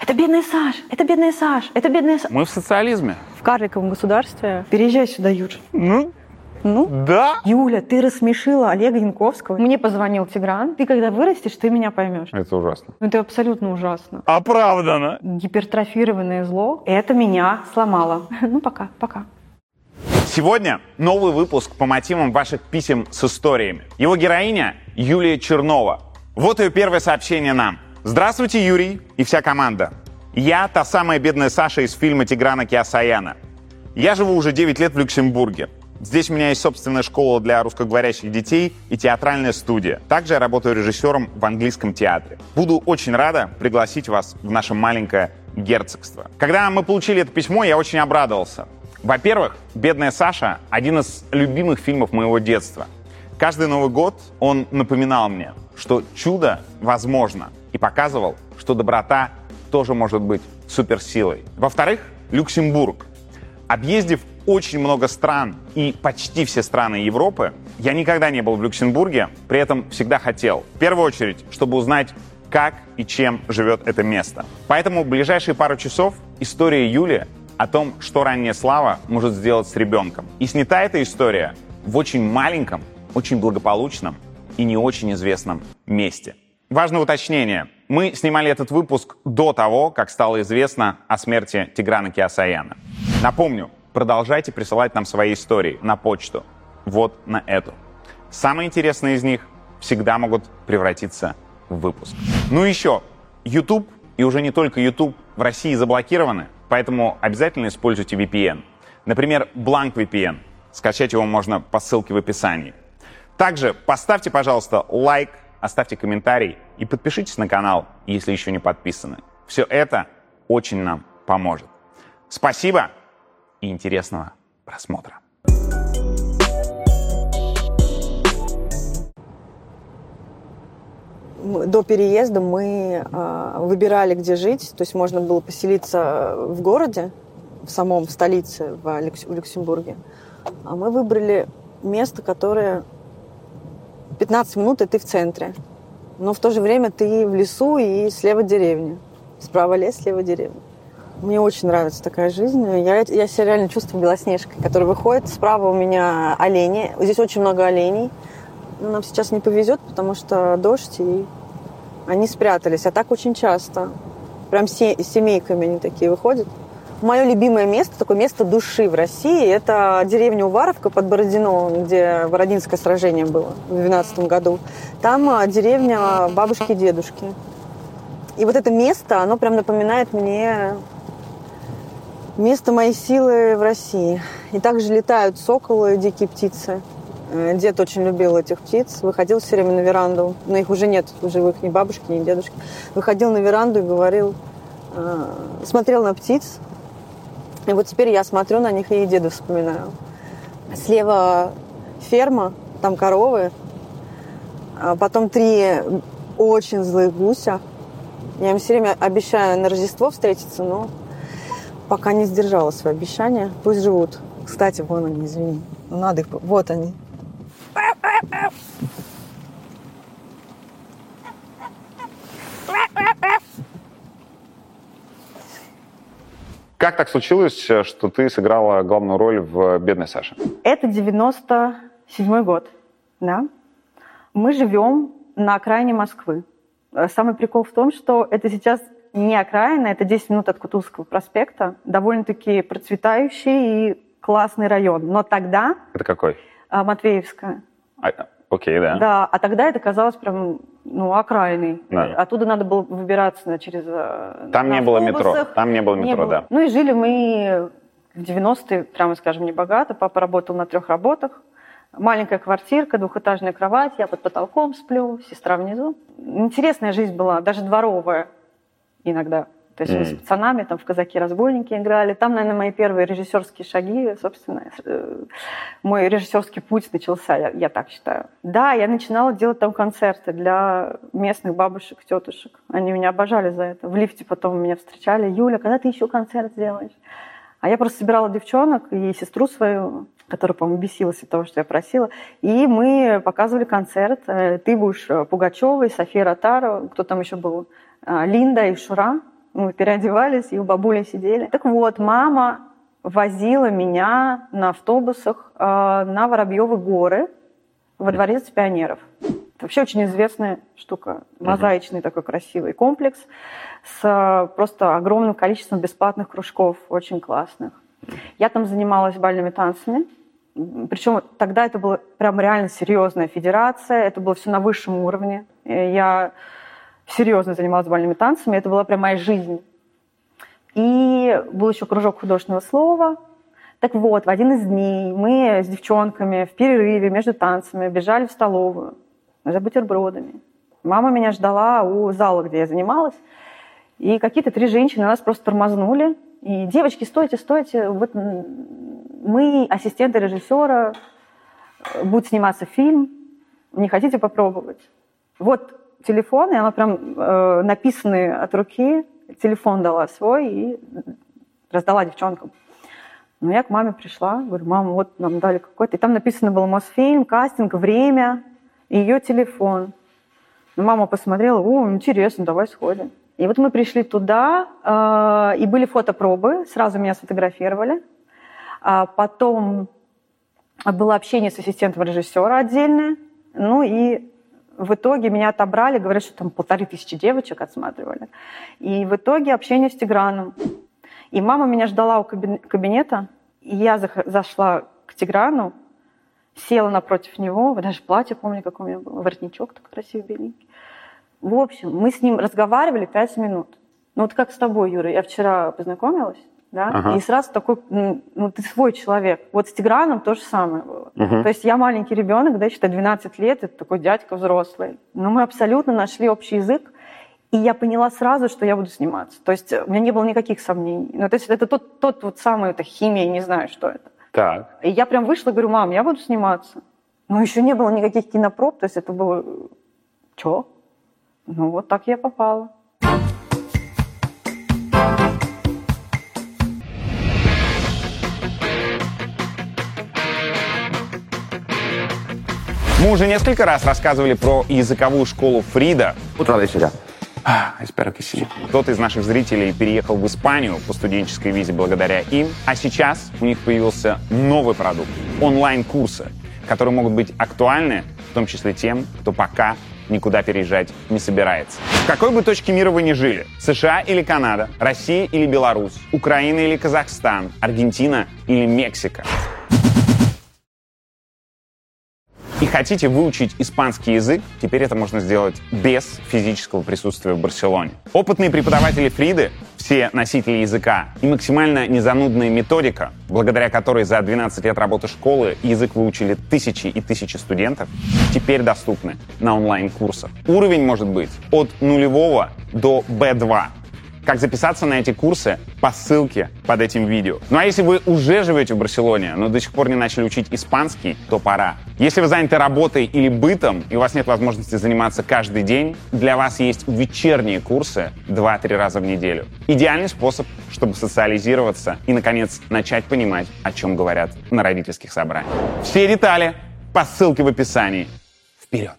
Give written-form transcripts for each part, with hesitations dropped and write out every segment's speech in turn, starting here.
Это бедная Саш, это бедная Саш, это бедная Саш. Мы в социализме. В карликовом государстве. Переезжай сюда, Юр. Ну, да. Юля, ты рассмешила Олега Янковского. Мне позвонил Тигран. Ты когда вырастешь, ты меня поймешь. Это ужасно. Это абсолютно ужасно. Оправдано. Гипертрофированное зло. Это меня сломало. Ну, пока. Сегодня новый выпуск по мотивам ваших писем с историями. Его героиня Юлия Чернова. Вот ее первое сообщение нам. Здравствуйте, Юрий и вся команда. Я та самая бедная Саша из фильма Тиграна Кеосаяна. Я живу уже 9 лет в Люксембурге. Здесь у меня есть собственная школа для русскоговорящих детей и театральная студия. Также я работаю режиссером в английском театре. Буду очень рада пригласить вас в наше маленькое герцогство. Когда мы получили это письмо, я очень обрадовался. Во-первых, «Бедная Саша» — один из любимых фильмов моего детства. Каждый Новый год он напоминал мне, что чудо возможно, и показывал, что доброта тоже может быть суперсилой. Во-вторых, Люксембург. Объездив очень много стран и почти все страны Европы, я никогда не был в Люксембурге, при этом всегда хотел. В первую очередь, чтобы узнать, как и чем живет это место. Поэтому в ближайшие пару часов история Юли о том, что ранняя слава может сделать с ребенком. И снята эта история в очень маленьком, очень благополучном и не очень известном месте. Важное уточнение. Мы снимали этот выпуск до того, как стало известно о смерти Тиграна Кеосаяна. Напомню, продолжайте присылать нам свои истории на почту. Вот на эту. Самые интересные из них всегда могут превратиться в выпуск. Ну и еще. YouTube, и уже не только YouTube, в России заблокированы, поэтому обязательно используйте VPN. Например, Blank VPN. Скачать его можно по ссылке в описании. Также поставьте, пожалуйста, лайк, оставьте комментарий и подпишитесь на канал, если еще не подписаны. Все это очень нам поможет. Спасибо и интересного просмотра. До переезда мы выбирали, где жить. То есть можно было поселиться в городе, в самом столице, в Люксембурге. А мы выбрали место, которое 15 минут, и ты в центре. Но в то же время ты в лесу, и слева деревня. Справа лес, слева деревня. Мне очень нравится такая жизнь. Я себя реально чувствую белоснежкой, которая выходит. Справа у меня олени. Здесь очень много оленей. Но нам сейчас не повезет, потому что дождь, и они спрятались. А так очень часто. Прям семейками они такие выходят. Мое любимое место, такое место души в России, это деревня Уваровка под Бородино, где Бородинское сражение было в 2012 году. Там деревня бабушки и дедушки. И вот это место, оно прям напоминает мне место моей силы в России. И также летают соколы, дикие птицы. Дед очень любил этих птиц, выходил все время на веранду, но их уже нет в живых, ни бабушки, ни дедушки. Выходил на веранду и говорил, смотрел на птиц. И вот теперь я смотрю на них и деда вспоминаю. Слева ферма, там коровы, а потом 3 очень злых гуся. Я им все время обещаю на Рождество встретиться, но пока не сдержала свои обещания. Пусть живут. Кстати, вон они, извини. Надо их... Вот они. Как так случилось, что ты сыграла главную роль в «Бедной Саше»? Это 97-й год, да. Мы живем на окраине Москвы. Самый прикол в том, что это сейчас не окраина, это 10 минут от Кутузовского проспекта. Довольно-таки процветающий и классный район. Но тогда... Это какой? Матвеевская. Окей, да. Да, а тогда это казалось прям, окраиной. Да. Оттуда надо было выбираться через... Там не было метро. Там не было метро, да. Ну и жили мы в 90-е, прямо скажем, небогато. Папа работал на 3 работах. Маленькая квартирка, 2-этажная кровать, я под потолком сплю, сестра внизу. Интересная жизнь была, даже дворовая иногда. То есть мы с пацанами там в «Казаки-разбойники» играли. Там, наверное, мои первые режиссерские шаги, собственно, мой режиссерский путь начался, я так считаю. Да, я начинала делать там концерты для местных бабушек, тетушек. Они меня обожали за это. В лифте потом меня встречали. Юля, когда ты еще концерт сделаешь? А я просто собирала девчонок и сестру свою, которая, по-моему, бесилась от того, что я просила. И мы показывали концерт. Ты будешь Пугачевой, София Ротару, кто там еще был? Линда и Шура. мы переодевались, и у бабули сидели. Так вот, мама возила меня на автобусах на Воробьевы горы во Дворец пионеров. Это вообще очень известная штука. Мозаичный такой красивый комплекс с просто огромным количеством бесплатных кружков, очень классных. Я там занималась бальными танцами. Причем тогда это была прям реально серьезная федерация, это было все на высшем уровне. Я серьезно занималась бальными танцами, это была прям моя жизнь. И был еще кружок художественного слова. Так вот, в один из дней мы с девчонками в перерыве между танцами бежали в столовую за бутербродами. Мама меня ждала у зала, где я занималась, и какие-то 3 женщины нас просто тормознули. И: девочки, стойте, стойте, вот мы ассистенты режиссера, будет сниматься фильм, не хотите попробовать? Вот телефон, и она прям написанный от руки, телефон дала свой и раздала девчонкам. Ну, я к маме пришла, говорю: мама, вот нам дали какой-то, и там написано было Мосфильм, кастинг, время, и ее телефон. Мама посмотрела: о, интересно, давай сходим. И вот мы пришли туда, и были фотопробы, сразу меня сфотографировали. Потом было общение с ассистентом режиссера отдельное. Ну и в итоге меня отобрали, говорят, что там 1500 девочек отсматривали. И в итоге общение с Тиграном. И мама меня ждала у кабинета, и я зашла к Тиграну, села напротив него, даже платье, помню, какое у меня было, воротничок такой красивый, беленький. В общем, мы с ним разговаривали 5 минут. Ну вот как с тобой, Юра, я вчера познакомилась, да, и сразу такой, ну ты свой человек. Вот с Тиграном то же самое было. То есть я маленький ребенок, да, считай, 12 лет, это такой дядька взрослый. Но мы абсолютно нашли общий язык, и я поняла сразу, что я буду сниматься. То есть у меня не было никаких сомнений. Ну, то есть это тот вот самый, это химия, не знаю, что это. Так. И я прям вышла, говорю: мам, я буду сниматься. Но еще не было никаких кинопроб, то есть это было... Чё? Ну, вот так я попала. Мы уже несколько раз рассказывали про языковую школу Фрида. Otra vez será. Espero que sí. Кто-то из наших зрителей переехал в Испанию по студенческой визе благодаря им, а сейчас у них появился новый продукт – онлайн-курсы, которые могут быть актуальны, в том числе тем, кто пока никуда переезжать не собирается. В какой бы точке мира вы ни жили – США или Канада, Россия или Беларусь, Украина или Казахстан, Аргентина или Мексика – и хотите выучить испанский язык, теперь это можно сделать без физического присутствия в Барселоне. Опытные преподаватели Фриды, все носители языка и максимально незанудная методика, благодаря которой за 12 лет работы школы язык выучили тысячи и тысячи студентов, теперь доступны на онлайн-курсах. Уровень может быть от 0 до B2. Как записаться на эти курсы по ссылке под этим видео. Ну а если вы уже живете в Барселоне, но до сих пор не начали учить испанский, то пора. Если вы заняты работой или бытом, и у вас нет возможности заниматься каждый день, для вас есть вечерние курсы 2-3 раза в неделю. Идеальный способ, чтобы социализироваться и, наконец, начать понимать, о чем говорят на родительских собраниях. Все детали по ссылке в описании. Вперед!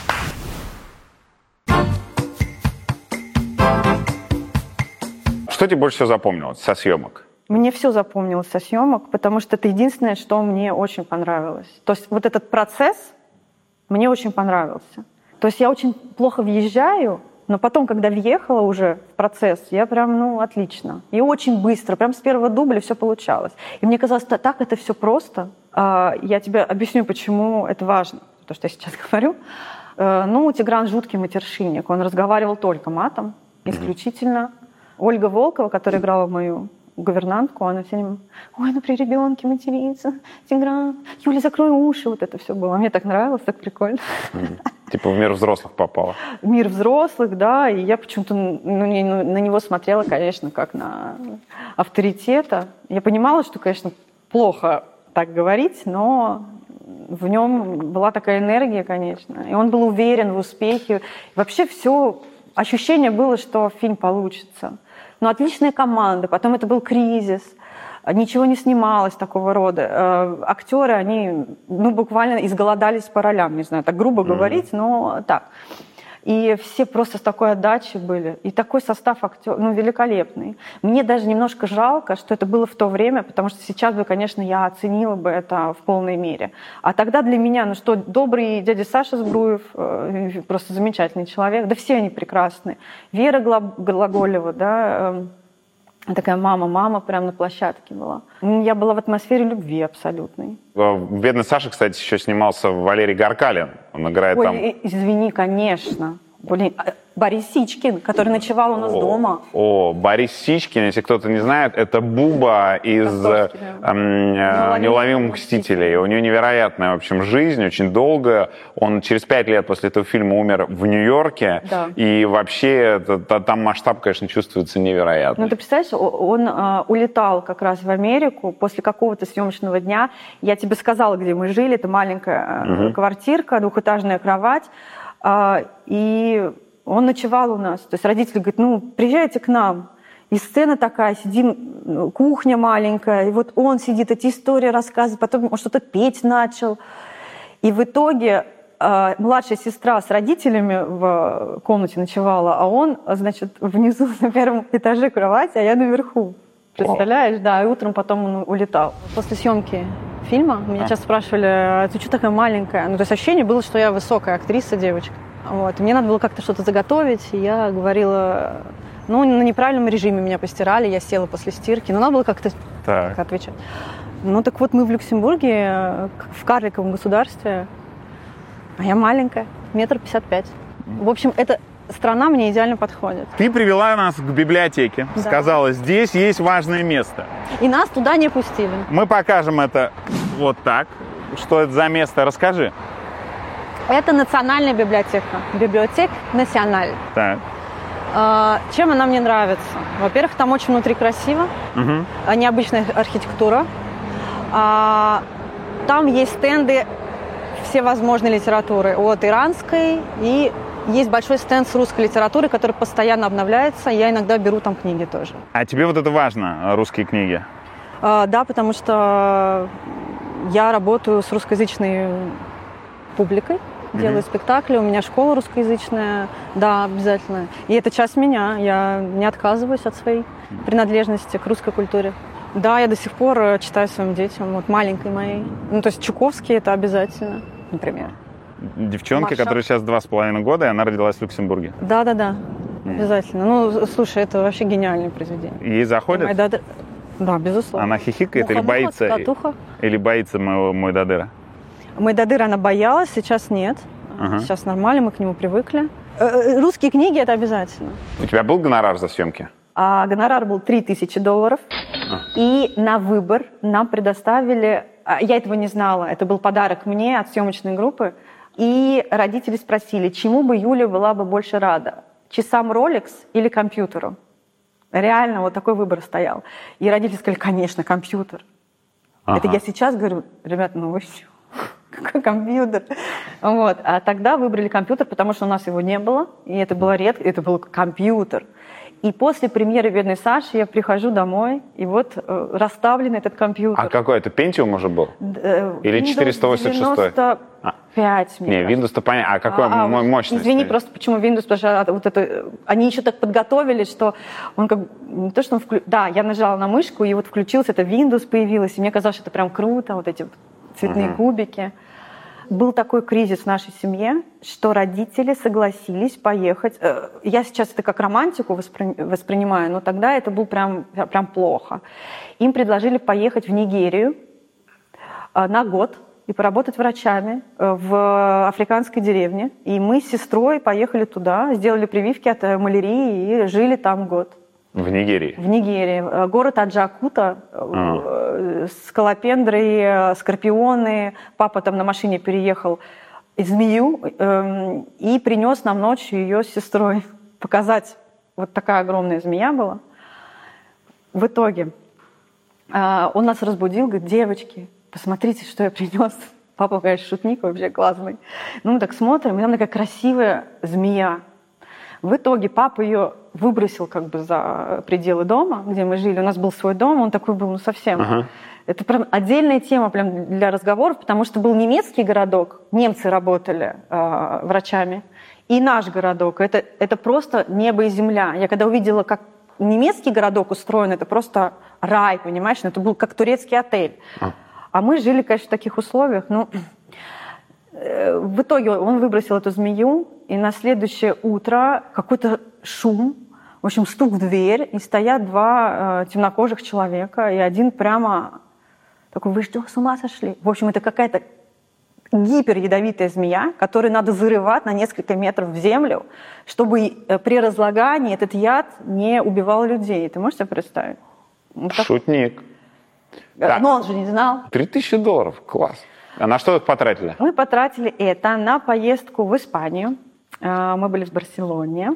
Что тебе больше всего запомнилось со съемок? Мне все запомнилось со съемок, потому что это единственное, что мне очень понравилось. То есть вот этот процесс мне очень понравился. То есть я очень плохо въезжаю, но потом, когда въехала уже в процесс, я прям, отлично. И очень быстро, прям с первого дубля все получалось. И мне казалось, так это все просто. Я тебе объясню, почему это важно, то, что я сейчас говорю. Тигран жуткий матершинник, он разговаривал только матом, исключительно. Ольга Волкова, которая играла мою гувернантку, она все время: ой, при ребенке материться, Тигран, Юля, закрой уши, вот это все было. Мне так нравилось, так прикольно. Типа в мир взрослых попала. В мир взрослых, да, и я почему-то на него смотрела, конечно, как на авторитета. Я понимала, что, конечно, плохо так говорить, но в нем была такая энергия, конечно, и он был уверен в успехе. Вообще все, ощущение было, что фильм получится. Но отличная команда, потом это был кризис, ничего не снималось такого рода. Актеры, они буквально изголодались по ролям, не знаю, так грубо говорить, но так. И все просто с такой отдачей были. И такой состав актеров, великолепный. Мне даже немножко жалко, что это было в то время, потому что сейчас бы, конечно, я оценила бы это в полной мере. А тогда для меня, добрый дядя Саша Збруев, просто замечательный человек. Да все они прекрасны. Вера Глаголева, да, такая мама прямо на площадке была. Я была в атмосфере любви абсолютной. Бедный Саша, кстати, еще снимался в «Валерий Гаркалин». Он играет там... Извини, конечно. Блин, Борис Сичкин, который ночевал у нас дома. Борис Сичкин, если кто-то не знает, это Буба из «Неуловимых мстителей». У него невероятная, в общем, жизнь, очень долгая. Он через 5 лет после этого фильма умер в Нью-Йорке. Да. И вообще там масштаб, конечно, чувствуется невероятно. Ты представляешь, он улетал как раз в Америку после какого-то съемочного дня. Я тебе сказала, где мы жили. Это маленькая квартирка, двухэтажная кровать. И он ночевал у нас. То есть родители говорят, приезжайте к нам. И сцена такая, сидим, кухня маленькая, и вот он сидит, эти истории рассказывает, потом он что-то петь начал. И в итоге младшая сестра с родителями в комнате ночевала, а он, значит, внизу на первом этаже кровати, а я наверху. Представляешь? Да, и утром потом он улетал. После съемки фильма меня часто спрашивали, ты что такая маленькая? То есть ощущение было, что я высокая актриса, девочка. И мне надо было как-то что-то заготовить, и я говорила, на неправильном режиме меня постирали, я села после стирки, но надо было как-то отвечать. Так вот мы в Люксембурге, в карликовом государстве, а я маленькая, 1,55 м. В общем, эта страна мне идеально подходит. Ты привела нас к библиотеке, сказала, здесь есть важное место. И нас туда не пустили. Мы покажем это вот так. Что это за место? Расскажи. Это национальная библиотека. Библиотека националь. Так. Чем она мне нравится? Во-первых, там очень внутри красиво, необычная архитектура. Там есть стенды всевозможной литературы, от иранской, и есть большой стенд с русской литературой, который постоянно обновляется. Я иногда беру там книги тоже. А тебе вот это важно, русские книги? Да, потому что я работаю с русскоязычной публикой, делаю спектакли, у меня школа русскоязычная, да, обязательно. И это часть меня, я не отказываюсь от своей принадлежности к русской культуре. Да, я до сих пор читаю своим детям, маленькой моей. То есть Чуковский это обязательно, например. Девчонка, которая сейчас 2,5 года, и она родилась в Люксембурге. Да, обязательно. Слушай, это вообще гениальное произведение. Ей заходит? Да, безусловно. Она хихикает или боится? Или боится мой Дадыра? Мойдодыр она боялась, сейчас нет. Сейчас нормально, мы к нему привыкли. Русские книги это обязательно. У тебя был гонорар за съемки? Гонорар был $3000. И на выбор нам предоставили... Я этого не знала. Это был подарок мне от съемочной группы. И родители спросили, чему бы Юля была бы больше рада? Часам Rolex или компьютеру? Реально вот такой выбор стоял. И родители сказали, конечно, компьютер. Это я сейчас говорю, ребята, вы что? Какой компьютер? А тогда выбрали компьютер, потому что у нас его не было, и это было редко, это был компьютер. И после премьеры «Бедной Саши» я прихожу домой, и расставлен этот компьютер. А какой это, Pentium уже был? Или 486? 95, мне кажется. Windows-то понятно. А какой мощность? Извини, просто почему Windows, потому что они еще так подготовили, что он не то, что он Да, я нажала на мышку, и включился, это Windows появилось, и мне казалось, что это прям круто, эти цветные кубики. Был такой кризис в нашей семье, что родители согласились поехать. Я сейчас это как романтику воспринимаю, но тогда это было прям плохо. Им предложили поехать в Нигерию на год и поработать врачами в африканской деревне. И мы с сестрой поехали туда, сделали прививки от малярии и жили там год. В Нигерии? В Нигерии. Город Аджакута, скалопендры, скорпионы. Папа там на машине переехал змею и принес нам ночью ее с сестрой показать. Вот такая огромная змея была. В итоге он нас разбудил, говорит, девочки, посмотрите, что я принес. Папа, конечно, шутник вообще классный. Мы так смотрим, и там такая красивая змея. В итоге папа ее выбросил за пределы дома, где мы жили. У нас был свой дом, он такой был совсем... Это прям отдельная тема для разговоров, потому что был немецкий городок, немцы работали врачами, и наш городок. Это просто небо и земля. Я когда увидела, как немецкий городок устроен, это просто рай, понимаешь? Это был как турецкий отель. А мы жили, конечно, в таких условиях. Ну, в итоге он выбросил эту змею, и на следующее утро какой-то шум, в общем, стук в дверь, и стоят два темнокожих человека, и один прямо такой: вы что, с ума сошли? В общем, это какая-то гиперядовитая змея, которую надо зарывать на несколько метров в землю, чтобы при разлагании этот яд не убивал людей. Ты можешь себе представить? Шутник. Но он же не знал. $3000, класс. А на что их потратили? Мы потратили это на поездку в Испанию. Мы были в Барселоне.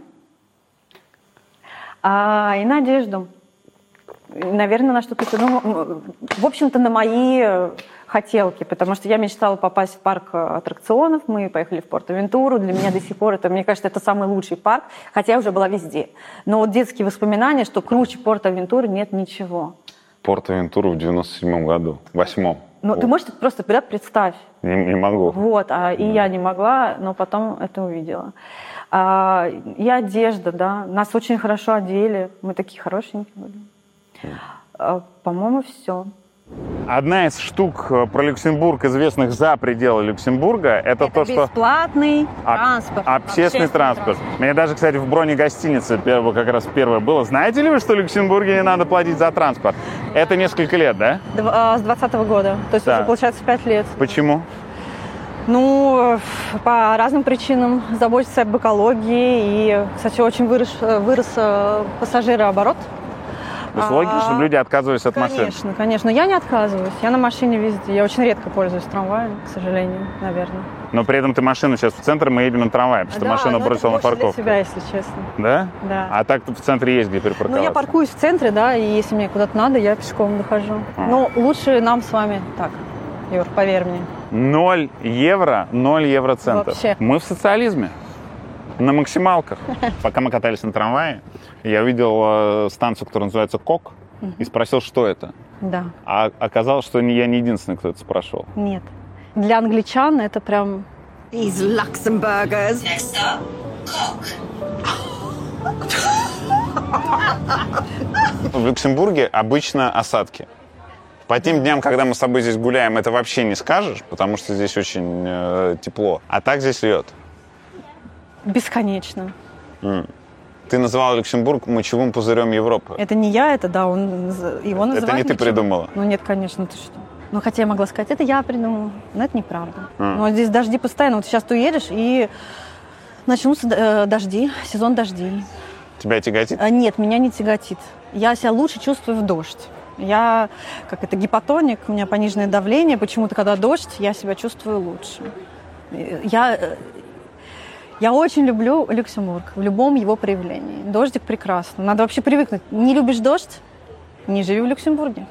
И на одежду. Наверное, на что-то... Ну, в общем-то, на мои хотелки, потому что я мечтала попасть в парк аттракционов. Мы поехали в Порт-Авентуру. Для меня до сих пор это, мне кажется, это самый лучший парк, хотя я уже была везде. Но вот детские воспоминания, что круче Порт-Авентуры нет ничего. Порт-Авентуру в 97 году, 8-м. Ну, ты можешь просто представь. Не могу. Вот, и я не могла, но потом это увидела. И одежда, да. Нас очень хорошо одели. Мы такие хорошенькие были. По-моему, все. Одна из штук про Люксембург, известных за пределы Люксембурга, это то, что... бесплатный транспорт. Общественный транспорт. Мне даже, кстати, в броне гостиницы как раз первое было. Знаете ли вы, что в Люксембурге не надо платить за транспорт? Это несколько лет, да? С 2020 года. То есть уже, получается, 5 лет. Почему? Ну, по разным причинам. Заботиться об экологии. И, кстати, очень вырос пассажирооборот. То есть логично, чтобы люди отказывались от машин? Конечно, конечно. Я не отказываюсь. Я на машине везде. Я очень редко пользуюсь трамваем, к сожалению, наверное. Но при этом ты машину сейчас в центр, мы едем на трамвае, потому что машину бросил на парковку. Для себя, если честно. Да? Да. А так в центре есть где перепарковаться? Ну, я паркуюсь в центре, да, и если мне куда-то надо, я пешком дохожу. Но лучше нам с вами так, Юр, поверь мне. 0 евро, 0 евроцентов. Вообще. Мы в социализме. На максималках. Пока мы катались на трамвае, я увидел станцию, которая называется КОК, и спросил, что это. Да. А оказалось, что я не единственный, кто это спрашивал. Нет. Для англичан это прям... These Luxembourgers. Next up, Coke. В Люксембурге обычно осадки. По тем дням, когда мы с тобой здесь гуляем, это вообще не скажешь, потому что здесь очень тепло. А так здесь льет. Бесконечно. Ты называла Люксембург мочевым пузырем Европы. Это не я, это да, его называют. Это не ты мочевым. придумала? Ну нет, конечно, ты что. Ну хотя я могла сказать, это я придумала. Но это неправда. Но здесь дожди постоянно. Вот сейчас ты уедешь, и начнутся дожди, сезон дождей. Тебя тяготит? Нет, меня не тяготит. Я себя лучше чувствую в дождь. Я, гипотоник, у меня пониженное давление. Почему-то, когда дождь, я себя чувствую лучше. Я очень люблю Люксембург в любом его проявлении. Дождик прекрасно. Надо вообще привыкнуть. Не любишь дождь? Не живи в Люксембурге.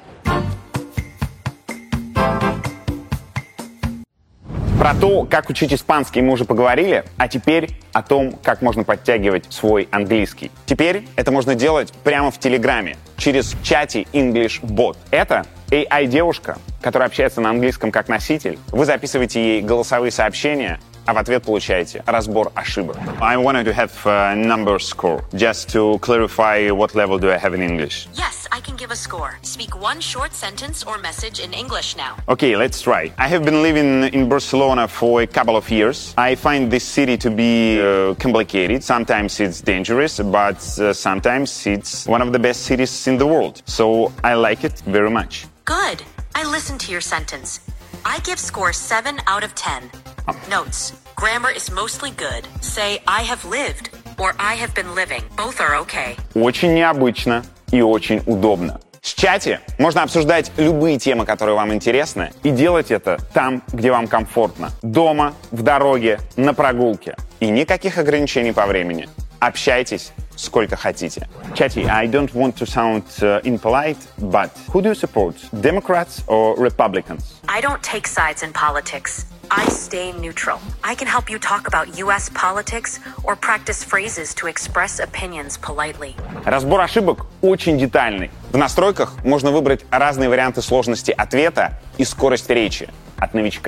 Про то, как учить испанский, мы уже поговорили, а теперь о том, как можно подтягивать свой английский. Теперь это можно делать прямо в Телеграме, через чате English Bot. Это AI-девушка, которая общается на английском как носитель. Вы записываете ей голосовые сообщения, а в ответ получаете разбор ошибок. I wanted to have a number score, just to clarify what level do I have in English. Yes, I can give a score. Speak one short sentence or message in English now. Okay, let's try. I have been living in Barcelona for a couple of years. I find this city to be complicated. Sometimes it's dangerous, but sometimes it's one of the best cities in the world. So I like it very much. Good. I listened to your sentence. I give score 7 out of 10. Notes. Grammar is mostly good. Say, I have lived or I have been living. Both are okay. Очень необычно и очень удобно. В чате можно обсуждать любые темы, которые вам интересны, и делать это там, где вам комфортно. Дома, в дороге, на прогулке. И никаких ограничений по времени. Общайтесь сколько хотите. Chatty, I don't want to sound impolite, but who do you support? Democrats or Republicans? I don't take sides in politics. I stay neutral. I can help you talk about U.S. politics or practice phrases to express opinions politely. Разбор ошибок очень детальный. В настройках можно выбрать разные варианты сложности ответа и скорость речи. От новичка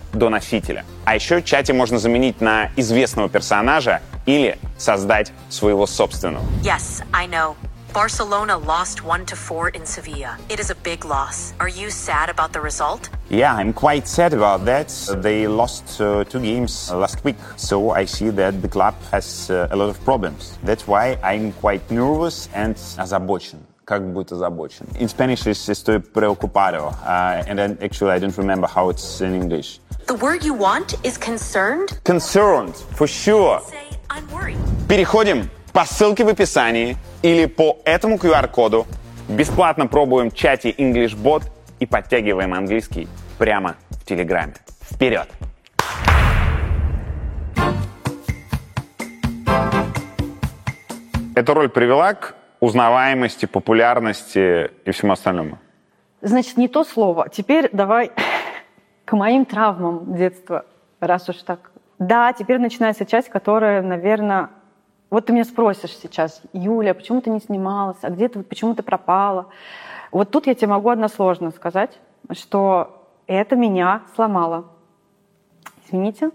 до носителя. А еще чати можно заменить на известного персонажа или создать своего собственного. Yes, I know. Barcelona lost 1-4 in Sevilla. It is a big loss. Are you sad about the result? Yeah, I'm quite sad about that. They lost 2 games last week, so I see that the club has a lot of problems. That's why I'm quite nervous and озабочен. Как будет озабочен? In Spanish, estoy preocupado, and then actually I don't remember how it's in English. The word you want is concerned? Concerned, for sure. Say, I'm worried. Переходим по ссылке в описании или по этому QR-коду. Бесплатно пробуем чати English Bot и подтягиваем английский прямо в Телеграме. Вперед! Эта роль привела к узнаваемости, популярности и всему остальному? Значит, не то слово. Теперь давай к моим травмам детства, раз уж так. Да, теперь начинается часть, которая, наверное... Вот ты меня спросишь сейчас: Юля, почему ты не снималась? А где ты, почему ты пропала? Вот тут я тебе могу односложно сказать, что это меня сломало. Извините.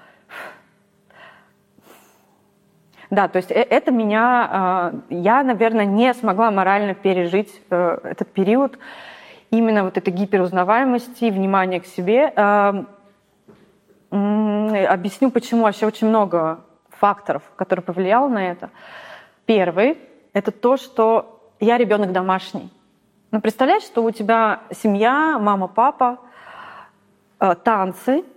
Да, то есть это меня... Я, наверное, не смогла морально пережить этот период именно вот этой гиперузнаваемости, внимания к себе. Объясню, почему. Вообще очень много факторов, которые повлияли на это. Первый — это то, что я ребенок домашний. Ну, представляешь, что у тебя семья, мама, папа, танцы,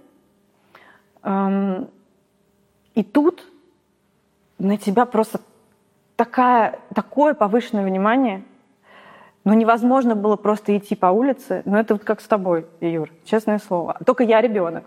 и тут на тебя просто такое повышенное внимание. Ну, невозможно было просто идти по улице. Но это вот как с тобой, Юр, честное слово. Только я ребенок.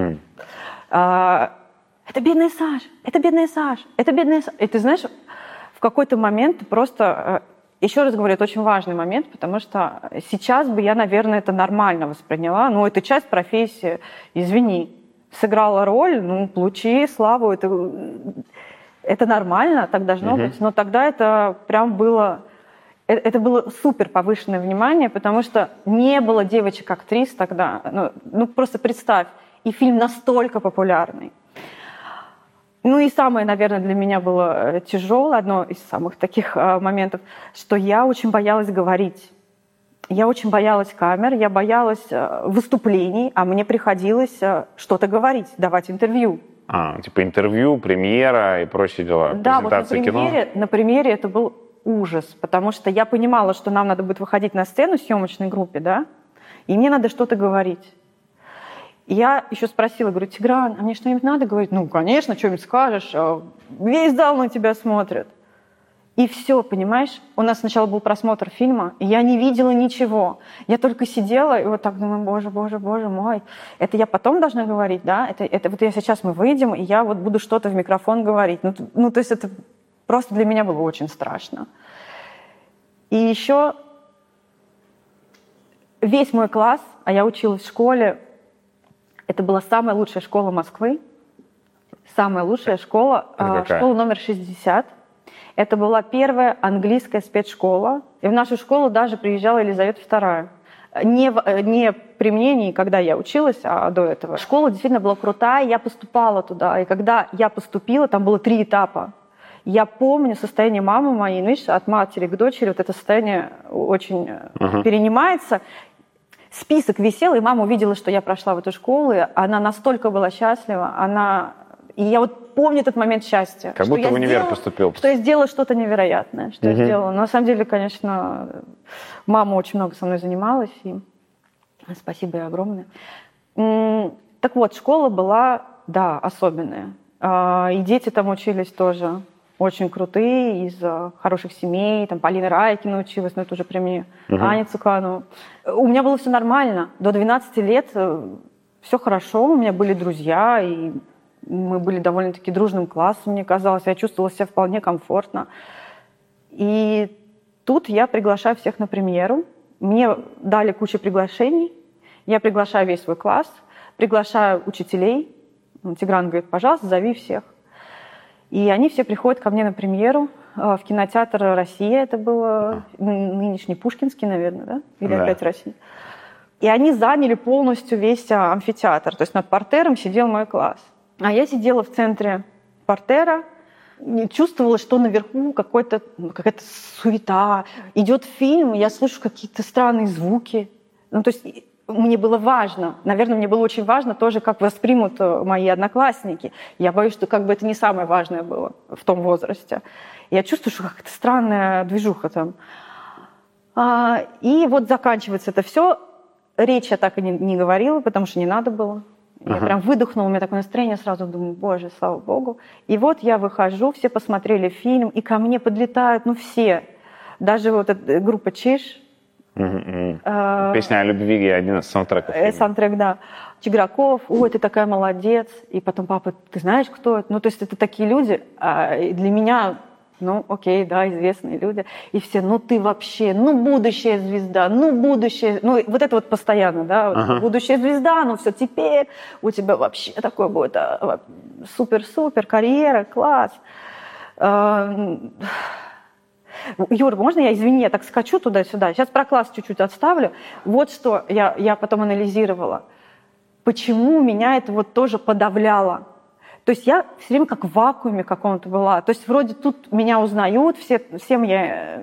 Это бедная Саша, это бедная Саша, это бедная Саша. И ты знаешь, в какой-то момент просто... Еще раз говорю, это очень важный момент, потому что сейчас бы я, наверное, это нормально восприняла. Ну, это часть профессии, извини. Сыграла роль, ну, получи славу. Это нормально, так должно быть. Но тогда это прям было... Это было супер повышенное внимание, потому что не было девочек-актрис тогда. Ну, просто представь. И фильм настолько популярный. Ну и самое, наверное, для меня было тяжелое, одно из самых таких моментов, что я очень боялась говорить. Я очень боялась камер, я боялась выступлений, а мне приходилось что-то говорить, давать интервью. Типа интервью, премьера и прочие дела, да, презентация кино? На примере это был ужас, потому что я понимала, что нам надо будет выходить на сцену в съемочной группе, да, и мне надо что-то говорить. И я еще спросила, говорю: Тигран, а мне что-нибудь надо говорить? Ну, конечно, что-нибудь скажешь, весь зал на тебя смотрит. И все, понимаешь, у нас сначала был просмотр фильма, и я не видела ничего. Я только сидела и вот так думаю: боже, боже, боже мой, это я потом должна говорить, да? Это вот мы выйдем, и я вот буду что-то в микрофон говорить. Ну, то есть это просто для меня было очень страшно. И еще весь мой класс, а я училась в школе, это была самая лучшая школа Москвы, самая лучшая школа, школа номер 60. Это была первая английская спецшкола, и в нашу школу даже приезжала Елизавета II. Не при мне, когда я училась, а до этого. Школа действительно была крутая, я поступала туда, и когда я поступила, там было 3 этапа. Я помню состояние мамы моей, видишь, от матери к дочери вот это состояние очень перенимается. Список висел, и мама увидела, что я прошла в эту школу, и она настолько была счастлива, И я вот помню этот момент счастья. Как будто в универ поступил. Что я сделала что-то невероятное, что я сделала. Но на самом деле, конечно, мама очень много со мной занималась, и спасибо ей огромное. Так вот, школа была, да, особенная. И дети там учились тоже очень крутые, из хороших семей. Там Полина Райкина училась, но это уже при мне, Аня Цуканова. У меня было все нормально. До 12 лет все хорошо, у меня были друзья, и мы были довольно-таки дружным классом, мне казалось. Я чувствовала себя вполне комфортно. И тут я приглашаю всех на премьеру. Мне дали кучу приглашений. Я приглашаю весь свой класс, приглашаю учителей. Тигран говорит: пожалуйста, зови всех. И они все приходят ко мне на премьеру в кинотеатр «Россия». Это было нынешний Пушкинский, наверное, да? Или опять «Россия». И они заняли полностью весь амфитеатр. То есть над партером сидел мой класс. А я сидела в центре партера, и чувствовала, что наверху какая-то суета. Идет фильм, я слышу какие-то странные звуки. Ну, то есть мне было важно, наверное, мне было очень важно тоже, как воспримут мои одноклассники. Я боюсь, что как бы это не самое важное было в том возрасте. Я чувствую, что какая-то странная движуха там. И вот заканчивается это все. Речь я так и не говорила, потому что не надо было. Я прям выдохнула, у меня такое настроение, сразу думаю, боже, слава богу. И вот я выхожу, все посмотрели фильм, и ко мне подлетают, все. Даже вот эта группа «Чиж». Песня о любви, один из саундтреков. Саундтрек, да. Чиграков, ой, ты такая молодец. И потом, папа, ты знаешь, кто это? Ну, то есть это такие люди, и для меня... Ну, окей, да, известные люди. И все, ну ты вообще, ну будущая звезда, ну будущее. Ну вот это вот постоянно, да, вот, будущая звезда, ну все, теперь у тебя вообще такой будет супер-супер карьера, класс. Юр, можно я, извини, я так скачу туда-сюда? Сейчас про класс чуть-чуть отставлю. Вот что я потом анализировала. Почему меня это вот тоже подавляло? То есть я все время как в вакууме каком-то была. То есть вроде тут меня узнают, всем я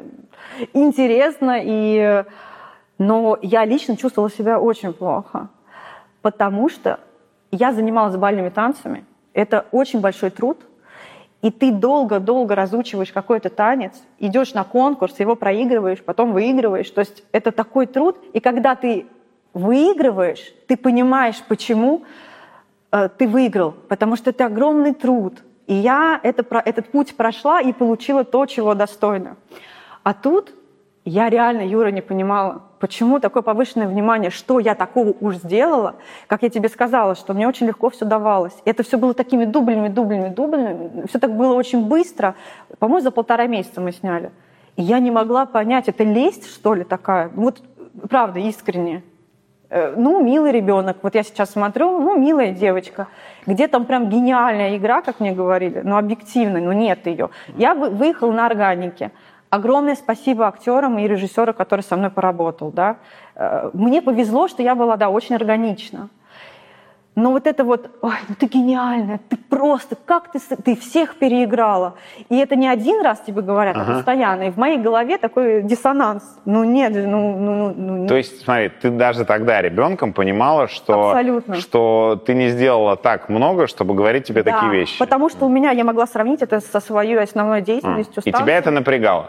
интересна, но я лично чувствовала себя очень плохо, потому что я занималась бальными танцами. Это очень большой труд, и ты долго-долго разучиваешь какой-то танец, идешь на конкурс, его проигрываешь, потом выигрываешь. То есть это такой труд, и когда ты выигрываешь, ты понимаешь, почему ты выиграл, потому что это огромный труд. И я этот путь прошла и получила то, чего достойна. А тут я реально, Юра, не понимала, почему такое повышенное внимание, что я такого уж сделала, как я тебе сказала, что мне очень легко все давалось. И это все было такими дублями. Все так было очень быстро. По-моему, за 1,5 месяца мы сняли. И я не могла понять, это лесть, что ли, такая? Вот правда, искренне. Ну, милый ребенок. Вот я сейчас смотрю, ну, милая девочка. Где там прям гениальная игра, как мне говорили, ну, объективно, но нет ее. Я выехала на органике. Огромное спасибо актерам и режиссеру, который со мной поработал. Да. Мне повезло, что я была, да, очень органична. Но вот это вот, ой, ну ты гениальная, ты просто, как ты всех переиграла. И это не один раз тебе говорят, а постоянно. И в моей голове такой диссонанс. Ну нет, ну. То есть, смотри, ты даже тогда ребенком понимала, что ты не сделала так много, чтобы говорить тебе такие вещи. Потому что у меня, я могла сравнить это со своей основной деятельностью. И тебя это напрягало?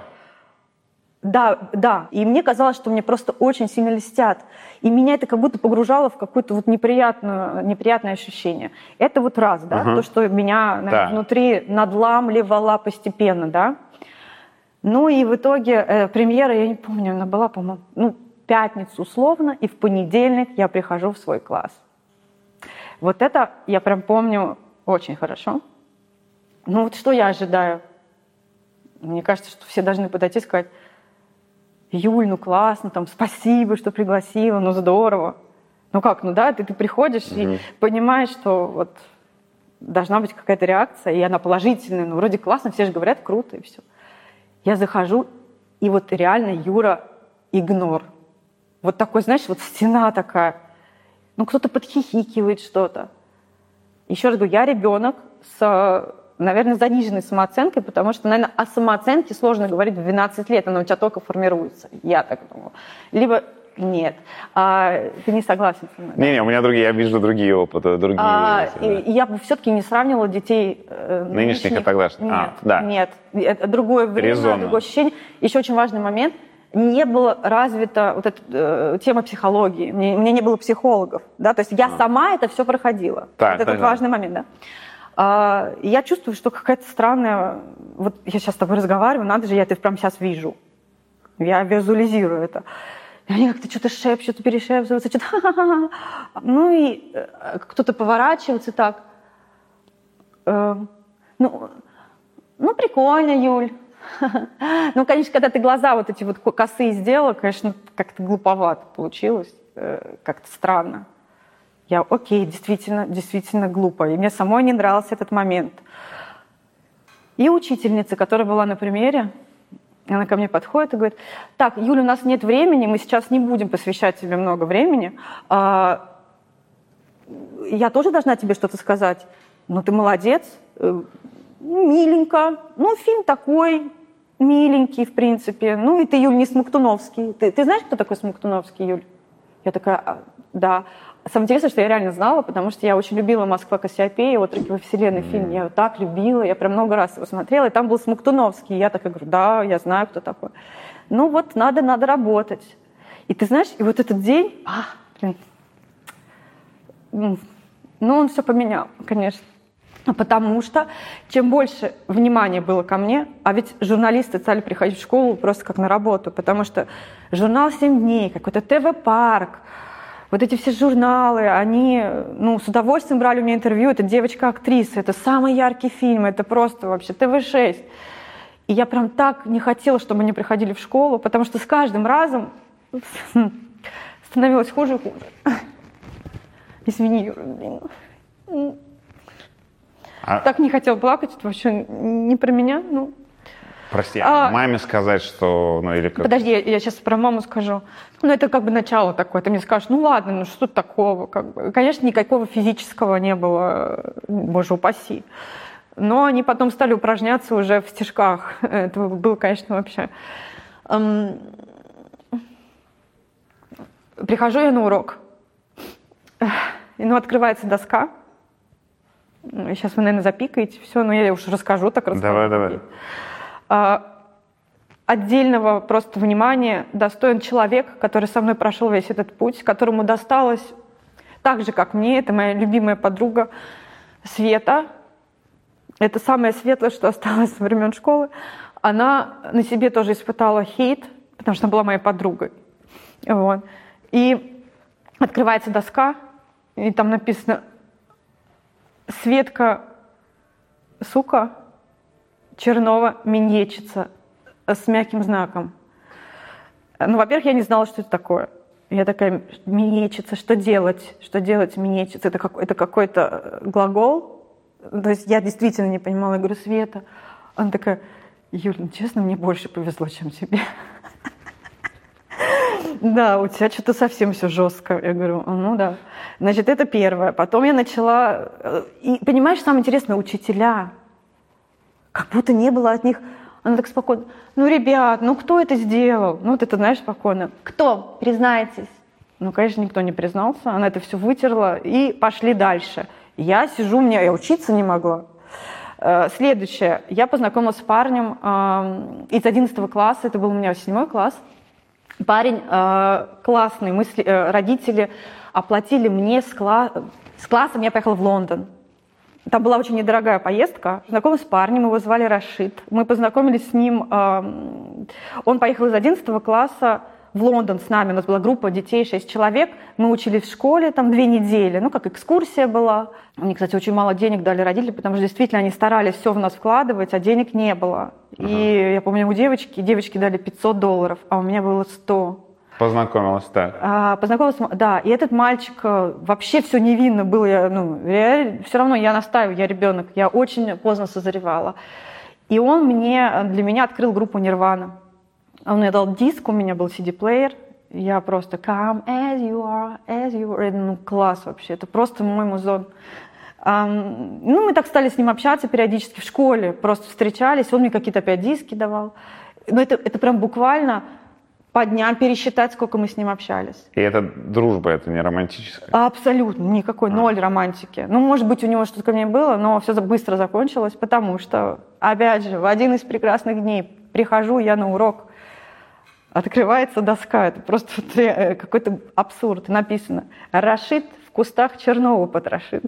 Да. И мне казалось, что мне просто очень сильно льстят. И меня это как будто погружало в какое-то вот неприятное ощущение. Это вот раз, да, то, что меня внутри надламливало постепенно, да. Ну и в итоге премьера, я не помню, она была, по-моему, пятницу условно, и в понедельник я прихожу в свой класс. Вот это я прям помню очень хорошо. Ну вот что я ожидаю? Мне кажется, что все должны подойти и сказать: Юль, ну классно, там, спасибо, что пригласила, ну здорово. Ну как, ну да, ты приходишь и понимаешь, что вот должна быть какая-то реакция, и она положительная, ну вроде классно, все же говорят, круто, и все. Я захожу, и вот реально Юра игнор. Вот такой, знаешь, вот стена такая. Ну кто-то подхихикивает что-то. Еще раз говорю, я ребенок с, наверное, заниженной самооценкой, потому что, наверное, о самооценке сложно говорить в 12 лет, она у тебя только формируется. Я так думаю. Либо нет. Ты не согласен со мной? Не, у меня я вижу другие опыты, я бы все-таки не сравнивала детей нынешних и тогдашних. Нет. Это другое время, другое ощущение. Еще очень важный момент. Не было развита вот эта тема психологии. У меня не было психологов. Да? То есть я сама это все проходила. Вот этот важный момент. Да? Я чувствую, что какая-то странная... Вот я сейчас с тобой разговариваю, надо же, я это прямо сейчас вижу. Я визуализирую это. И они как-то что-то шепчут, перешепчутся, что-то... Ну и кто-то поворачивается так. Ну, прикольно, Юль. Ну, конечно, когда ты глаза вот эти вот косые сделала, конечно, как-то глуповато получилось, как-то странно. Окей, действительно глупо. И мне самой не нравился этот момент. И учительница, которая была на премьере, Она ко мне подходит и говорит: так, Юля, у нас нет времени, мы сейчас не будем посвящать тебе много времени. Я тоже должна тебе что-то сказать. Ну, ты молодец, миленько. Ну, фильм такой миленький, в принципе. Ну, и ты, Юль, не Смоктуновский. Ты знаешь, кто такой Смоктуновский, Юль? Я такая: да. Самое интересное, что я реально знала, потому что я очень любила «Москва Кассиопея», «Отроки во вселенной» фильм. Я его так любила, я прям много раз его смотрела, и там был Смоктуновский. И я такая говорю: да, я знаю, кто такой. Ну вот, надо работать. И ты знаешь, и вот этот день, ну, он все поменял, конечно. Потому что чем больше внимания было ко мне, а ведь журналисты стали приходить в школу просто как на работу, потому что журнал «7 дней», какой-то ТВ-парк, вот эти все журналы, они, ну, с удовольствием брали у меня интервью. Это девочка-актриса, это самый яркий фильм, это просто вообще ТВ-6. И я прям так не хотела, чтобы они приходили в школу, потому что с каждым разом становилось хуже и хуже. Извини, Юра, блин. Так не хотела плакать, это вообще не про меня. Ну. Прости, маме сказать, что... Ну, или как... Подожди, я сейчас про маму скажу. Ну, это как бы начало такое. Ты мне скажешь: ну ладно, ну что такого? Как бы. Конечно, никакого физического не было, боже упаси. Но они потом стали упражняться уже в стишках. Это было, конечно, вообще... Прихожу я на урок. Ну, открывается доска. Сейчас вы, наверное, запикаете. Все, но я уж расскажу, так расскажу. Давай. Отдельного просто внимания достоин человек, который со мной прошел весь этот путь, которому досталось так же, как мне. Это моя любимая подруга Света. Это самое светлое, что осталось со времен школы. Она на себе тоже испытала хейт, потому что она была моей подругой. Вот. И открывается доска, и там написано: Светка, сука, Чернова, миньечица, с мягким знаком. Ну, во-первых, я не знала, что это такое. Я такая: миньечица, что делать? Что делать миньечица? Это какой-то глагол? То есть я действительно не понимала. Я говорю: Света. Она такая: Юль, ну, честно, мне больше повезло, чем тебе. Да, у тебя что-то совсем все жестко. Я говорю: ну да. Значит, это первое. Потом я начала... И, понимаешь, самое интересное, учителя... Как будто не было от них... Она так спокойно: ну, ребят, ну кто это сделал? Ну, вот это, знаешь, спокойно. Кто? Признайтесь. Ну, конечно, никто не признался. Она это все вытерла, и пошли дальше. Я сижу, я учиться не могла. Следующее. Я познакомилась с парнем из 11 класса. Это был у меня 7 класс. Парень классный. Мы родители оплатили мне с классом. Я поехала в Лондон. Там была очень недорогая поездка. Знакомилась с парнем, его звали Рашид. Мы познакомились с ним. Он поехал из 11 класса в Лондон с нами. У нас была группа детей, 6 человек. Мы учились в школе там 2 недели. Ну, как экскурсия была. Мне, кстати, очень мало денег дали родители, потому что действительно они старались все в нас вкладывать, а денег не было. И я помню, у девочки дали $500, а у меня было 100. Познакомилась, так. Познакомилась, да. И этот мальчик, вообще все невинно было. Все равно я настаиваю, я ребенок. Я очень поздно созревала. И он для меня открыл группу Nirvana. Он мне дал диск, у меня был CD-плеер. Я просто come as you are. Ну, класс вообще. Это просто мой музон. Ну, мы так стали с ним общаться периодически в школе. Просто встречались. Он мне какие-то опять диски давал. Но это прям буквально... по дням пересчитать, сколько мы с ним общались. И это дружба, это не романтическая? Абсолютно, никакой, ноль романтики. Ну, может быть, у него что-то ко мне было, но все быстро закончилось, потому что, опять же, в один из прекрасных дней прихожу я на урок, открывается доска, это просто какой-то абсурд. Написано: Рашид в кустах Чернову потрошит.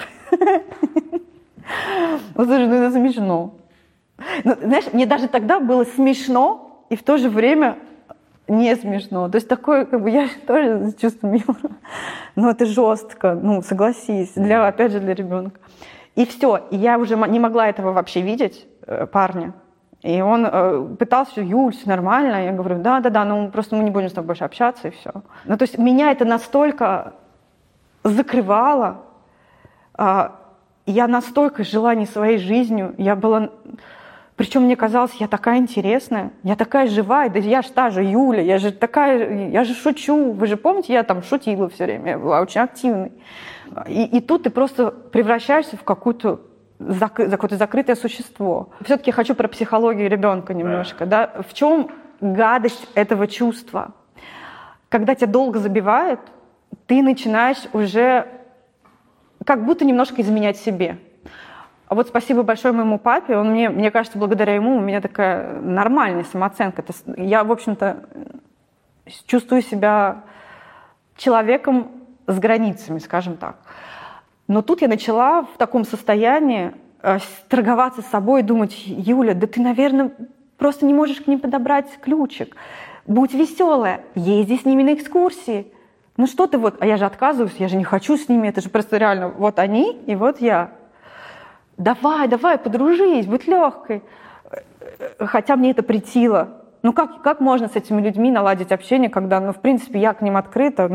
Слушай, ну это смешно. Знаешь, мне даже тогда было смешно, и в то же время... не смешно. То есть такое, как бы, я тоже с чувством юмора. Но это жестко, ну, согласись, опять же, для ребенка. И все. И я уже не могла этого вообще видеть, парня. И он пытался: Юль, все нормально. Я говорю: да, ну просто мы не будем с тобой больше общаться, и все. Ну, то есть меня это настолько закрывало, я настолько жила не своей жизнью, я была Причем мне казалось, я такая интересная, я такая живая, да я же та же Юля, я же шучу. Вы же помните, я там шутила все время, я была очень активной. И тут ты просто превращаешься в какое-то закрытое существо. Все-таки хочу про психологию ребенка немножко. Да? В чем гадость этого чувства? Когда тебя долго забивают, ты начинаешь уже как будто немножко изменять себе. А вот спасибо большое моему папе, он мне кажется, благодаря ему у меня такая нормальная самооценка. Я, в общем-то, чувствую себя человеком с границами, скажем так. Но тут я начала в таком состоянии торговаться с собой и думать: Юля, да ты, наверное, просто не можешь к ним подобрать ключик. Будь веселая, езди с ними на экскурсии. Ну что ты вот, а я же отказываюсь, я же не хочу с ними, это же просто реально вот они и вот я. Давай, подружись, будь легкой. Хотя мне это претило. Ну как можно с этими людьми наладить общение, когда, в принципе, я к ним открыта,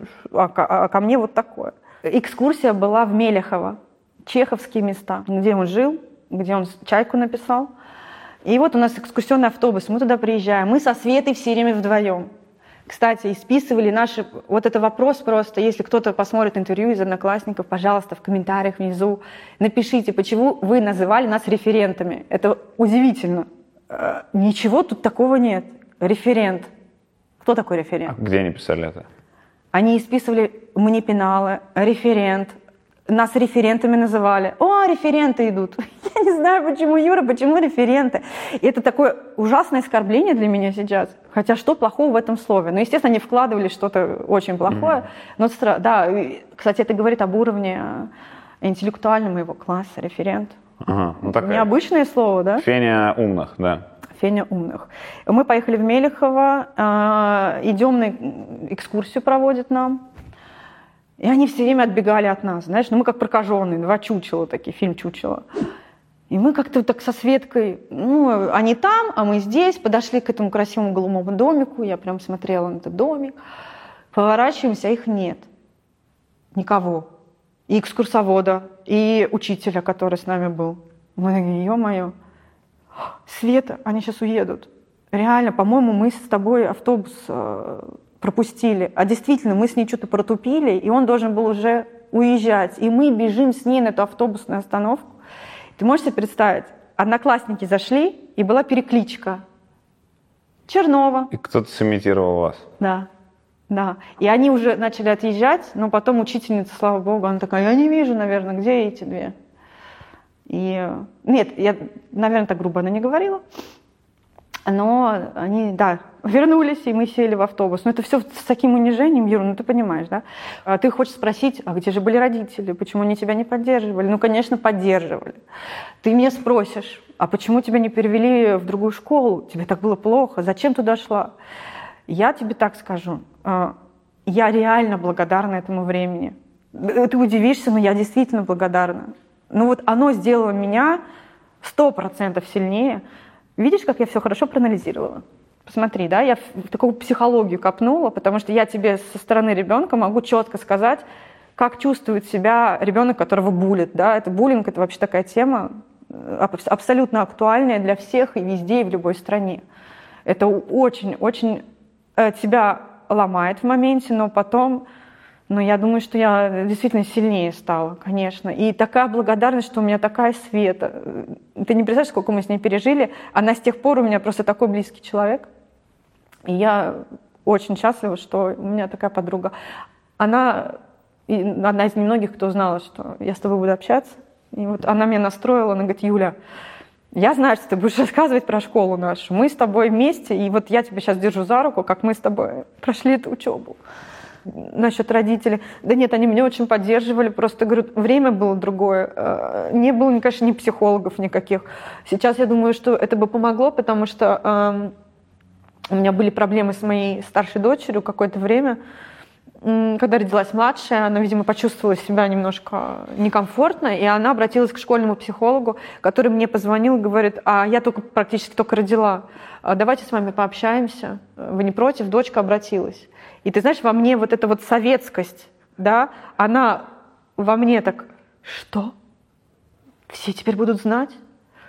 а ко мне вот такое. Экскурсия была в Мелехово, чеховские места, где он жил, где он «Чайку» написал. И вот у нас экскурсионный автобус, мы туда приезжаем, мы со Светой все время вдвоем. Кстати, исписывали наши... Вот это вопрос просто, если кто-то посмотрит интервью из одноклассников, пожалуйста, в комментариях внизу напишите, почему вы называли нас референтами. Это удивительно. Ничего тут такого нет. Референт. Кто такой референт? А где они писали это? Они исписывали мне пеналы, референт. Нас референтами называли. О, референты идут. Я не знаю, почему Юра, почему референты. И это такое ужасное оскорбление для меня сейчас. Хотя что плохого в этом слове? Ну, естественно, они вкладывали что-то очень плохое. Но, да, кстати, это говорит об уровне интеллектуальном моего класса, референт. Ага, необычное слово, да? Феня умных, да. Феня умных. Мы поехали в Мелехово, идем на экскурсию, проводят нам. И они все время отбегали от нас, знаешь, мы как прокаженные, два чучела такие, фильм «Чучело». И мы как-то так со Светкой, они там, а мы здесь, подошли к этому красивому голубому домику, я прям смотрела на этот домик, поворачиваемся, а их нет, никого. И экскурсовода, и учителя, который с нами был. Мы такие: ё-моё, Света, они сейчас уедут. Реально, по-моему, мы с тобой автобус пропустили. А действительно, мы с ней что-то протупили, и он должен был уже уезжать. И мы бежим с ней на эту автобусную остановку. Ты можешь себе представить? Одноклассники зашли, и была перекличка. Чернова. И кто-то сымитировал вас. Да. И они уже начали отъезжать, но потом учительница, слава богу, она такая: я не вижу, наверное, где эти две. И нет, я, наверное, так грубо она не говорила. Но они, да, вернулись, и мы сели в автобус. Но это все с таким унижением, Юра, ты понимаешь, да? А ты хочешь спросить, а где же были родители? Почему они тебя не поддерживали? Конечно, поддерживали. Ты меня спросишь, а почему тебя не перевели в другую школу? Тебе так было плохо, зачем туда шла? Я тебе так скажу, я реально благодарна этому времени. Ты удивишься, но я действительно благодарна. Оно сделало меня 100% сильнее. Видишь, как я все хорошо проанализировала? Посмотри, да, я в такую психологию копнула, потому что я тебе со стороны ребенка могу четко сказать, как чувствует себя ребенок, которого булят, да. Это буллинг, это вообще такая тема абсолютно актуальная для всех и везде, и в любой стране. Это очень-очень тебя ломает в моменте, но потом... Но я думаю, что я действительно сильнее стала, конечно. И такая благодарность, что у меня такая Света. Ты не представляешь, сколько мы с ней пережили. Она с тех пор у меня просто такой близкий человек. И я очень счастлива, что у меня такая подруга. Она одна из немногих, кто знала, что я с тобой буду общаться. И вот она меня настроила, она говорит: Юля, я знаю, что ты будешь рассказывать про школу нашу. Мы с тобой вместе, и вот я тебя сейчас держу за руку, как мы с тобой прошли эту учебу. Насчет родителей. Да нет, они меня очень поддерживали. Просто, говорю, время было другое. Не было, конечно, ни психологов никаких. Сейчас я думаю, что это бы помогло, потому что у меня были проблемы с моей старшей дочерью какое-то время. Когда родилась младшая, она, видимо, почувствовала себя немножко некомфортно, и она обратилась к школьному психологу, который мне позвонил и говорит: а я практически только родила, давайте с вами пообщаемся, вы не против? Дочка обратилась. И ты знаешь, во мне вот эта вот советскость, да, она во мне так: что? Все теперь будут знать?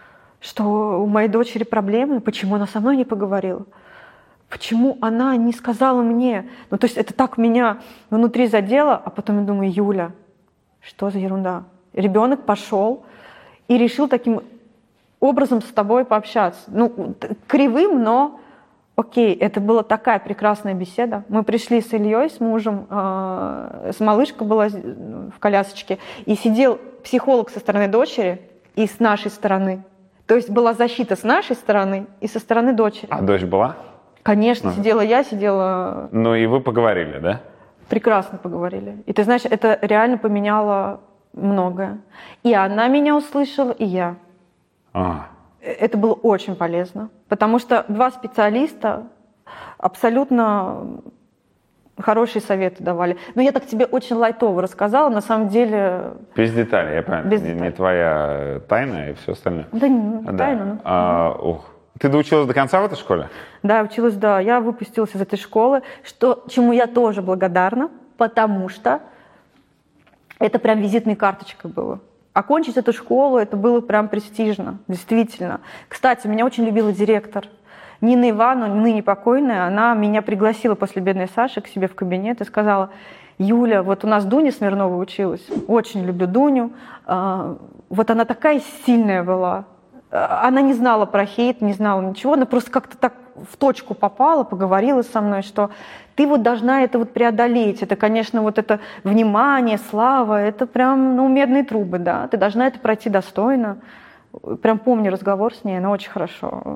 что у моей дочери проблемы, почему она со мной не поговорила, почему она не сказала мне. Ну, то есть это так меня внутри задело, а потом я думаю, Юля, что за ерунда? Ребенок пошел и решил таким образом с тобой пообщаться. Ну, кривым, но окей, это была такая прекрасная беседа. Мы пришли с Ильей, с мужем, с малышкой была в колясочке, и сидел психолог со стороны дочери и с нашей стороны. То есть была защита с нашей стороны и со стороны дочери. А дочь была? Конечно, сидела я, сидела... Ну и вы поговорили, да? Прекрасно поговорили. И ты знаешь, это реально поменяло многое. И она меня услышала, и я. Это было очень полезно, потому что два специалиста абсолютно хорошие советы давали. Но я так тебе очень лайтово рассказала, на самом деле... Без деталей, я понимаю. Без не деталей. Твоя тайна и все остальное. Да, не тайна. Ты доучилась до конца в этой школе? Да, училась, да. Я выпустилась из этой школы, чему я тоже благодарна, потому что это прям визитной карточкой было. Окончить эту школу, это было прям престижно, действительно. Кстати, меня очень любила директор. Нина Ивановна, ныне покойная, она меня пригласила после «Бедной Саши» к себе в кабинет и сказала: Юля, вот у нас Дуня Смирнова училась, очень люблю Дуню, вот она такая сильная была. Она не знала про хейт, не знала ничего, она просто как-то так в точку попала, поговорила со мной, что ты вот должна это вот преодолеть. Это, конечно, вот это внимание, слава, это прям, ну, медные трубы, да. Ты должна это пройти достойно. Прям помню разговор с ней, она очень хорошо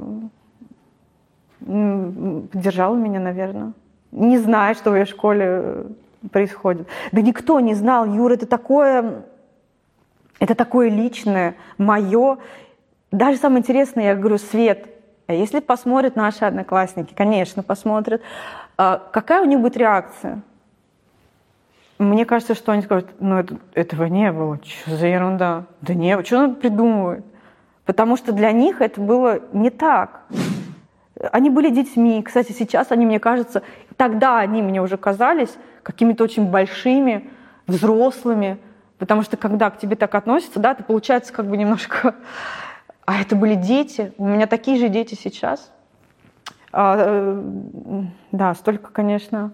поддержала меня, наверное. Не знаю, что в ее школе происходит. Да никто не знал, Юра, это такое личное, мое. Даже самое интересное, я говорю, Свет, а если посмотрят наши одноклассники, конечно, посмотрят, какая у них будет реакция? Мне кажется, что они скажут, ну, этого не было, что за ерунда? Да не, что он придумывает? Потому что для них это было не так. Они были детьми. Кстати, сейчас они, мне кажется, тогда они мне уже казались какими-то очень большими, взрослыми, потому что когда к тебе так относятся, да, ты, получается, как бы немножко... А это были дети. У меня такие же дети сейчас. Да, столько, конечно,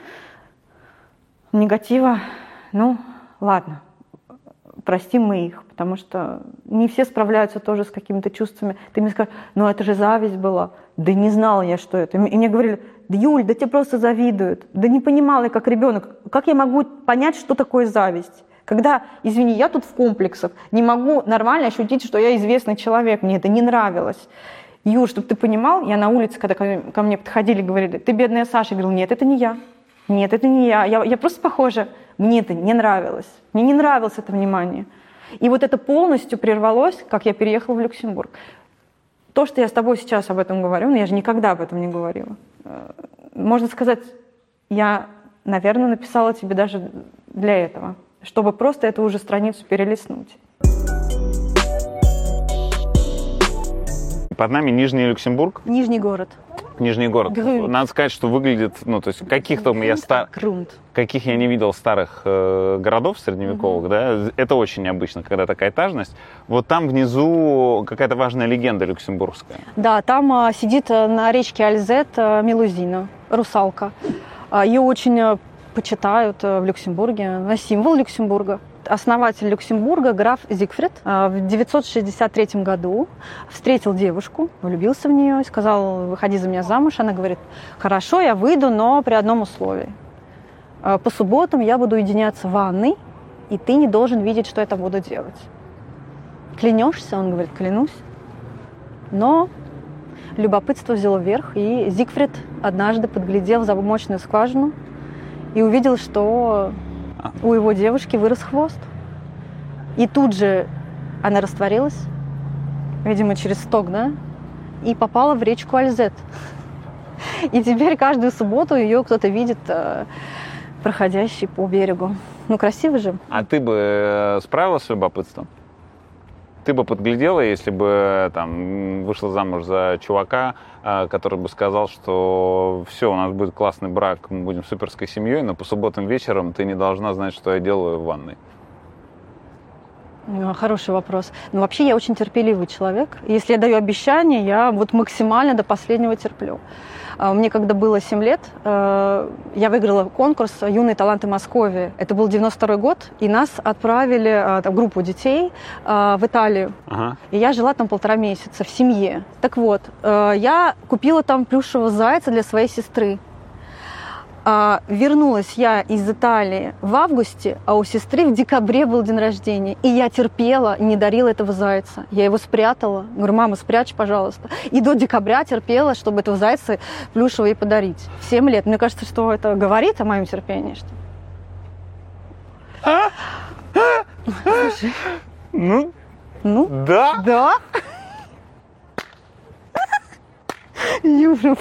негатива. Ну, ладно. Простим мы их, потому что не все справляются тоже с какими-то чувствами. Ты мне скажешь, ну это же зависть была. Да не знала я, что это. И мне говорили, да Юль, да тебе просто завидуют. Да не понимала я, как ребенок. Как я могу понять, что такое зависть? Когда, извини, я тут в комплексах, не могу нормально ощутить, что я известный человек, мне это не нравилось. Юр, чтобы ты понимал, я на улице, когда ко мне подходили, говорили, ты бедная Саша, я говорила, нет, это не я. Нет, это не я просто похожа. Мне это не нравилось. Мне не нравилось это внимание. И вот это полностью прервалось, как я переехала в Люксембург. То, что я с тобой сейчас об этом говорю, но я же никогда об этом не говорила. Можно сказать, я, наверное, написала тебе даже для этого, чтобы просто эту уже страницу перелистнуть. Под нами Нижний Люксембург. Нижний город. Нижний город. Грунт. Надо сказать, что выглядит, ну, то есть каких я не видел старых городов средневековых, да, это очень необычно, когда такая этажность. Вот там внизу какая-то важная легенда люксембургская. Да, там сидит на речке Альзет Мелузина, русалка. Ее очень почитают в Люксембурге, она символ Люксембурга. Основатель Люксембурга, граф Зигфрид, в 963 году встретил девушку, влюбился в нее и сказал, выходи за меня замуж. Она говорит, хорошо, я выйду, но при одном условии. По субботам я буду уединяться в ванной, и ты не должен видеть, что я там буду делать. Клянешься? Он говорит, клянусь. Но любопытство взяло верх, и Зигфрид однажды подглядел в замочную скважину и увидел, что у его девушки вырос хвост. И тут же она растворилась, видимо, через сток, да, и попала в речку Альзет. И теперь каждую субботу ее кто-то видит, проходящий по берегу. Ну, красиво же. А ты бы справилась с любопытством? Ты бы подглядела, если бы там вышла замуж за чувака, который бы сказал, что все, у нас будет классный брак, мы будем суперской семьей, но по субботам вечером ты не должна знать, что я делаю в ванной. Хороший вопрос. Но вообще я очень терпеливый человек. Если я даю обещание, я вот максимально до последнего терплю. Мне когда было 7 лет, я выиграла конкурс «Юные таланты Москвы». Это был 92-й год, и нас отправили, там, группу детей, в Италию. Ага. И я жила там 1,5 месяца в семье. Так вот, я купила там плюшевого зайца для своей сестры. Вернулась я из Италии в августе, а у сестры в декабре был день рождения. И я терпела, не дарила этого зайца. Я его спрятала. Говорю, мама, спрячь, пожалуйста. И до декабря терпела, чтобы этого зайца плюшевого ей подарить. 7 лет. Мне кажется, что это говорит о моем терпении. Что... Слушай. Ну, да. Да. Юра,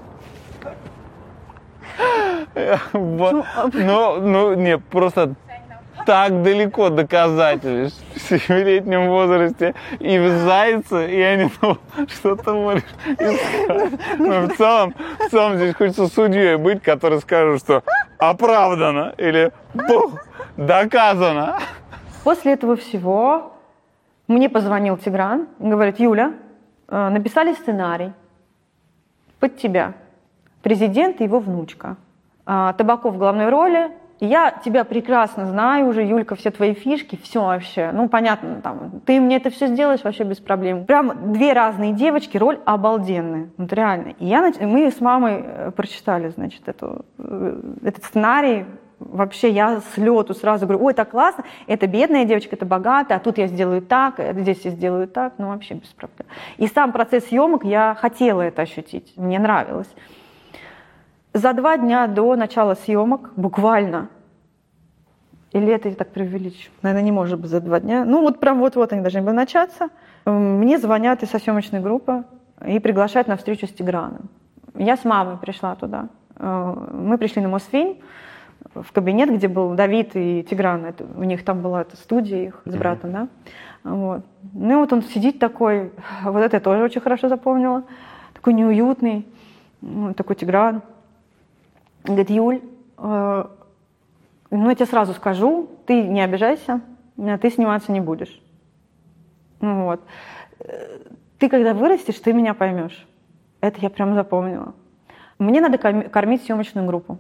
не, просто так далеко доказательств в 7-летнем возрасте и в зайце, и они что-то можешь искать. Но в целом здесь хочется судьей быть, который скажет, что оправдано или доказано. После этого всего мне позвонил Тигран и говорит, Юля, написали сценарий под тебя. Президент и его внучка. Табаков в главной роли. Я тебя прекрасно знаю уже, Юлька, все твои фишки, все вообще. Ну, понятно, там, ты мне это все сделаешь вообще без проблем. Прям 2 разные девочки, роль обалденная. Вот реально. И мы с мамой прочитали, значит, этот сценарий. Вообще я с лету сразу говорю, ой, так классно, это бедная девочка, это богатая, а тут я сделаю так, здесь я сделаю так, ну вообще без проблем. И сам процесс съемок, я хотела это ощутить, мне нравилось. За 2 дня до начала съемок, буквально, или это я так преувеличу, наверное, не может быть за 2 дня, ну вот прям вот-вот они должны были начаться, мне звонят из съемочной группы и приглашают на встречу с Тиграном. Я с мамой пришла туда, мы пришли на Мосфильм, в кабинет, где был Давид и Тигран, у них там была эта студия их с братом, да, вот. Ну и вот он сидит такой, вот это я тоже очень хорошо запомнила, такой неуютный, такой Тигран. Говорит, Юль, ну я тебе сразу скажу, ты не обижайся, ты сниматься не будешь. Вот. Ты когда вырастешь, ты меня поймешь. Это я прям запомнила. Мне надо кормить съемочную группу.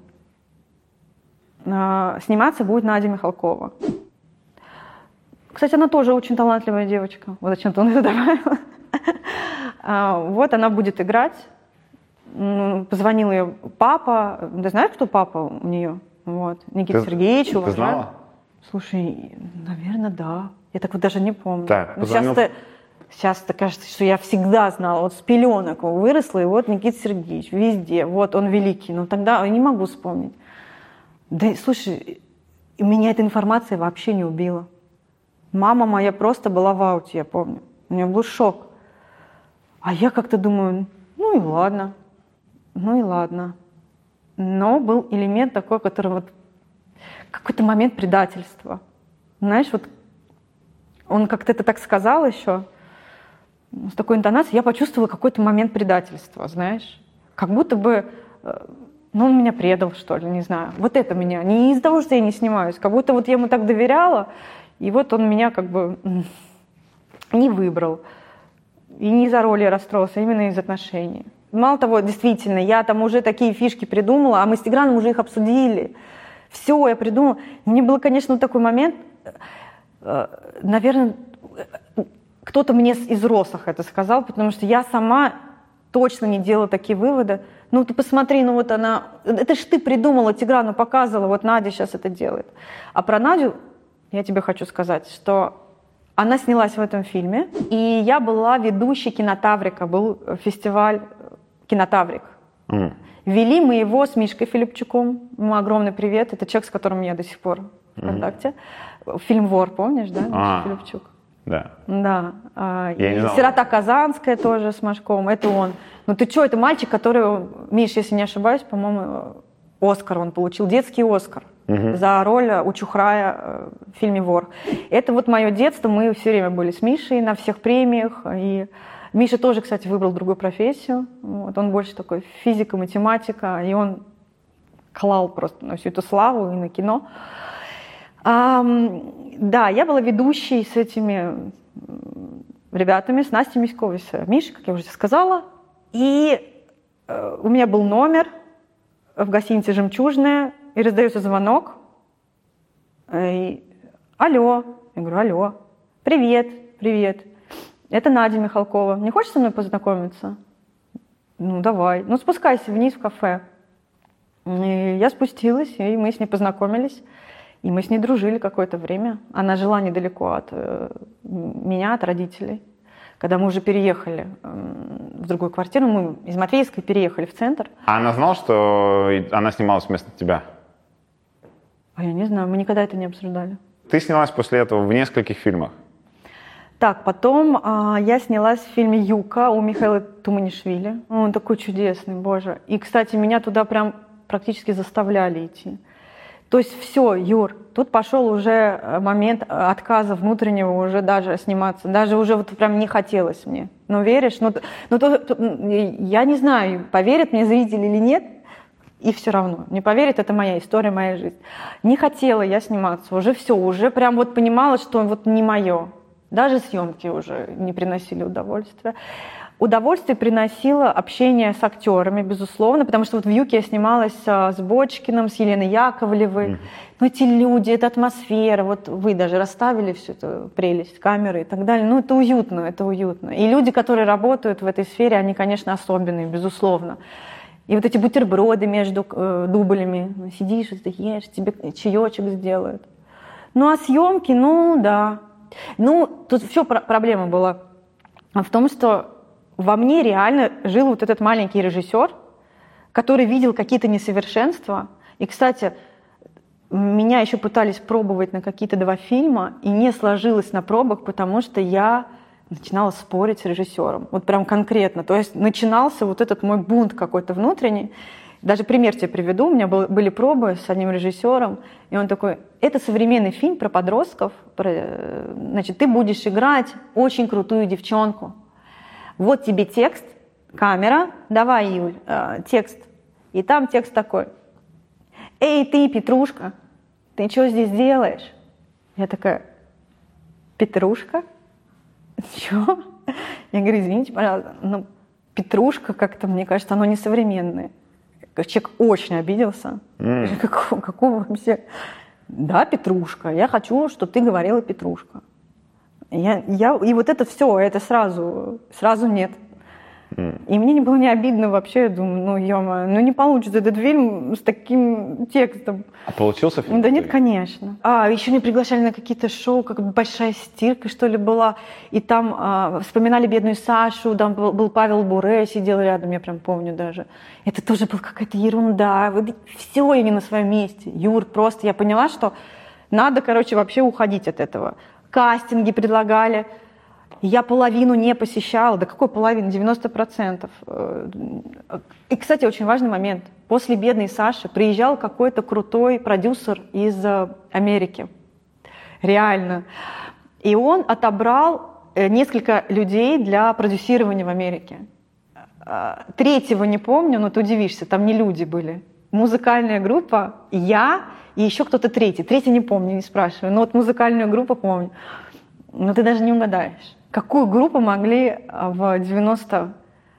Сниматься будет Надя Михалкова. Кстати, она тоже очень талантливая девочка. Вот зачем-то он это добавил. Вот она будет играть. Позвонил ее папа. Ты знаешь, кто папа у нее? Вот. Никита Сергеевич. Ты знала? Слушай, наверное, да. Я так вот даже не помню. Так, сейчас-то кажется, что я всегда знала. Вот с пеленок выросла, и вот Никита Сергеевич везде. Вот он великий. Но тогда я не могу вспомнить. Да, слушай, меня эта информация вообще не убила. Мама моя просто была в ауте, я помню. У нее был шок. А я как-то думаю, ну и ладно. Но был элемент такой, который вот какой-то момент предательства. Знаешь, вот он как-то это так сказал еще, с такой интонацией, я почувствовала какой-то момент предательства, знаешь. Как будто бы... Ну, он меня предал, что ли, не знаю. Вот это меня. Не из-за того, что я не снимаюсь. Как будто вот я ему так доверяла, и вот он меня как бы не выбрал. И не из-за роли расстроился, а именно из отношений. Мало того, действительно, я там уже такие фишки придумала, а мы с Тиграном уже их обсудили. Все, я придумала. Мне был, конечно, вот такой момент, наверное, кто-то мне из Росах это сказал, потому что я сама точно не делала такие выводы. Ну, ты посмотри, ну вот она... Это ж ты придумала, Тиграну показывала, вот Надя сейчас это делает. А про Надю я тебе хочу сказать, что она снялась в этом фильме, и я была ведущей Кинотаврика, был фестиваль Кинотаврик. Вели мы его с Мишкой Филипчуком. Ему огромный привет. Это человек, с которым я до сих пор в контакте. Фильм «Вор», помнишь, да, Миша Филипчук? Да. Да. «Сирота Казанская» тоже с Машковым. Это он. Ну ты что, это мальчик, который, Миш, если не ошибаюсь, по-моему, Оскар он получил, детский Оскар за роль Учухрая в фильме «Вор». Это вот мое детство, мы все время были с Мишей на всех премиях. И Миша тоже, кстати, выбрал другую профессию. Вот, он больше такой физика, математика, и он клал просто на всю эту славу и на кино. Да, я была ведущей с этими ребятами, с Настей Миськовой, с Мишей, как я уже сказала. И у меня был номер в гостинице «Жемчужная», и раздается звонок. И, алло. Я говорю, алло. Привет, привет. Это Надя Михалкова. Не хочешь со мной познакомиться? Ну, давай. Ну, спускайся вниз в кафе. И я спустилась, и мы с ней познакомились. И мы с ней дружили какое-то время. Она жила недалеко от меня, от родителей. Когда мы уже переехали в другую квартиру, мы из Матвеевской переехали в центр. А она знала, что она снималась вместо тебя? А я не знаю, мы никогда это не обсуждали. Ты снялась после этого в нескольких фильмах. Так, потом я снялась в фильме «Юка» у Михаила Туманишвили. Он такой чудесный, боже. И, кстати, меня туда прям практически заставляли идти. То есть все, Юр, тут пошел уже момент отказа внутреннего уже даже сниматься. Даже уже вот прям не хотелось мне. Ну, веришь? Я не знаю, поверят мне зрители или нет, и все равно. Не поверят, это моя история, моя жизнь. Не хотела я сниматься, уже все, уже прям вот понимала, что вот не мое. Даже съемки уже не приносили удовольствия. Удовольствие приносило общение с актерами, безусловно, потому что вот в «Юке» я снималась с Бочкиным, с Еленой Яковлевой. Ну, эти люди, эта атмосфера, вот вы даже расставили всю эту прелесть, камеры и так далее. Ну, это уютно, это уютно. И люди, которые работают в этой сфере, они, конечно, особенные, безусловно. И вот эти бутерброды между дублями. Сидишь, ты ешь, тебе чаечек сделают. Ну, а съемки, ну, да. Ну, тут все проблема была в том, что во мне реально жил вот этот маленький режиссер, который видел какие-то несовершенства. И, кстати, меня еще пытались пробовать на какие-то 2 фильма, и не сложилось на пробах, потому что я начинала спорить с режиссером. Вот прям конкретно. То есть начинался вот этот мой бунт какой-то внутренний. Даже пример тебе приведу. У меня были пробы с одним режиссером, и он такой: это современный фильм про подростков, значит, ты будешь играть очень крутую девчонку. Вот тебе текст, камера, давай, Юль, текст. И там текст такой: эй, ты, Петрушка, ты что здесь делаешь? Я такая: Петрушка? Чё? Я говорю, извините, пожалуйста, но Петрушка как-то, мне кажется, оно несовременное. Человек очень обиделся. Какого вообще? Да, Петрушка, я хочу, чтобы ты говорила Петрушка. И вот это все, это сразу нет. И мне не было не обидно вообще. Я думаю, ну, ё-моё, ну не получится этот фильм с таким текстом. А получился фильм? Да нет, конечно. Еще не приглашали на какие-то шоу, как «Большая стирка», что ли, была. И там вспоминали бедную Сашу, там был Павел Буре, сидел рядом, я прям помню даже. Это тоже была какая-то ерунда. Все я не на своем месте. Юр, просто я поняла, что надо, короче, вообще уходить от этого. Кастинги предлагали. Я половину не посещала. Да какой половину? 90%. И, кстати, очень важный момент. После «Бедной Саши» приезжал какой-то крутой продюсер из Америки. Реально. И он отобрал несколько людей для продюсирования в Америке. 3-го не помню, но ты удивишься, там не люди были. Музыкальная группа, я и еще кто-то 3-й. 3-й не помню, не спрашивай. Но вот музыкальную группу помню. Но ты даже не угадаешь. Какую группу могли в 98-м?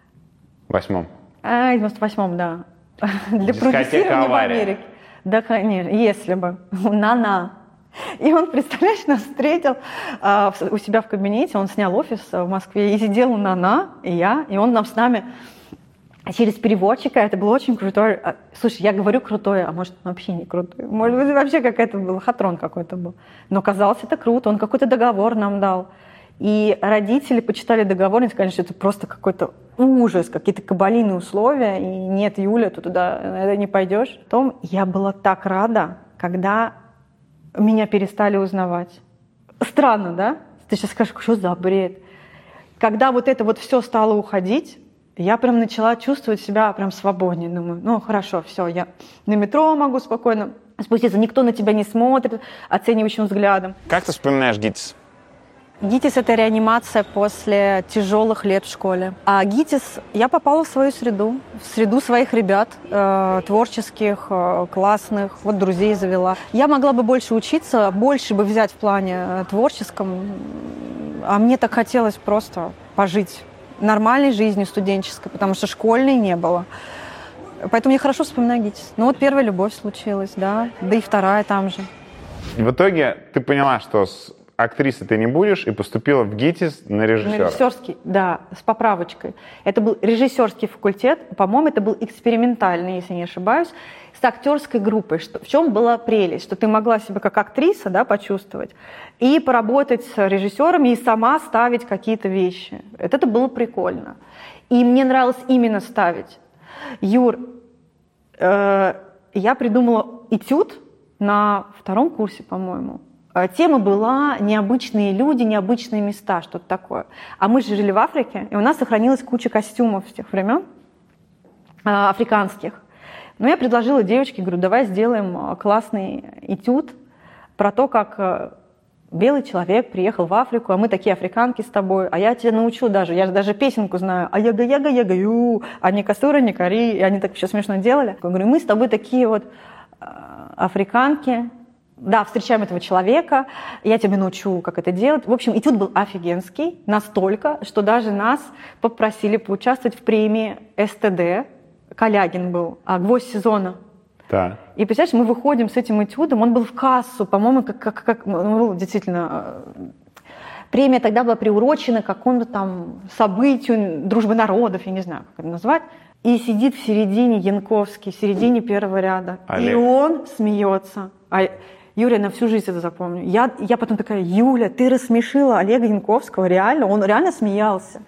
98-м, да. Для продюсирования в Америке. Да, конечно, если бы. На-на. И он, представляешь, нас встретил у себя в кабинете, он снял офис в Москве, и сидел на-на, и я, и он нам с нами через переводчика, это было очень крутое. Слушай, я говорю крутое, а может, вообще не крутое. Может быть, вообще какая-то был, хатрон какой-то был. Но казалось, это круто, он какой-то договор нам дал. И родители почитали договор, и сказали, что это просто какой-то ужас, какие-то кабалиные условия, и нет, Юля, ты туда не пойдешь. Потом я была так рада, когда меня перестали узнавать. Странно, да? Ты сейчас скажешь, что за бред? Когда вот это вот все стало уходить, я прям начала чувствовать себя прям свободнее. Думаю, ну хорошо, все, я на метро могу спокойно спуститься, никто на тебя не смотрит оценивающим взглядом. Как ты вспоминаешь ГИТИС? ГИТИС – это реанимация после тяжелых лет в школе. А ГИТИС я попала в свою среду, в среду своих ребят, творческих, классных, вот друзей завела. Я могла бы больше учиться, больше бы взять в плане творческом, а мне так хотелось просто пожить нормальной жизнью студенческой, потому что школьной не было. Поэтому я хорошо вспоминаю ГИТИС. Ну вот первая любовь случилась, да и вторая там же. В итоге ты поняла, что актрисой ты не будешь, и поступила в ГИТИС на режиссера. На режиссерский, да, с поправочкой. Это был режиссерский факультет, по-моему, это был экспериментальный, если не ошибаюсь, с актерской группой. В чем была прелесть? Что ты могла себя как актриса, да, почувствовать и поработать с режиссерами, и сама ставить какие-то вещи. Это было прикольно. И мне нравилось именно ставить. Юр, я придумала этюд на 2 курсе, по-моему. Тема была «Необычные люди, необычные места», что-то такое. А мы же жили в Африке, и у нас сохранилась куча костюмов с тех времен, африканских. Но я предложила девочке, говорю, давай сделаем классный этюд про то, как белый человек приехал в Африку, а мы такие африканки с тобой, а я тебя научу даже, я даже песенку знаю, а яга-яга-яга-ю, а не косура, не кори, и они так еще смешно делали. Я говорю, мы с тобой такие вот африканки, да, встречаем этого человека, я тебе научу, как это делать. В общем, этюд был офигенский, настолько, что даже нас попросили поучаствовать в премии СТД. Калягин был, гвоздь сезона. Да. И, представляешь, мы выходим с этим этюдом, он был в кассу, по-моему, как ну, действительно... Премия тогда была приурочена к какому-то там событию дружбы народов, я не знаю, как это назвать. И сидит в середине Янковский, в середине первого ряда. Олег. И он смеется. Юля, я на всю жизнь это запомню. Я потом такая, Юля, ты рассмешила Олега Янковского, реально? Он реально смеялся.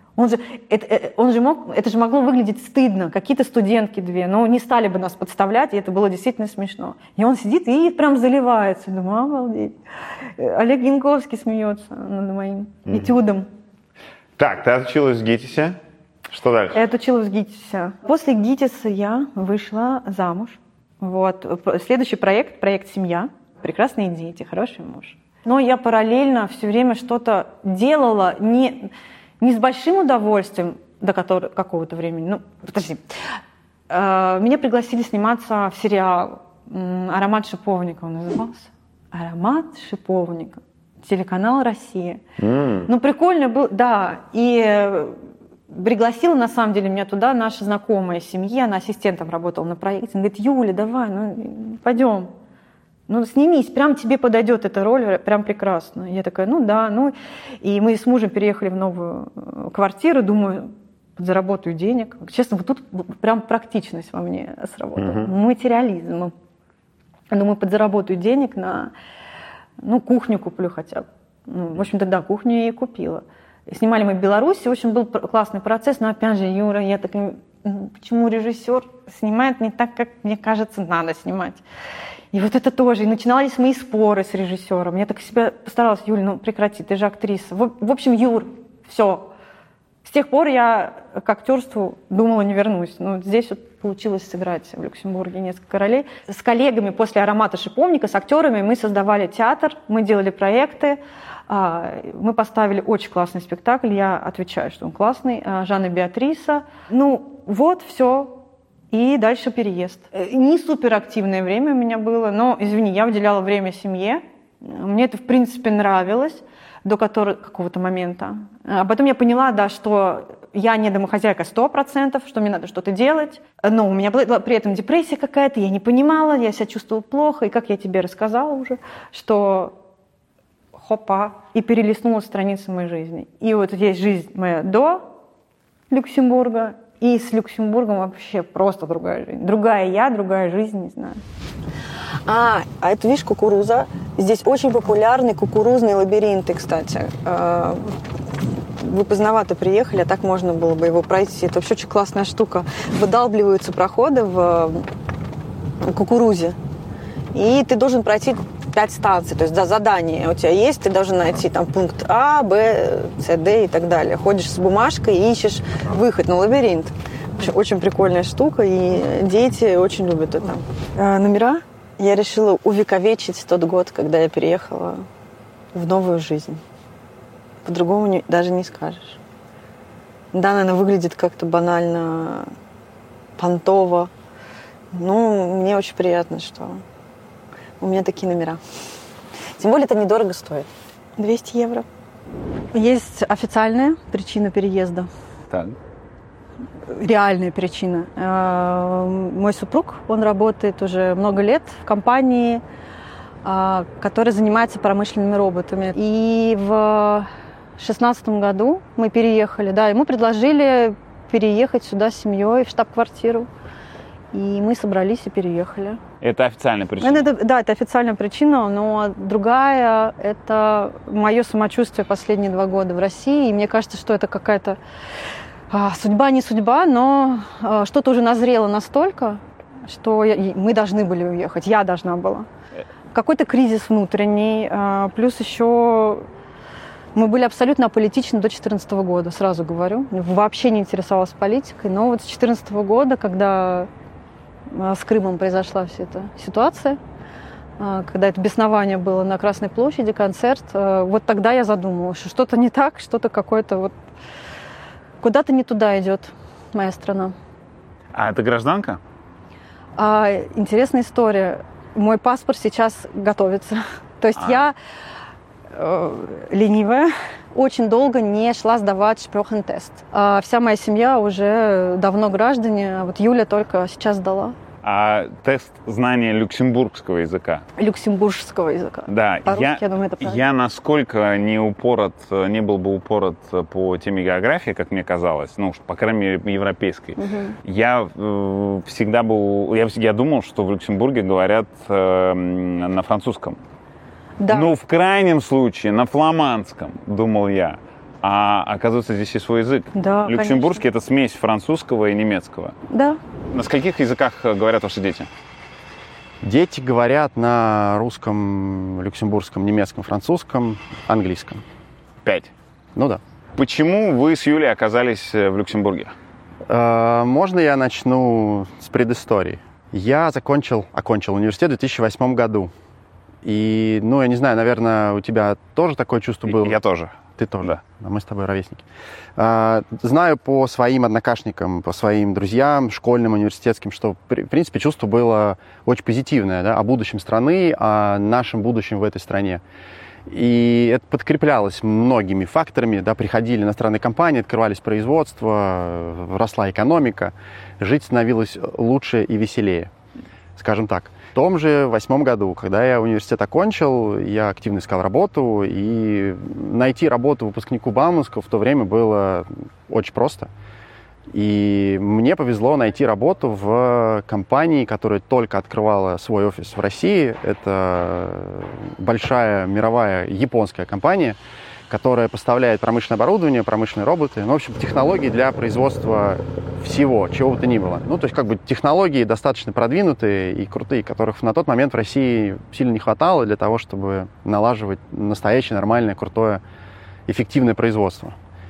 Это же могло выглядеть стыдно. Какие-то студентки 2, но не стали бы нас подставлять, и это было действительно смешно. И он сидит и прям заливается. Думаю, обалдеть. Олег Янковский смеется над моим этюдом. Так, ты отучилась в ГИТИСе. Что дальше? Я отучилась в ГИТИСе. После ГИТИСа я вышла замуж. Вот. Следующий проект «Семья». Прекрасные дети, хороший муж. Но я параллельно все время что-то делала, не с большим удовольствием до какого-то времени. Ну, подожди. Меня пригласили сниматься в сериал «Аромат шиповника» он назывался. «Аромат шиповника». Телеканал «Россия». Ну, прикольно было, да. И пригласила, на самом деле, меня туда наша знакомая семьи, она ассистентом работала на проекте. Она говорит, Юля, давай, ну, пойдем. Ну, снимись, прям тебе подойдет эта роль, прям прекрасно. Я такая, ну да, ну. И мы с мужем переехали в новую квартиру, думаю, заработаю денег. Честно, вот тут прям практичность во мне сработала. Материализм. Думаю, подзаработаю денег на, ну, кухню куплю хотя бы. Ну, в общем-то, да, кухню я и купила. Снимали мы в Беларуси, в общем, был классный процесс, но опять же, Юра, я такая, почему режиссер снимает не так, как мне кажется, надо снимать? И вот это тоже. И начинались мои споры с режиссером. Я так себя постаралась, Юля, ну прекрати, ты же актриса. В общем, Юр, все. С тех пор я к актерству думала, не вернусь. Но здесь вот получилось сыграть в Люксембурге несколько ролей. С коллегами после «Аромата шиповника», с актерами мы создавали театр, мы делали проекты. Мы поставили очень классный спектакль. Я отвечаю, что он классный. Жанна Беатриса. Ну, вот, все. И дальше переезд. Не суперактивное время у меня было, но, извини, я уделяла время семье. Мне это, в принципе, нравилось до какого-то момента. А потом я поняла, да, что я не домохозяйка 100%, что мне надо что-то делать. Но у меня была при этом депрессия какая-то, я не понимала, я себя чувствовала плохо. И как я тебе рассказала уже, что хопа, и перелистнула страницы моей жизни. И вот есть жизнь моя до Люксембурга, и с Люксембургом вообще просто другая жизнь. Другая я, другая жизнь, не знаю. А это, видишь, кукуруза. Здесь очень популярны кукурузные лабиринты, кстати. Вы поздновато приехали, а так можно было бы его пройти. Это вообще очень классная штука. Выдалбливаются проходы в кукурузе. И ты должен пройти 5 станций, то есть, да, задание у тебя есть, ты должен найти там пункт А, Б, С, Д и так далее. Ходишь с бумажкой и ищешь выход на лабиринт. Очень прикольная штука, и дети очень любят это. Номера я решила увековечить тот год, когда я переехала в новую жизнь. По-другому даже не скажешь. Да, наверное, выглядит как-то банально, понтово. Ну, мне очень приятно, что у меня такие номера. Тем более это недорого стоит. 200 евро. Есть официальная причина переезда. Так. Реальная причина. Мой супруг, он работает уже много лет в компании, которая занимается промышленными роботами. И в 2016 году мы переехали. Да, ему предложили переехать сюда с семьей в штаб-квартиру. И мы собрались и переехали. Это официальная причина? Да, это официальная причина, но другая – это мое самочувствие последние 2 года в России. И мне кажется, что это какая-то судьба, не судьба, но что-то уже назрело настолько, что мы должны были уехать, я должна была. Какой-то кризис внутренний, плюс еще мы были абсолютно аполитичны до 2014 года, сразу говорю. Вообще не интересовалась политикой, но вот с 2014 года, когда с Крымом произошла вся эта ситуация, когда это беснование было на Красной площади, концерт, вот тогда я задумалась, что что-то не так, что-то какое-то вот куда-то не туда идет моя страна. А это гражданка? Интересная история. Мой паспорт сейчас готовится. То есть я ленивая, очень долго не шла сдавать шпрехентест. Вся моя семья уже давно граждане, а вот Юля только сейчас сдала. А тест знания люксембургского языка? Люксембургского языка. Да, по-русски, я думаю, это правильно. Я насколько не был бы упорот по теме географии, как мне казалось, ну, по крайней мере, европейской, я всегда был, я думал, что в Люксембурге говорят на французском. Да. Ну, в крайнем случае, на фламандском, думал я. А оказывается, здесь и свой язык. Да, Люксембургский — конечно. это смесь французского и немецкого. Да. На скольких языках говорят ваши дети? Дети говорят на русском, люксембургском, немецком, французском, английском. 5. Ну да. Почему вы с Юлей оказались в Люксембурге? Можно я начну с предыстории? Я окончил университет в 2008 году. И, ну, я не знаю, наверное, у тебя тоже такое чувство было? Я тоже. Ты тоже? Да. Мы с тобой ровесники. Знаю по своим однокашникам, по своим друзьям, школьным, университетским, что, в принципе, чувство было очень позитивное, да, о будущем страны, о нашем будущем в этой стране. И это подкреплялось многими факторами. Да, приходили иностранные компании, открывались производства, росла экономика, жить становилось лучше и веселее, скажем так. В том же 2008 году, когда я университет окончил, я активно искал работу, и найти работу выпускнику Бауманского в то время было очень просто. И мне повезло найти работу в компании, которая только открывала свой офис в России. Это большая мировая японская компания, которая поставляет промышленное оборудование, промышленные роботы, ну, в общем, технологии для производства всего, чего бы то ни было. Ну, то есть, как бы, технологии достаточно продвинутые и крутые, которых на тот момент в России сильно не хватало для того, чтобы налаживать настоящее, нормальное, крутое, эффективное производство.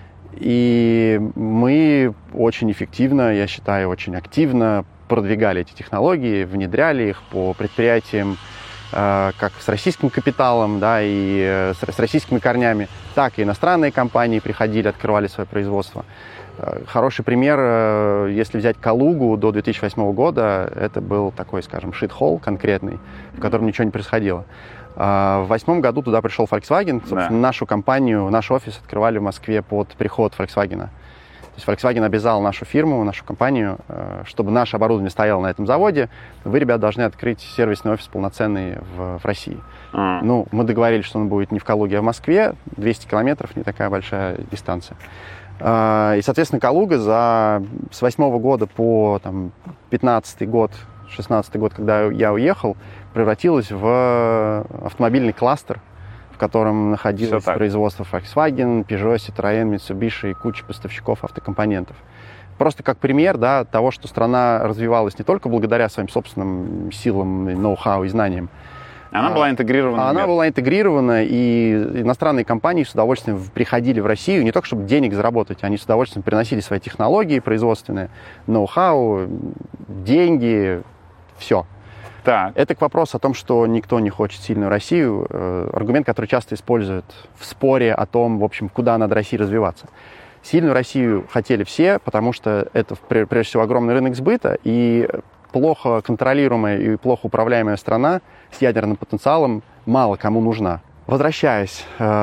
И мы очень эффективно, я считаю, очень активно продвигали эти технологии, внедряли их по предприятиям, как с российским капиталом, да, и с российскими корнями, так и иностранные компании приходили, открывали свое производство. Хороший пример, если взять Калугу до 2008 года, это был такой, скажем, шит-холл конкретный, в котором ничего не происходило. В 2008 году туда пришел Volkswagen, собственно, нашу компанию, наш офис открывали в Москве под приход Volkswagen. То есть Volkswagen обязал нашу фирму, нашу компанию, чтобы наше оборудование стояло на этом заводе, вы, ребят, должны открыть сервисный офис полноценный в России. Ну, мы договорились, что он будет не в Калуге, а в Москве. 200 километров, не такая большая дистанция. И, соответственно, Калуга с 2008 года по 2015 год, 2016 год, когда я уехал, превратилась в автомобильный кластер, в котором находилось производство Volkswagen, Peugeot, Citroën, Mitsubishi и куча поставщиков автокомпонентов. Просто как пример, да, того, что страна развивалась не только благодаря своим собственным силам, ноу-хау и знаниям. Она была интегрирована. Она была интегрирована, и иностранные компании с удовольствием приходили в Россию, не только чтобы денег заработать, они с удовольствием приносили свои технологии производственные, ноу-хау, деньги, все. Так. Это к вопросу о том, что никто не хочет сильную Россию. Аргумент, который часто используют в споре о том, в общем, куда надо России развиваться. Сильную Россию хотели все, потому что это, прежде всего, огромный рынок сбыта, и плохо контролируемая и плохо управляемая страна с ядерным потенциалом мало кому нужна. Возвращаясь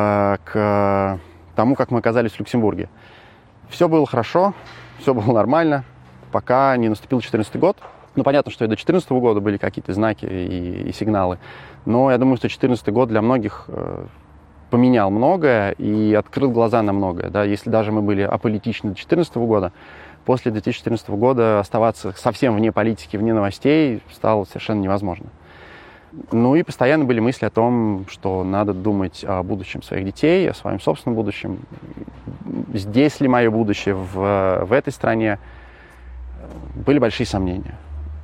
к тому, как мы оказались в Люксембурге. Все было хорошо, все было нормально, пока не наступил 2014 год. Ну, понятно, что и до 2014 года были какие-то знаки и сигналы, но я думаю, что 2014 год для многих поменял многое и открыл глаза на многое. Да? Если даже мы были аполитичны до 2014 года, после 2014 года оставаться совсем вне политики, вне новостей стало совершенно невозможно. Ну и постоянно были мысли о том, что надо думать о будущем своих детей, о своем собственном будущем. Здесь ли мое будущее, в этой стране? Были большие сомнения.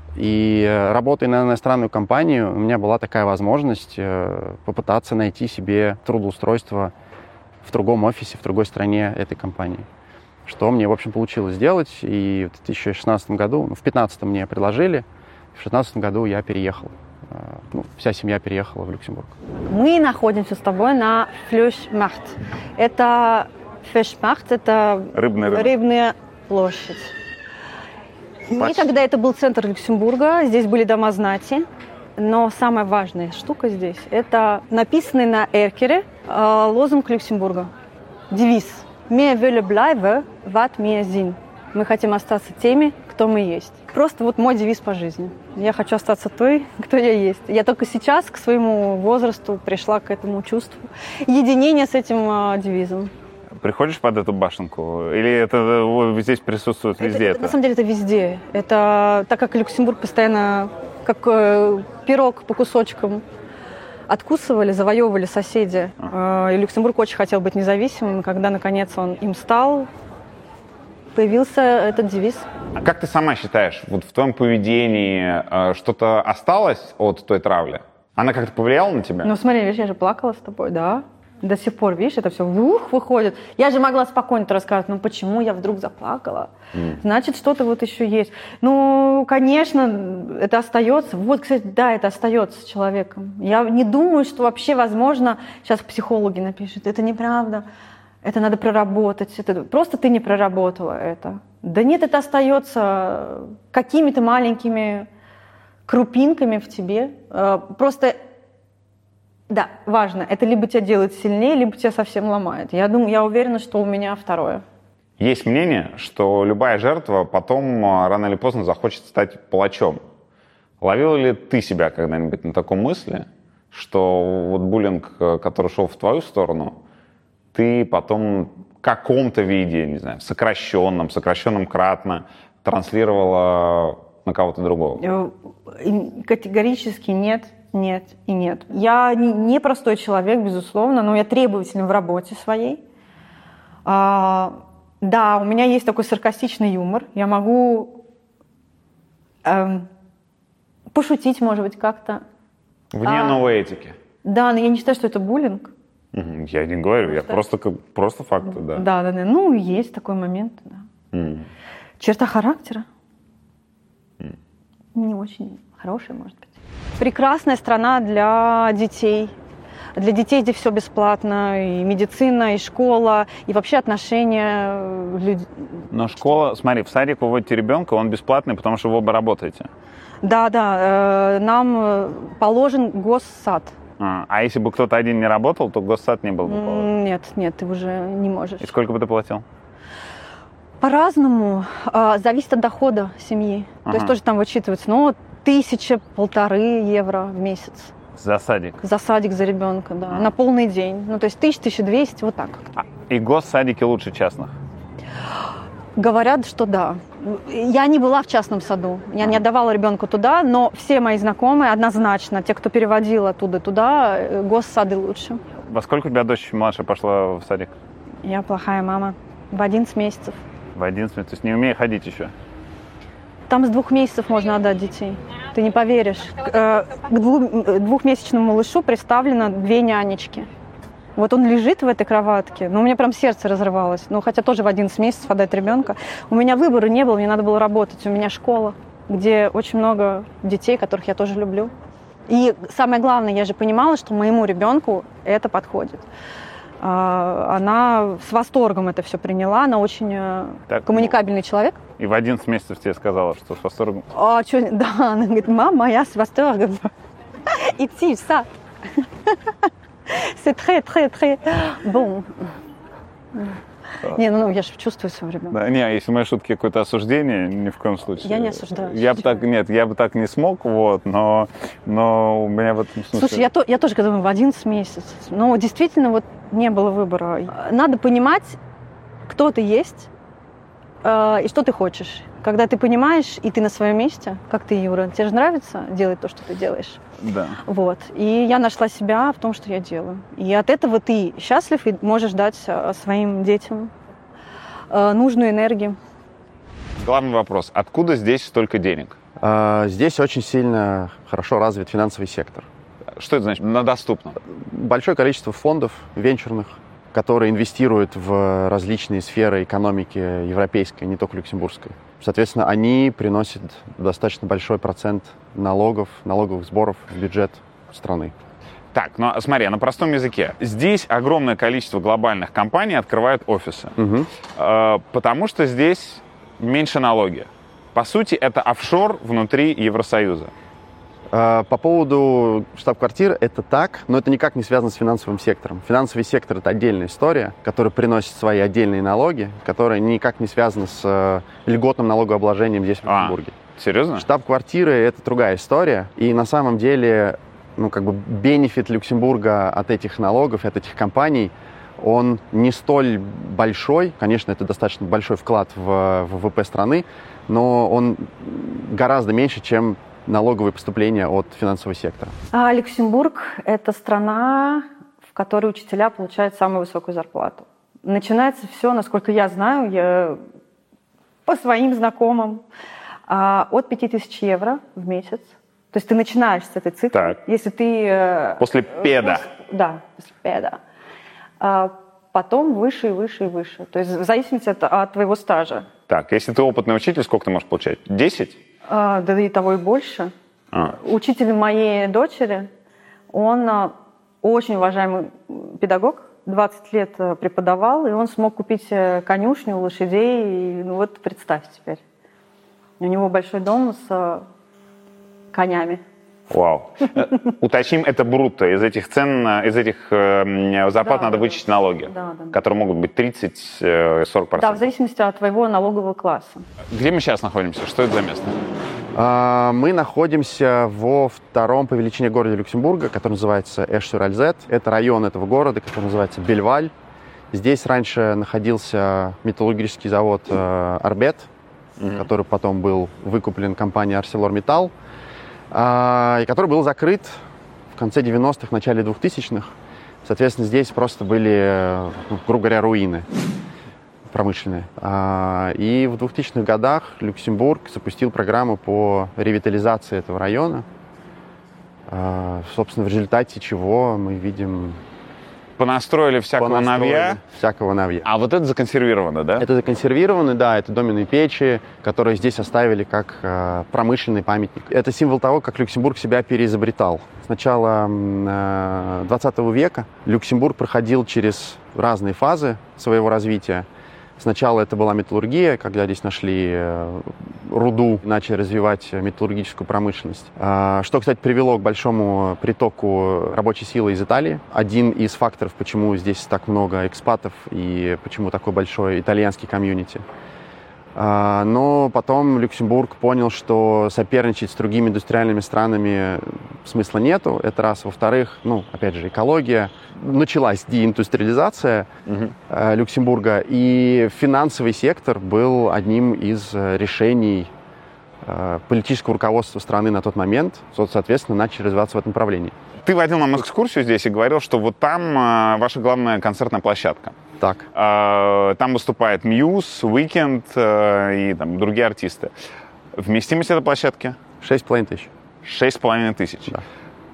И работая на иностранную компанию, у меня была такая возможность попытаться найти себе трудоустройство в другом офисе, в другой стране этой компании. Что мне, в общем, получилось сделать. И в 2016 году, в 2015 мне предложили, в 2016 году я переехал. Вся семья переехала в Люксембург. Мы находимся с тобой на Флёшмаркт. Это Флёшмаркт, это рыбная площадь. Некогда это был центр Люксембурга, здесь были дома знати. Но самая важная штука здесь – это написанный на эркере лозунг Люксембурга. Девиз «Wir wollen bleiben, was wir sind». Мы хотим остаться теми, кто мы есть. Просто вот мой девиз по жизни. Я хочу остаться той, кто я есть. Я только сейчас к своему возрасту пришла к этому чувству единения с этим девизом. Приходишь под эту башенку? Или это здесь присутствует везде? Это? На самом деле это везде. Это так как Люксембург постоянно, как пирог по кусочкам, откусывали, завоевывали соседи. И Люксембург очень хотел быть независимым. Когда, наконец, он им стал, появился этот девиз. А как ты сама считаешь, вот в твоем поведении что-то осталось от той травли? Она как-то повлияла на тебя? Ну, смотри, видишь, я же плакала с тобой, да. До сих пор, видишь, это все выходит. Я же могла спокойно рассказать, ну почему я вдруг заплакала? Значит, что-то вот еще есть. Ну, конечно, это остается. Вот, кстати, да, это остается с человеком. Я не думаю, что вообще возможно, сейчас психологи напишут, это неправда, это надо проработать. Это просто ты не проработала это. Да нет, это остается какими-то маленькими крупинками в тебе. Просто... Да, важно. Это либо тебя делает сильнее, либо тебя совсем ломает. Я уверена, что у меня второе. Есть мнение, что любая жертва потом рано или поздно захочет стать палачом. Ловила ли ты себя когда-нибудь на такой мысли, что вот буллинг, который шел в твою сторону, ты потом в каком-то виде, не знаю, сокращенном кратно транслировала на кого-то другого? Категорически нет. Нет и нет. Я не простой человек, безусловно, но я требовательна в работе своей. Да, у меня есть такой саркастичный юмор. Я могу пошутить, может быть, как-то. Вне новой этики. Да, но я не считаю, что это буллинг. Я не говорю, я просто факты, да. Да. Ну, есть такой момент, да. Черта характера. Не очень хорошая, может быть. Прекрасная страна для детей. Для детей здесь все бесплатно. И медицина, и школа, и вообще отношения людей. Но школа, смотри, в садик вы вводите ребенка, он бесплатный, потому что вы оба работаете. Да, нам положен госсад. А если бы кто-то один не работал, то госсад не был бы положен? Нет, ты уже не можешь. И сколько бы ты платил? По-разному. Зависит от дохода семьи. То есть тоже там вычитывается. Но 1000-1500 евро в месяц. За садик? За садик, за ребенка, да. На полный день. Ну, то есть 1000-1200, вот так. И госсадики лучше частных? Говорят, что да. Я не была в частном саду. Я не отдавала ребенка туда, но все мои знакомые однозначно, те, кто переводил оттуда туда, госсады лучше. Во сколько у тебя дочь младшая пошла в садик? Я плохая мама. В 11 месяцев. В 11 месяцев? То есть не умея ходить еще? Там с 2 месяцев можно отдать детей. Ты не поверишь. К 2-месячному малышу представлено 2 нянечки. Вот он лежит в этой кроватке. Ну, у меня прям сердце разрывалось. Ну, хотя тоже в 11 месяцев отдать ребенка. У меня выбора не было, мне надо было работать. У меня школа. где очень много детей, которых я тоже люблю. И самое главное, я же понимала, что моему ребенку это подходит. Она с восторгом это все приняла, она очень коммуникабельный человек. И в 11 месяцев тебе сказала, что с восторгом. Да, она говорит: мама, я с восторгом. Идти в сад. C'est très, très, très bon. Не, я же чувствую своего ребенка. Да, не, если мои шутки какое-то осуждение, ни в коем случае. Я не осуждаю. Я бы так не смог, вот, но у меня в этом смысле... Слушай, я тоже когда в 11 месяцев, но действительно вот не было выбора. Надо понимать, кто ты есть и что ты хочешь. Когда ты понимаешь, и ты на своем месте, как ты, Юра, тебе же нравится делать то, что ты делаешь. Да. Вот. И я нашла себя в том, что я делаю. И от этого ты счастлив и можешь дать своим детям нужную энергию. Главный вопрос. Откуда здесь столько денег? Здесь очень сильно хорошо развит финансовый сектор. Что это значит? На доступном? Большое количество фондов венчурных, которые инвестируют в различные сферы экономики европейской, не только люксембургской. Соответственно, они приносят достаточно большой процент налогов, налоговых сборов в бюджет страны. Так, ну смотри, на простом языке. Здесь огромное количество глобальных компаний открывают офисы, потому что здесь меньше налоги. По сути, это офшор внутри Евросоюза. По поводу штаб-квартир, это так, но это никак не связано с финансовым сектором. Финансовый сектор — это отдельная история, которая приносит свои отдельные налоги, которая никак не связана с льготным налогообложением здесь, в Люксембурге. Серьезно? Штаб-квартиры — это другая история, и на самом деле, бенефит Люксембурга от этих налогов, от этих компаний, он не столь большой. Конечно, это достаточно большой вклад в ВВП страны, но он гораздо меньше, чем налоговые поступления от финансового сектора. Люксембург – это страна, в которой учителя получают самую высокую зарплату. Начинается все, насколько я знаю, по своим знакомым, от 5000 евро в месяц. То есть ты начинаешь с этой цифры. Так. Если ты... После педа. Да, после педа. Потом выше и выше и выше. То есть в зависимости от твоего стажа. Так, если ты опытный учитель, сколько ты можешь получать? 10? Да и того и больше. Учитель моей дочери, он очень уважаемый педагог, 20 лет преподавал, и он смог купить конюшню, лошадей. И, вот представь теперь. У него большой дом с конями. Вау. Уточним, это брутто. Из этих цен, из этих зарплат надо вычесть налоги, которые могут быть 30-40%. Да, в зависимости от твоего налогового класса. Где мы сейчас находимся? Что это за место? Мы находимся во втором по величине городе Люксембурга, который называется Эш-сюр-Альзет. Это район этого города, который называется Бельваль. Здесь раньше находился металлургический завод Арбет, который потом был выкуплен компанией ArcelorMittal, и который был закрыт в конце 90-х, начале 2000-х. Соответственно, здесь просто были, грубо говоря, руины промышленные. И в 2000-х годах Люксембург запустил программу по ревитализации этого района, собственно, в результате чего мы видим... Понастроили всякого новья. А вот это законсервировано, да? Это законсервировано, да. Это доменные печи, которые здесь оставили как промышленный памятник. Это символ того, как Люксембург себя переизобретал. С начала 20 века Люксембург проходил через разные фазы своего развития. Сначала это была металлургия, когда здесь нашли руду, начали развивать металлургическую промышленность. Что, кстати, привело к большому притоку рабочей силы из Италии. Один из факторов, почему здесь так много экспатов и почему такой большой итальянский комьюнити. Но потом Люксембург понял, что соперничать с другими индустриальными странами смысла нету. Это раз. Во-вторых, опять же, экология. Началась деиндустриализация Люксембурга, и финансовый сектор был одним из решений политического руководства страны на тот момент. Соответственно, начали развиваться в этом направлении. Ты водил нам экскурсию здесь и говорил, что вот там ваша главная концертная площадка. Так. Там выступает Muse, Weekend и другие артисты. Вместимость этой площадки? 6500. 6500. Да.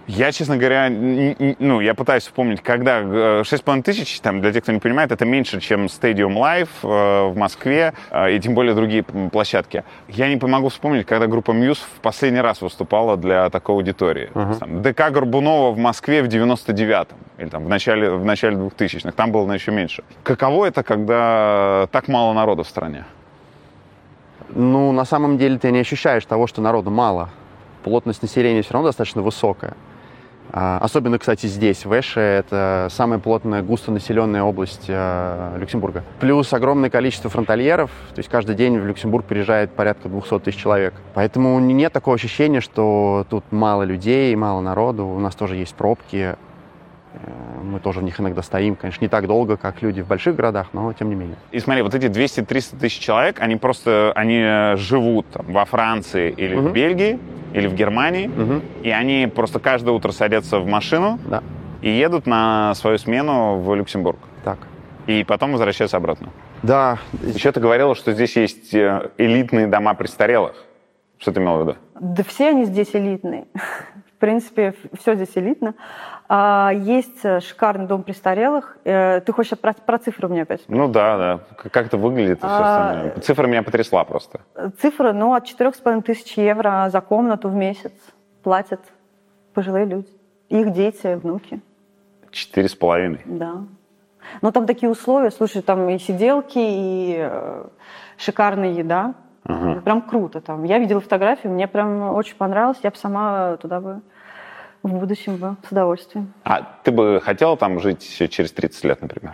Я, честно говоря, я пытаюсь вспомнить, когда 6,5 тысяч, там, для тех, кто не понимает, это меньше, чем Stadium Live в Москве, и тем более другие площадки. Я не могу вспомнить, когда группа Muse в последний раз выступала для такой аудитории. Там, ДК Горбунова в Москве в 99-м, или там в начале 2000-х, там было еще меньше. Каково это, когда так мало народу в стране? Ну, на самом деле ты не ощущаешь того, что народу мало. Плотность населения все равно достаточно высокая. Особенно, кстати, здесь, в Эше, это самая плотная, густонаселенная область Люксембурга. Плюс огромное количество фронтальеров, то есть каждый день в Люксембург приезжает порядка 200 тысяч человек. Поэтому нет такого ощущения, что тут мало людей, мало народу, у нас тоже есть пробки. Мы тоже в них иногда стоим, конечно, не так долго, как люди в больших городах, но тем не менее. И смотри, вот эти 200-300 тысяч человек, они живут там, во Франции или в Бельгии, или в Германии, и они просто каждое утро садятся в машину и едут на свою смену в Люксембург. Так. И потом возвращаются обратно. Да. Еще ты говорила, что здесь есть элитные дома престарелых. Что ты имела в виду? Да все они здесь элитные. В принципе, все здесь элитно. Есть шикарный дом престарелых. Ты хочешь про цифры мне опять? Ну да. Как это выглядит? Цифра меня потрясла просто. Цифры, от 4,5 тысяч евро за комнату в месяц платят пожилые люди. Их дети, внуки. 4,5? Да. Но там такие условия. Слушай, там и сиделки, и шикарная еда. Прям круто там. Я видела фотографии, мне прям очень понравилось. Я бы сама туда бы в будущем бы с удовольствием. А ты бы хотела там жить через 30 лет, например?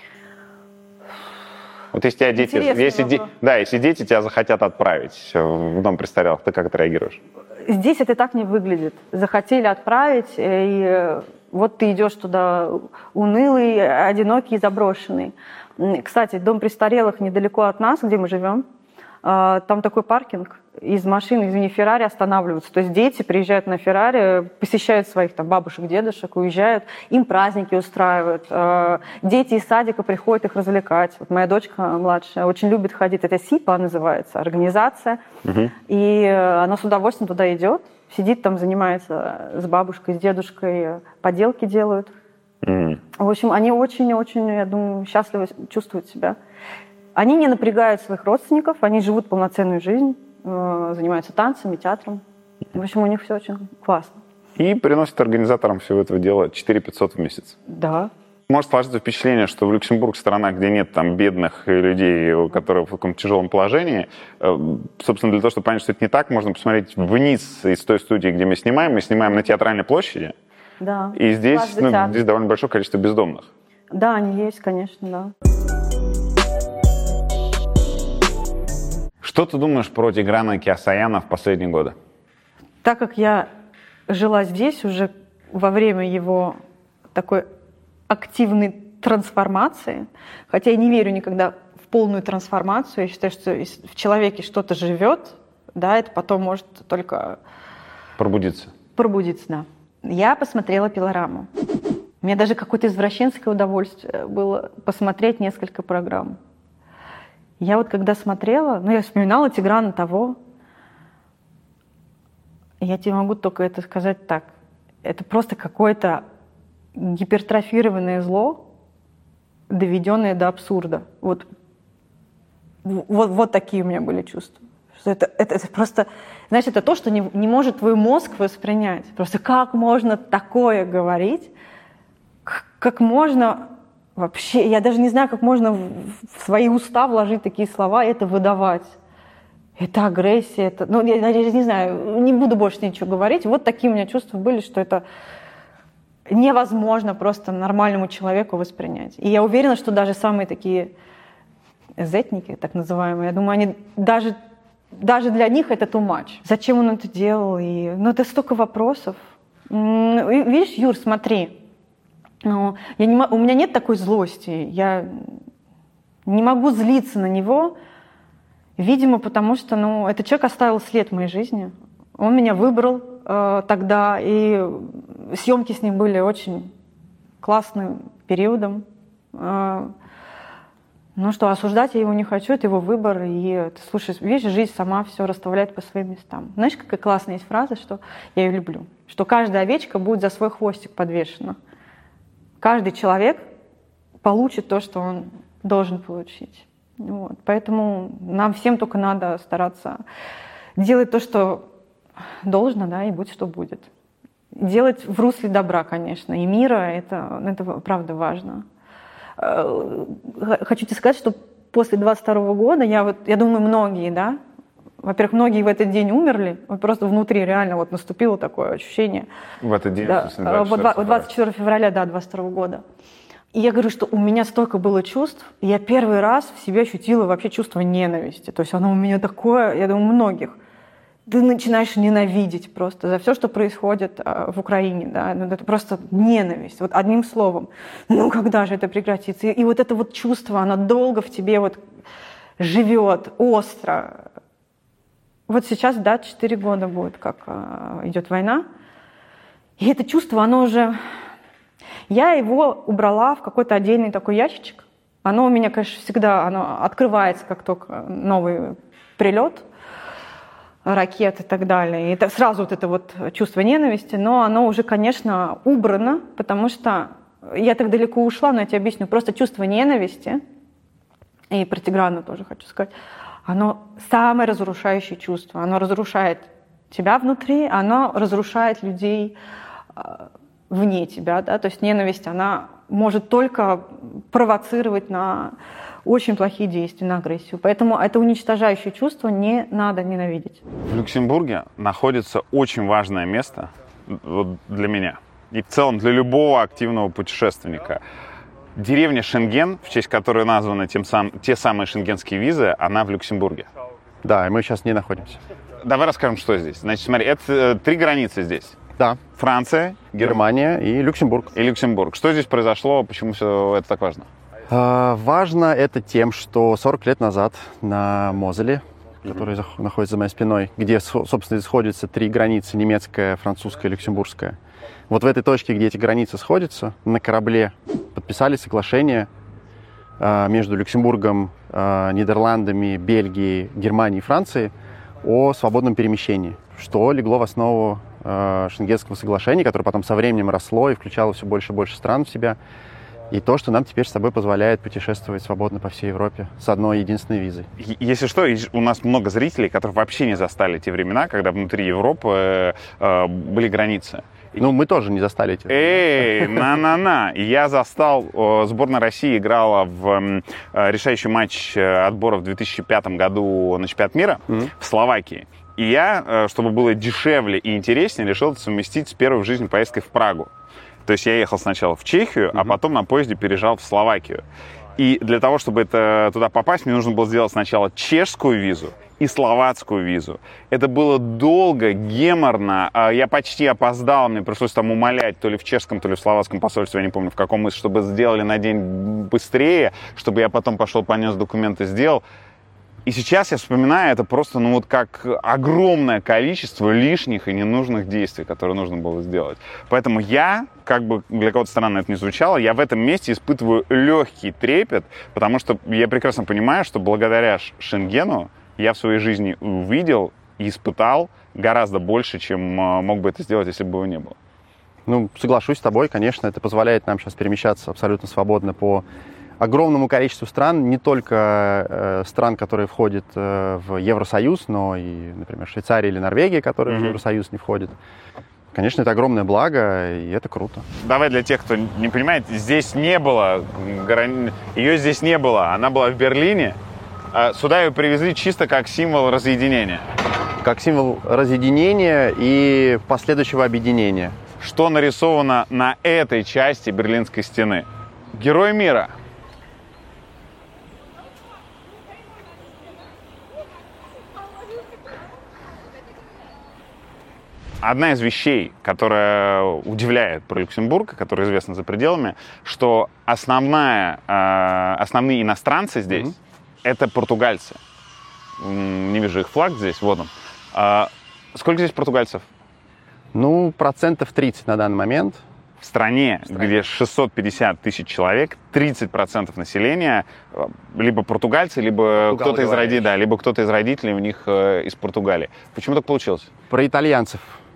Вот если тебя дети, если дети тебя захотят отправить в дом престарелых, ты как отреагируешь? Здесь это так не выглядит. Захотели отправить, и вот ты идешь туда унылый, одинокий, заброшенный. Кстати, дом престарелых недалеко от нас, где мы живем. Там такой паркинг, из машин, извини, Феррари останавливаются. То есть дети приезжают на Феррари, посещают своих там бабушек, дедушек, уезжают, им праздники устраивают. Дети из садика приходят их развлекать. Вот моя дочка младшая очень любит ходить. Это СИПА называется, организация. И она с удовольствием туда идет, сидит там, занимается с бабушкой, с дедушкой, поделки делают. В общем, они очень-очень, я думаю, счастливо чувствуют себя. Они не напрягают своих родственников, они живут полноценную жизнь, занимаются танцами, театром. В общем, у них все очень классно. И приносят организаторам всего этого дела 4 500 в месяц. Да. Может сложиться впечатление, что в Люксембург страна, где нет там бедных людей, которые в каком-то тяжелом положении. Собственно, для того, чтобы понять, что это не так, можно посмотреть вниз из той студии, где мы снимаем. Мы снимаем на Театральной площади. Да. И здесь, здесь довольно большое количество бездомных. Да, они есть, конечно, да. Что ты думаешь про Тиграна Кеосаяна в последние годы? Так как я жила здесь уже во время его такой активной трансформации, хотя я не верю никогда в полную трансформацию, я считаю, что если в человеке что-то живет, да, это потом может только... Пробудиться, да. Я посмотрела пилораму. У меня даже какое-то извращенское удовольствие было посмотреть несколько программ. Я вот когда смотрела, я вспоминала Тиграна того, я тебе могу только это сказать так. Это просто какое-то гипертрофированное зло, доведенное до абсурда. Вот такие у меня были чувства. Что это просто, знаешь, это то, что не может твой мозг воспринять. Просто как можно такое говорить, как можно... Вообще, я даже не знаю, как можно в свои уста вложить такие слова и это выдавать. Это агрессия, это... я не знаю, не буду больше ничего говорить. Вот такие у меня чувства были, что это невозможно просто нормальному человеку воспринять. И я уверена, что даже самые такие эзетники, так называемые, я думаю, они даже для них это too much. Зачем он это делал? Это столько вопросов. Видишь, Юр, смотри. У меня нет такой злости. Я не могу злиться на него, видимо, потому что этот человек оставил след в моей жизни. Он меня выбрал тогда, и съемки с ним были очень классным периодом. Осуждать я его не хочу, это его выбор. И, слушай, видишь, жизнь сама все расставляет по своим местам. Знаешь, какая классная есть фраза, что я ее люблю. что каждая овечка будет за свой хвостик подвешена. Каждый человек получит то, что он должен получить. Вот. Поэтому нам всем только надо стараться делать то, что должно, да, и будь что будет. Делать в русле добра, конечно, и мира, это правда важно. Хочу тебе сказать, что после 22 года, я думаю, многие, да, во-первых, многие в этот день умерли, просто внутри реально вот наступило такое ощущение. В этот день, да, 24 февраля, да, 22 года. И я говорю, что у меня столько было чувств, и я первый раз в себе ощутила вообще чувство ненависти. То есть оно у меня такое, я думаю, у многих. Ты начинаешь ненавидеть просто за все, что происходит в Украине, да, это просто ненависть, вот одним словом. Ну, когда же это прекратится? И вот это вот чувство, оно долго в тебе вот живет, остро. Вот сейчас, да, 4 года будет, как идет война. И это чувство, оно уже... Я его убрала в какой-то отдельный такой ящичек. Оно у меня, конечно, всегда оно открывается, как только новый прилет, ракет и так далее. И это сразу вот это вот чувство ненависти, но оно уже, конечно, убрано, потому что я так далеко ушла, но я тебе объясню. Просто чувство ненависти, и про Тиграна тоже хочу сказать, оно самое разрушающее чувство. Оно разрушает тебя внутри, оно разрушает людей вне тебя, да, то есть ненависть, она может только провоцировать на очень плохие действия, на агрессию. Поэтому это уничтожающее чувство не надо ненавидеть. В Люксембурге находится очень важное место для меня и в целом для любого активного путешественника. Деревня Шенген, в честь которой названы те самые шенгенские визы, она в Люксембурге. Да, и мы сейчас не находимся. Давай расскажем, что здесь. Значит, смотри, это 3 границы здесь. Да. Франция, Германия и Люксембург. И Люксембург. Что здесь произошло, почему все это так важно? Важно это тем, что 40 лет назад на Мозеле, который находится за моей спиной, где, собственно, сходятся 3 границы, немецкая, французская и люксембургская. Вот в этой точке, где эти границы сходятся, на корабле подписали соглашение между Люксембургом, Нидерландами, Бельгией, Германией и Францией о свободном перемещении, что легло в основу Шенгенского соглашения, которое потом со временем росло и включало все больше и больше стран в себя. И то, что нам теперь с тобой позволяет путешествовать свободно по всей Европе с одной единственной визой. Если что, у нас много зрителей, которые вообще не застали те времена, когда внутри Европы были границы. Ну, мы тоже не застали эти. На-на-на. Я застал, сборная России играла в решающий матч отбора в 2005 году на чемпионат мира в Словакии. И я, чтобы было дешевле и интереснее, решил это совместить с первой в жизни поездкой в Прагу. То есть я ехал сначала в Чехию, а потом на поезде переезжал в Словакию. И для того, чтобы туда попасть, мне нужно было сделать сначала чешскую визу и словацкую визу. Это было долго, геморно. Я почти опоздал, мне пришлось там умолять, то ли в чешском, то ли в словацком посольстве, я не помню в каком, чтобы сделали на день быстрее, чтобы я потом пошел, понес документы, сделал. И сейчас я вспоминаю, это просто, ну вот как огромное количество лишних и ненужных действий, которые нужно было сделать. Поэтому я, как бы для кого-то странно это не звучало, я в этом месте испытываю легкий трепет, потому что я прекрасно понимаю, что благодаря Шенгену я в своей жизни увидел и испытал гораздо больше, чем мог бы это сделать, если бы его не было. Ну, соглашусь с тобой, конечно, это позволяет нам сейчас перемещаться абсолютно свободно по огромному количеству стран, не только стран, которые входят в Евросоюз, но и, например, Швейцария или Норвегия, которые в Евросоюз не входят. Конечно, это огромное благо, и это круто. Давай для тех, кто не понимает, здесь не было, ее здесь не было, она была в Берлине. Сюда ее привезли чисто как символ разъединения. Как символ разъединения и последующего объединения. Что нарисовано на этой части Берлинской стены? Герой мира. Одна из вещей, которая удивляет про Люксембург, которая известна за пределами, что основные иностранцы здесь это португальцы. Не вижу их флаг здесь, вот он. Сколько здесь португальцев? Ну, 30% на данный момент. В стране, где 650 тысяч человек, 30% населения либо португальцы, либо кто-то из родителей, либо кто-то из родителей у них из Португалии. Почему так получилось? Про итальянцев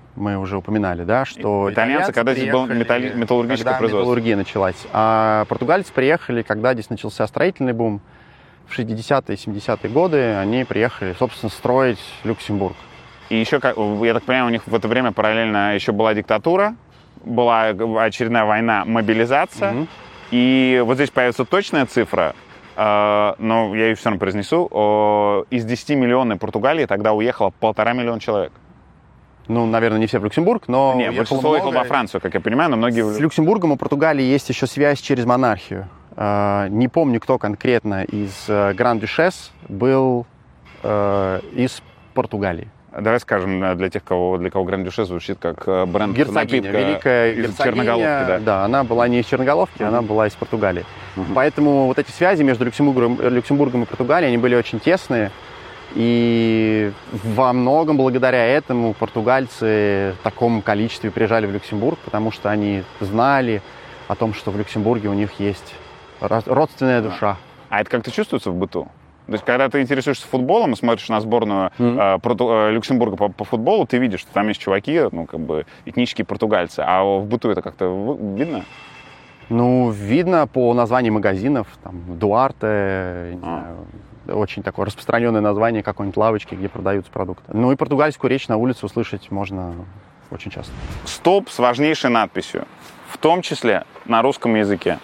мы уже упоминали, да, что итальянцы, когда здесь было металлургическое производство. Металлургия началась. А португальцы приехали, когда здесь начался строительный бум. В 60-е, 70-е годы они приехали, собственно, строить Люксембург. И еще, я так понимаю, у них в это время параллельно еще была диктатура, была очередная война, мобилизация. И вот здесь появится точная цифра, но я ее все равно произнесу. Из 10-миллионной Португалии тогда уехало 1,5 миллиона человек. Ну, наверное, не все в Люксембург, но... Нет, большинство уехало во Францию, как я понимаю, но многие... С Люксембургом у Португалии есть еще связь через монархию. Не помню, кто конкретно из Гран-Дюшес был из Португалии. Давай скажем для тех, для кого Гран-Дюшес звучит как бренд герцогиня, напитка великая из герцогиня, Черноголовки. Да. Да, она была не из Черноголовки, она была из Португалии. Поэтому вот эти связи между Люксембургом и Португалией, они были очень тесные. И во многом благодаря этому португальцы в таком количестве приезжали в Люксембург, потому что они знали о том, что в Люксембурге у них есть родственная душа. А это как-то чувствуется в быту? То есть, когда ты интересуешься футболом и смотришь на сборную Люксембурга по футболу, ты видишь, что там есть чуваки, ну, как бы, этнические португальцы. А в быту это как-то видно? Ну, видно по названиям магазинов, там, Дуарте, не знаю, очень такое распространенное название какой-нибудь лавочки, где продаются продукты. Ну и португальскую речь на улице услышать можно очень часто. Столб с важнейшей надписью, в том числе на русском языке.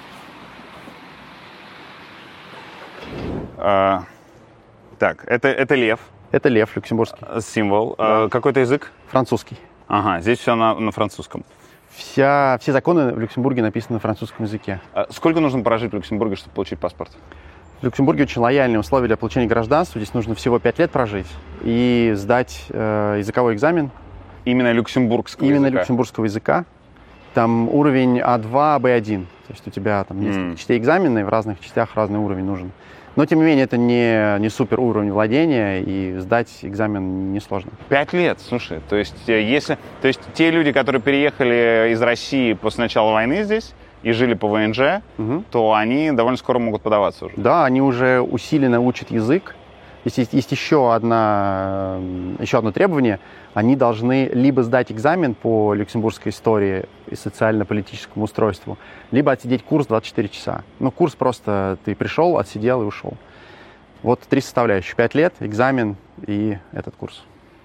Так, это лев. Это лев люксембургский. Символ. Да. Какой-то язык? Французский. Ага, здесь все на французском. Все законы в Люксембурге написаны на французском языке. Сколько нужно прожить в Люксембурге, чтобы получить паспорт? В Люксембурге очень лояльные условия для получения гражданства. Здесь нужно всего 5 лет прожить и сдать языковой экзамен. Именно люксембургского Именно языка? люксембургского языка. Там уровень А2, Б1. То есть у тебя там несколько частей экзамена, и в разных частях разный уровень нужен. Но, тем не менее, это не супер уровень владения, и сдать экзамен несложно. 5 лет, слушай. То есть те люди, которые переехали из России после начала войны здесь и жили по ВНЖ, то они довольно скоро могут подаваться уже. Да, они уже усиленно учат язык. Есть еще одно требование. Они должны либо сдать экзамен по люксембургской истории и социально-политическому устройству, либо отсидеть курс 24 часа. Ну, курс просто ты пришел, отсидел и ушел. Вот 3 составляющих. 5 лет, экзамен и этот курс.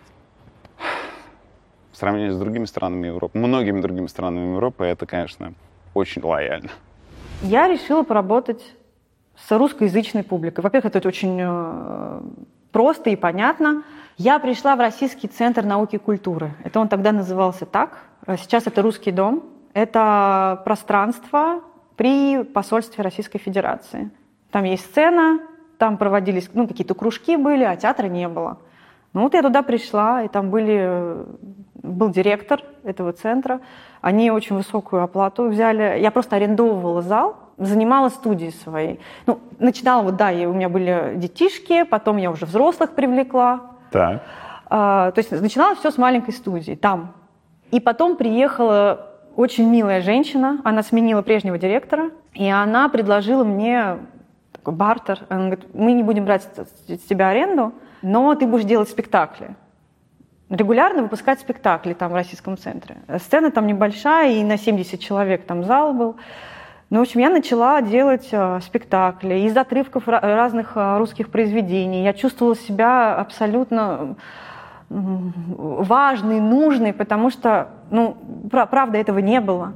В сравнении с другими странами Европы, многими другими странами Европы, это, конечно, очень лояльно. Я решила поработать с русскоязычной публикой. Во-первых, это очень просто и понятно. Я пришла в Российский центр науки и культуры. Это он тогда назывался так. Сейчас это Русский дом. Это пространство при посольстве Российской Федерации. Там есть сцена, там проводились, какие-то кружки были, а театра не было. Ну вот я туда пришла, и там был директор этого центра. Они очень высокую оплату взяли. Я просто арендовывала зал, занимала студии своей. Начинала, у меня были детишки, потом я уже взрослых привлекла. Так. То есть начинала все с маленькой студии там. И потом приехала очень милая женщина, она сменила прежнего директора, и она предложила мне такой бартер. Она говорит, мы не будем брать с тебя аренду, но ты будешь делать спектакли. Регулярно выпускать спектакли там в Российском центре. Сцена там небольшая, и на 70 человек там зал был. Ну, в общем, я начала делать спектакли из отрывков разных русских произведений. Я чувствовала себя абсолютно важной, нужной, потому что, правда, этого не было.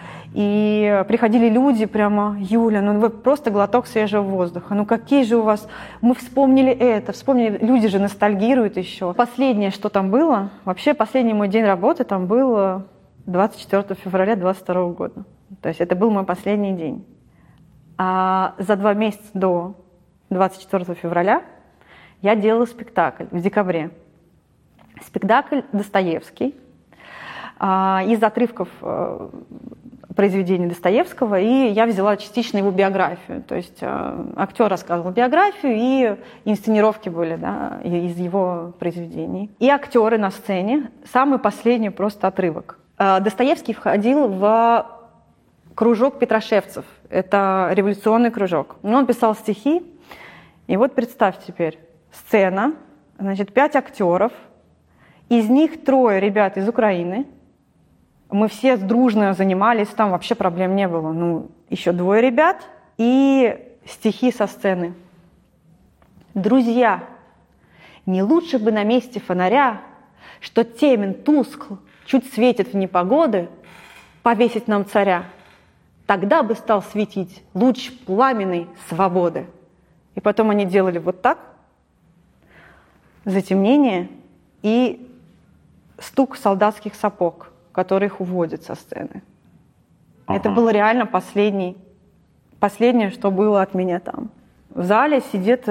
И приходили люди прямо, Юля, вы просто глоток свежего воздуха. Какие же у вас... Мы вспомнили это, люди же ностальгируют еще. Последнее, что там было, вообще последний мой день работы там был 24 февраля 2022 года. То есть это был мой последний день. А за 2 месяца до 24 февраля я делала спектакль в декабре. Спектакль Достоевский из отрывков произведений Достоевского, и я взяла частично его биографию. То есть актер рассказывал биографию, и инсценировки были из его произведений. И актеры на сцене, самый последний просто отрывок. Достоевский входил в кружок петрошевцев. Это революционный кружок. Он писал стихи. И вот представь теперь, сцена, 5 актеров, Из них 3 ребят из Украины. Мы все дружно занимались, там вообще проблем не было. Ну, еще 2 ребят и стихи со сцены. Друзья, не лучше бы на месте фонаря, что темен тускл, чуть светит в непогоды, повесить нам царя. Тогда бы стал светить луч пламенной свободы. И потом они делали вот так, затемнение и стук солдатских сапог, которые их уводят со сцены. Это было реально последнее, что было от меня там. В зале сидят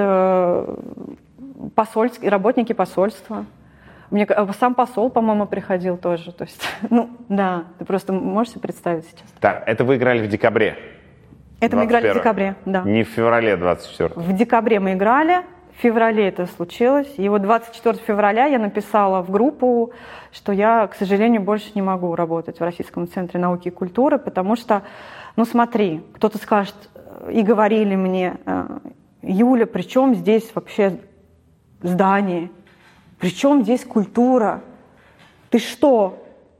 работники посольства. Мне сам посол, по-моему, приходил тоже. То есть, ну, да, ты просто можешь себе представить сейчас. Так, это вы играли в декабре? Это мы играли в декабре, да. Не в феврале 24-го? В декабре мы играли, в феврале это случилось. И вот 24 февраля я написала в группу, что я, к сожалению, больше не могу работать в Российском центре науки и культуры, потому что, ну смотри, кто-то скажет, и говорили мне, Юля, при чем здесь вообще здание? При чем здесь культура? Ты что,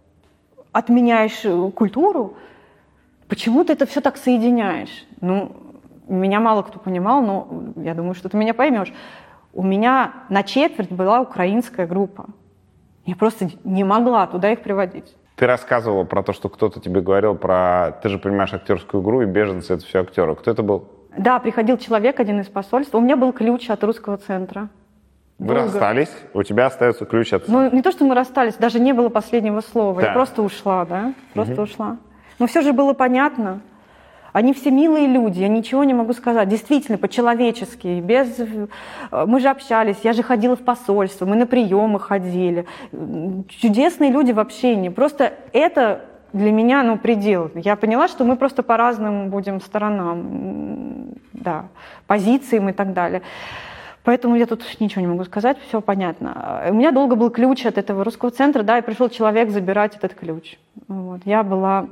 отменяешь культуру? Почему ты это все так соединяешь? Ну, меня мало кто понимал, но я думаю, что ты меня поймешь. У меня на четверть была украинская группа. Я просто не могла туда их приводить. Ты рассказывала про то, что кто-то тебе говорил про... Ты же понимаешь актерскую игру, и беженцы — это все актеры. Кто это был? Да, приходил человек, один из посольств. У меня был ключ от русского центра. Вы расстались, у тебя остается ключ от... Ну, не то, что мы расстались, даже не было последнего слова. Да. Я просто ушла, да? Просто ушла. Но все же было понятно. Они все милые люди, я ничего не могу сказать. Действительно, по-человечески. Без... Мы же общались, я же ходила в посольство, мы на приемы ходили. Чудесные люди в общении. Просто это для меня, ну, предел. Я поняла, что мы просто по разным будем сторонам, да, позициям и так далее. Поэтому я тут ничего не могу сказать, все понятно. У меня долго был ключ от этого русского центра, да, и пришел человек забирать этот ключ. Вот. Я была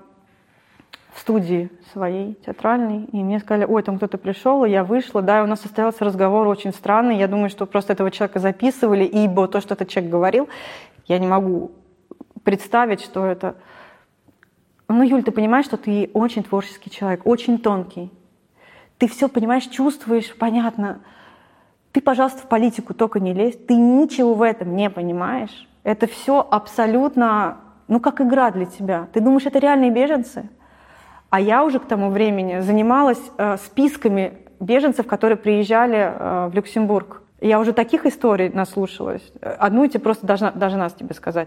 в студии своей театральной, и мне сказали, ой, там кто-то пришел, и я вышла, да, и у нас состоялся разговор очень странный. Я думаю, что просто этого человека записывали, ибо то, что этот человек говорил, я не могу представить, что это... Ну, Юль, ты понимаешь, что ты очень творческий человек, очень тонкий. Ты все понимаешь, чувствуешь, понятно. Ты, пожалуйста, в политику только не лезь. Ты ничего в этом не понимаешь. Это все абсолютно, ну, как игра для тебя. Ты думаешь, это реальные беженцы? А я уже к тому времени занималась списками беженцев, которые приезжали в Люксембург. Я уже таких историй наслушалась. Одну я тебе просто должна тебе сказать.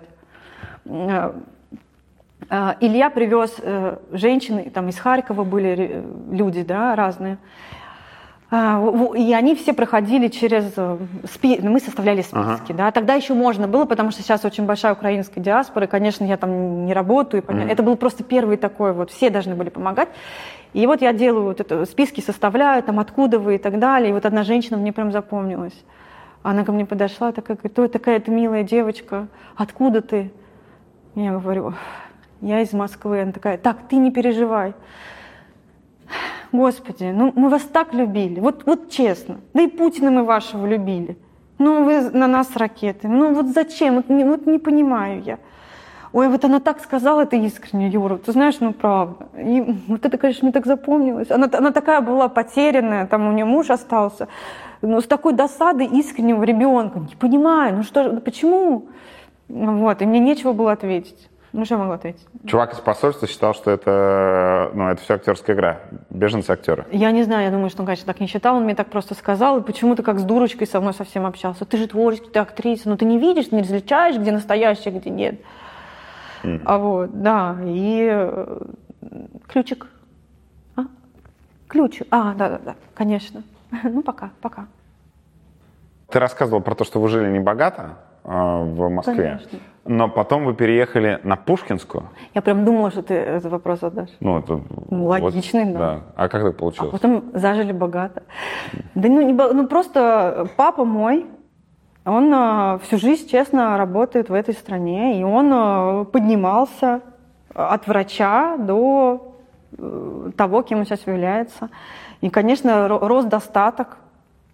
Илья привез женщины, там из Харькова были люди, да, разные. И они все проходили через... Мы составляли списки, да. Тогда еще можно было, потому что сейчас очень большая украинская диаспора, и, конечно, я там не работаю. Это был просто первый такой вот, все должны были помогать. И вот я делаю вот это, списки составляю, там, откуда вы и так далее. И вот одна женщина мне прям запомнилась. Она ко мне подошла, такая, говорит, ой, такая-то милая девочка, откуда ты? Я говорю, я из Москвы. Она такая, так, ты не переживай. Господи, ну мы вас так любили, вот честно. Да и Путина мы вашего любили. Ну вы на нас ракеты. Ну вот зачем? Вот не понимаю я. Ой, вот она так сказала, это искренне, Юра. Ты знаешь, ну правда. И вот это, конечно, мне так запомнилось. Она такая была потерянная, там у нее муж остался. Но с такой досадой искреннего ребенка. Не понимаю, ну что, почему? Вот, и мне нечего было ответить. Ну, что я могу ответить? Чувак из посольства считал, что это все актерская игра. Беженцы-актеры. Я не знаю, я думаю, что он, конечно, так не считал. Он мне так просто сказал, и почему-то как с дурочкой со мной совсем общался. Ты же творческий, ты актриса, но ты не видишь, не различаешь, где настоящее, где нет. А вот, да, и ключик. Ключик. Да, конечно. Ну, пока. Ты рассказывал про то, что вы жили небогато в Москве. Конечно. Но потом вы переехали на Пушкинскую. Я прям думала, что ты этот вопрос задашь. Ну, это... Логичный, вот, да. А как так получилось? А потом зажили богато. Да просто папа мой, он всю жизнь честно работает в этой стране, и он поднимался от врача до того, кем он сейчас является. И, конечно, рос достаток.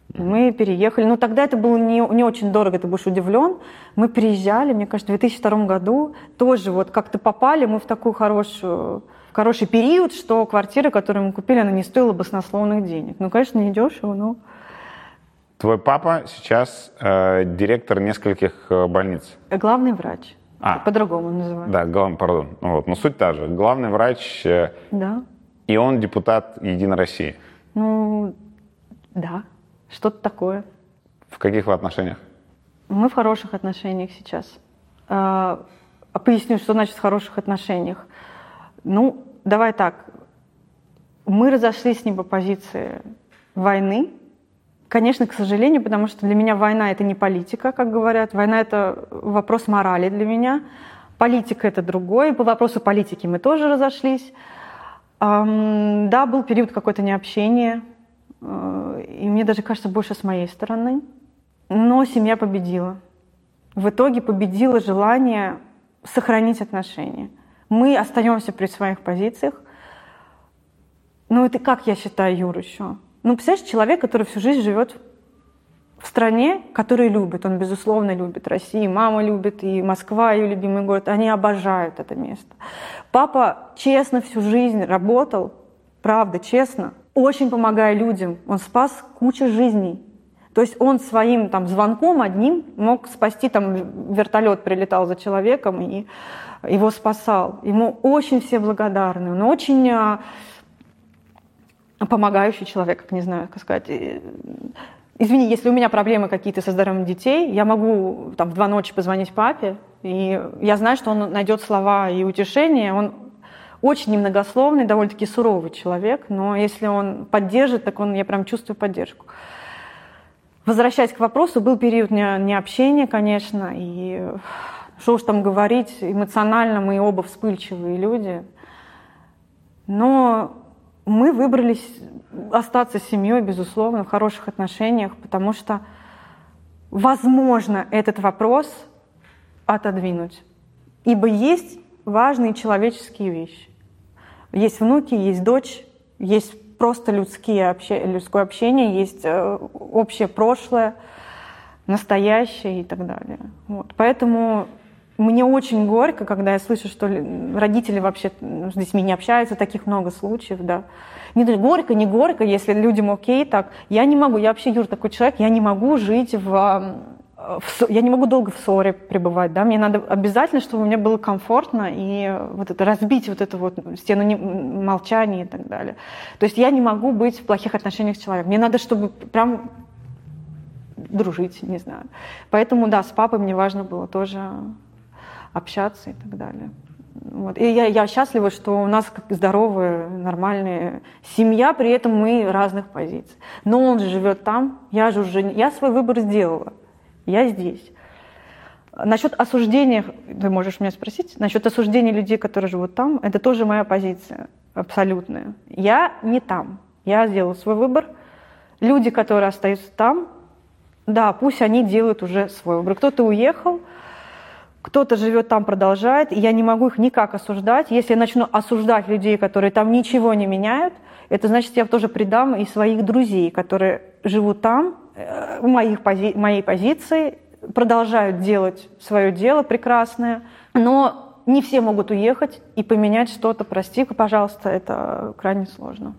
Мы переехали. Ну, тогда это было не очень дорого, ты будешь удивлен. Мы переезжали, мне кажется, в 2002 году. Тоже вот как-то попали мы в такую хороший период, что квартира, которую мы купили, она не стоила баснословных денег. Ну, конечно, не дешево, но... Твой папа сейчас директор нескольких больниц. Главный врач. По-другому называют. Да, пардон. Вот. Но суть та же. Главный врач, да. И он депутат Единой России. Ну, да. Что-то такое. В каких вы отношениях? Мы в хороших отношениях сейчас. Поясню, что значит в хороших отношениях. Ну, давай так. Мы разошлись с ним по позиции войны. Конечно, к сожалению, потому что для меня война — это не политика, как говорят. Война — это вопрос морали для меня. Политика — это другое. По вопросу политики мы тоже разошлись. Да, был период какой-то необщения. И мне даже кажется, больше с моей стороны. Но семья победила. В итоге победило желание сохранить отношения. Мы остаемся при своих позициях. Ну, это как я считаю, Юр, еще? Ну, представляешь, человек, который всю жизнь живет в стране, которую любит. Он, безусловно, любит Россию. Мама любит, и Москва, ее любимый город. Они обожают это место. Папа честно всю жизнь работал, правда, честно, очень помогая людям. Он спас кучу жизней. То есть он своим там звонком одним мог спасти, там вертолет прилетал за человеком и его спасал. Ему очень все благодарны. Он очень помогающий человек, как не знаю, как сказать. Извини, если у меня проблемы какие-то со здоровьем детей, я могу там в 2 ночи позвонить папе, и я знаю, что он найдет слова и утешение. Он очень немногословный, довольно-таки суровый человек, но если он поддержит, так я прям чувствую поддержку. Возвращаясь к вопросу, был период необщения, конечно, и что уж там говорить, эмоционально мы оба вспыльчивые люди, но мы выбрались остаться с семьей, безусловно, в хороших отношениях, потому что возможно этот вопрос отодвинуть, ибо есть важные человеческие вещи. Есть внуки, есть дочь, есть просто людское общение, есть общее прошлое, настоящее и так далее. Вот. Поэтому мне очень горько, когда я слышу, что родители вообще с детьми не общаются, таких много случаев, да. Не горько, не горько, если людям окей, так. Я не могу, я вообще, Юр, такой человек, я не могу жить я не могу долго в ссоре пребывать, да, мне надо обязательно, чтобы мне было комфортно и вот это разбить вот эту вот стену молчания и так далее. То есть я не могу быть в плохих отношениях с человеком. Мне надо, чтобы прям дружить, не знаю. Поэтому, да, с папой мне важно было тоже общаться и так далее. Вот. И я счастлива, что у нас здоровая, нормальная семья, при этом мы разных позиций. Но он же живет там, я свой выбор сделала. Я здесь. Насчет осуждения, ты можешь меня спросить, насчет осуждения людей, которые живут там, это тоже моя позиция абсолютная. Я не там. Я сделала свой выбор. Люди, которые остаются там, да, пусть они делают уже свой выбор. Кто-то уехал, кто-то живет там, продолжает, и я не могу их никак осуждать. Если я начну осуждать людей, которые там ничего не меняют, это значит, я тоже предам и своих друзей, которые живут там, в моей позиции, продолжают делать свое дело прекрасное, но не все могут уехать и поменять что-то. Прости, пожалуйста, это крайне сложно.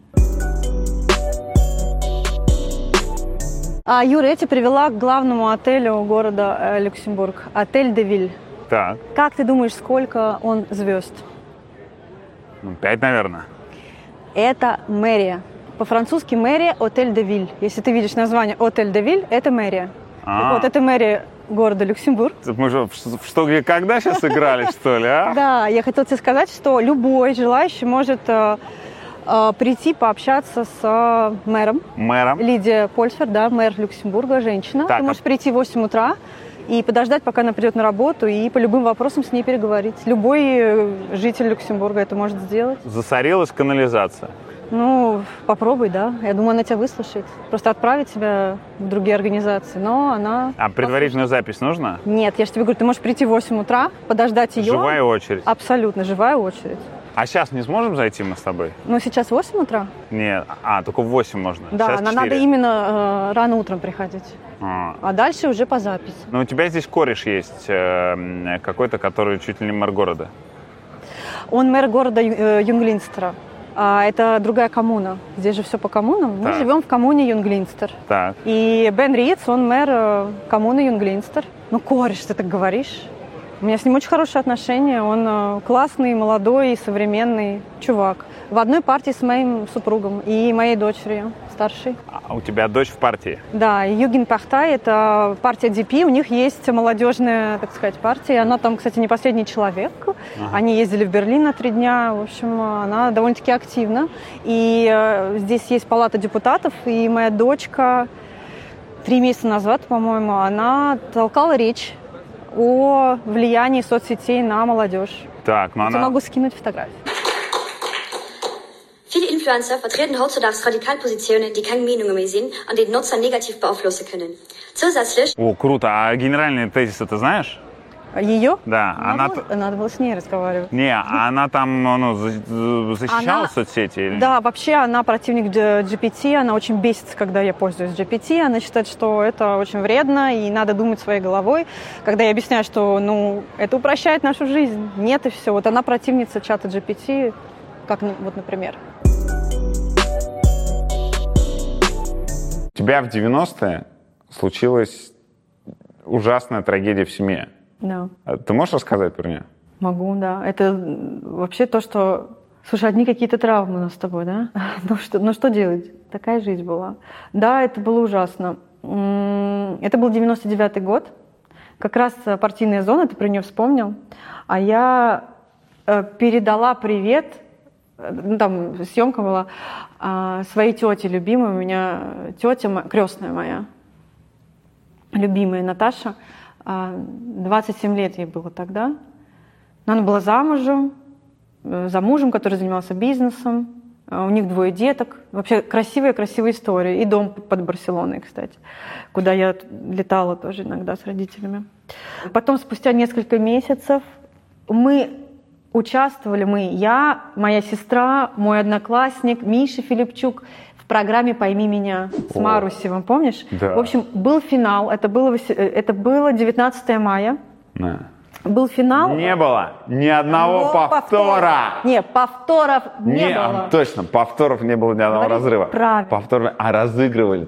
Юра, я тебя привела к главному отелю города Люксембург, отель «Де Виль». Так. Как ты думаешь, сколько он звезд? 5, наверное. Это мэрия. По-французски мэрия «Отель де Виль». Если ты видишь название «Отель де Виль», это мэрия. Вот это мэрия города Люксембург. Мы же в «Что, где, когда» сейчас играли, что ли, а? Да, я хотела тебе сказать, что любой желающий может прийти пообщаться с мэром. Мэром. Лидия Польфер, да, мэр Люксембурга, женщина. Так, ты можешь прийти в 8 утра и подождать, пока она придет на работу, и по любым вопросам с ней переговорить. Любой житель Люксембурга это может сделать. Засорилась канализация. Ну, попробуй, да. Я думаю, она тебя выслушает. Просто отправит тебя в другие организации, но она... А предварительную запись нужно? Нет, я же тебе говорю, ты можешь прийти в 8 утра, подождать ее. Живая очередь. Абсолютно, живая очередь. А сейчас не сможем зайти мы с тобой? Ну, сейчас 8 утра. Нет, только в 8 можно. Да, сейчас нам 4. надо именно рано утром приходить. А дальше уже по записи. Ну, у тебя здесь кореш есть какой-то, который чуть ли не мэр города. Он мэр города Юнглинстера. А это другая коммуна. Здесь же все по коммунам. Мы живем в коммуне Юнглинстер. Так. И Бен Риц, он мэр коммуны Юнглинстер. Ну, кореш, ты так говоришь. У меня с ним очень хорошие отношения. Он классный, молодой, современный чувак. В одной партии с моим супругом и моей дочерью старшей. А у тебя дочь в партии? Да, Югенпартай – это партия ДП. У них есть молодежная, так сказать, партия. Она там, кстати, не последний человек. Они ездили в Берлин на 3 дня. В общем, она довольно-таки активна. И здесь есть палата депутатов. И моя дочка 3 месяца назад, по-моему, она толкала речь о влиянии соцсетей на молодежь. Так, но Я могу скинуть фотографию. Viele Influencer vertreten heutzutage Radikalpositionen, die keine Meinungen mehr sind und den Nutzer negativ beeinflussen können. Zusätzlich... О, круто. А генеральный тезис ты знаешь? Ее? Да. Надо было с ней разговаривать. Не, она там защищала соцсети? Или... Да, вообще она противник GPT, она очень бесится, когда я пользуюсь GPT, она считает, что это очень вредно и надо думать своей головой. Когда я объясняю, что это упрощает нашу жизнь, нет и все. Вот она противница чата GPT, как вот, например. У тебя в 90-е случилась ужасная трагедия в семье. Да. Ты можешь рассказать про нее? Могу, да. Это вообще то, что... Слушай, одни какие-то травмы у нас с тобой, да? Ну что делать? Такая жизнь была. Да, это было ужасно. Это был 99-й год. Как раз партийная зона, ты про нее вспомнил. А я передала привет, там съемка была, своей тете любимой. У меня тетя, крестная моя, любимая Наташа. 27 лет ей было тогда. Но она была замужем, за мужем, который занимался бизнесом. У них 2 деток. Вообще красивая история. И дом под Барселоной, кстати, куда я летала тоже иногда с родителями. Потом, спустя несколько месяцев, мы участвовали, я, моя сестра, мой одноклассник Миша Филипчук, в программе «Пойми меня» с Марусевым, помнишь? Да. В общем, был финал, это было 19 мая. Да. Был финал. Не было ни одного повтора. Нет, повторов не было. Точно, повторов не было ни одного разрыва. Правильно. Разыгрывали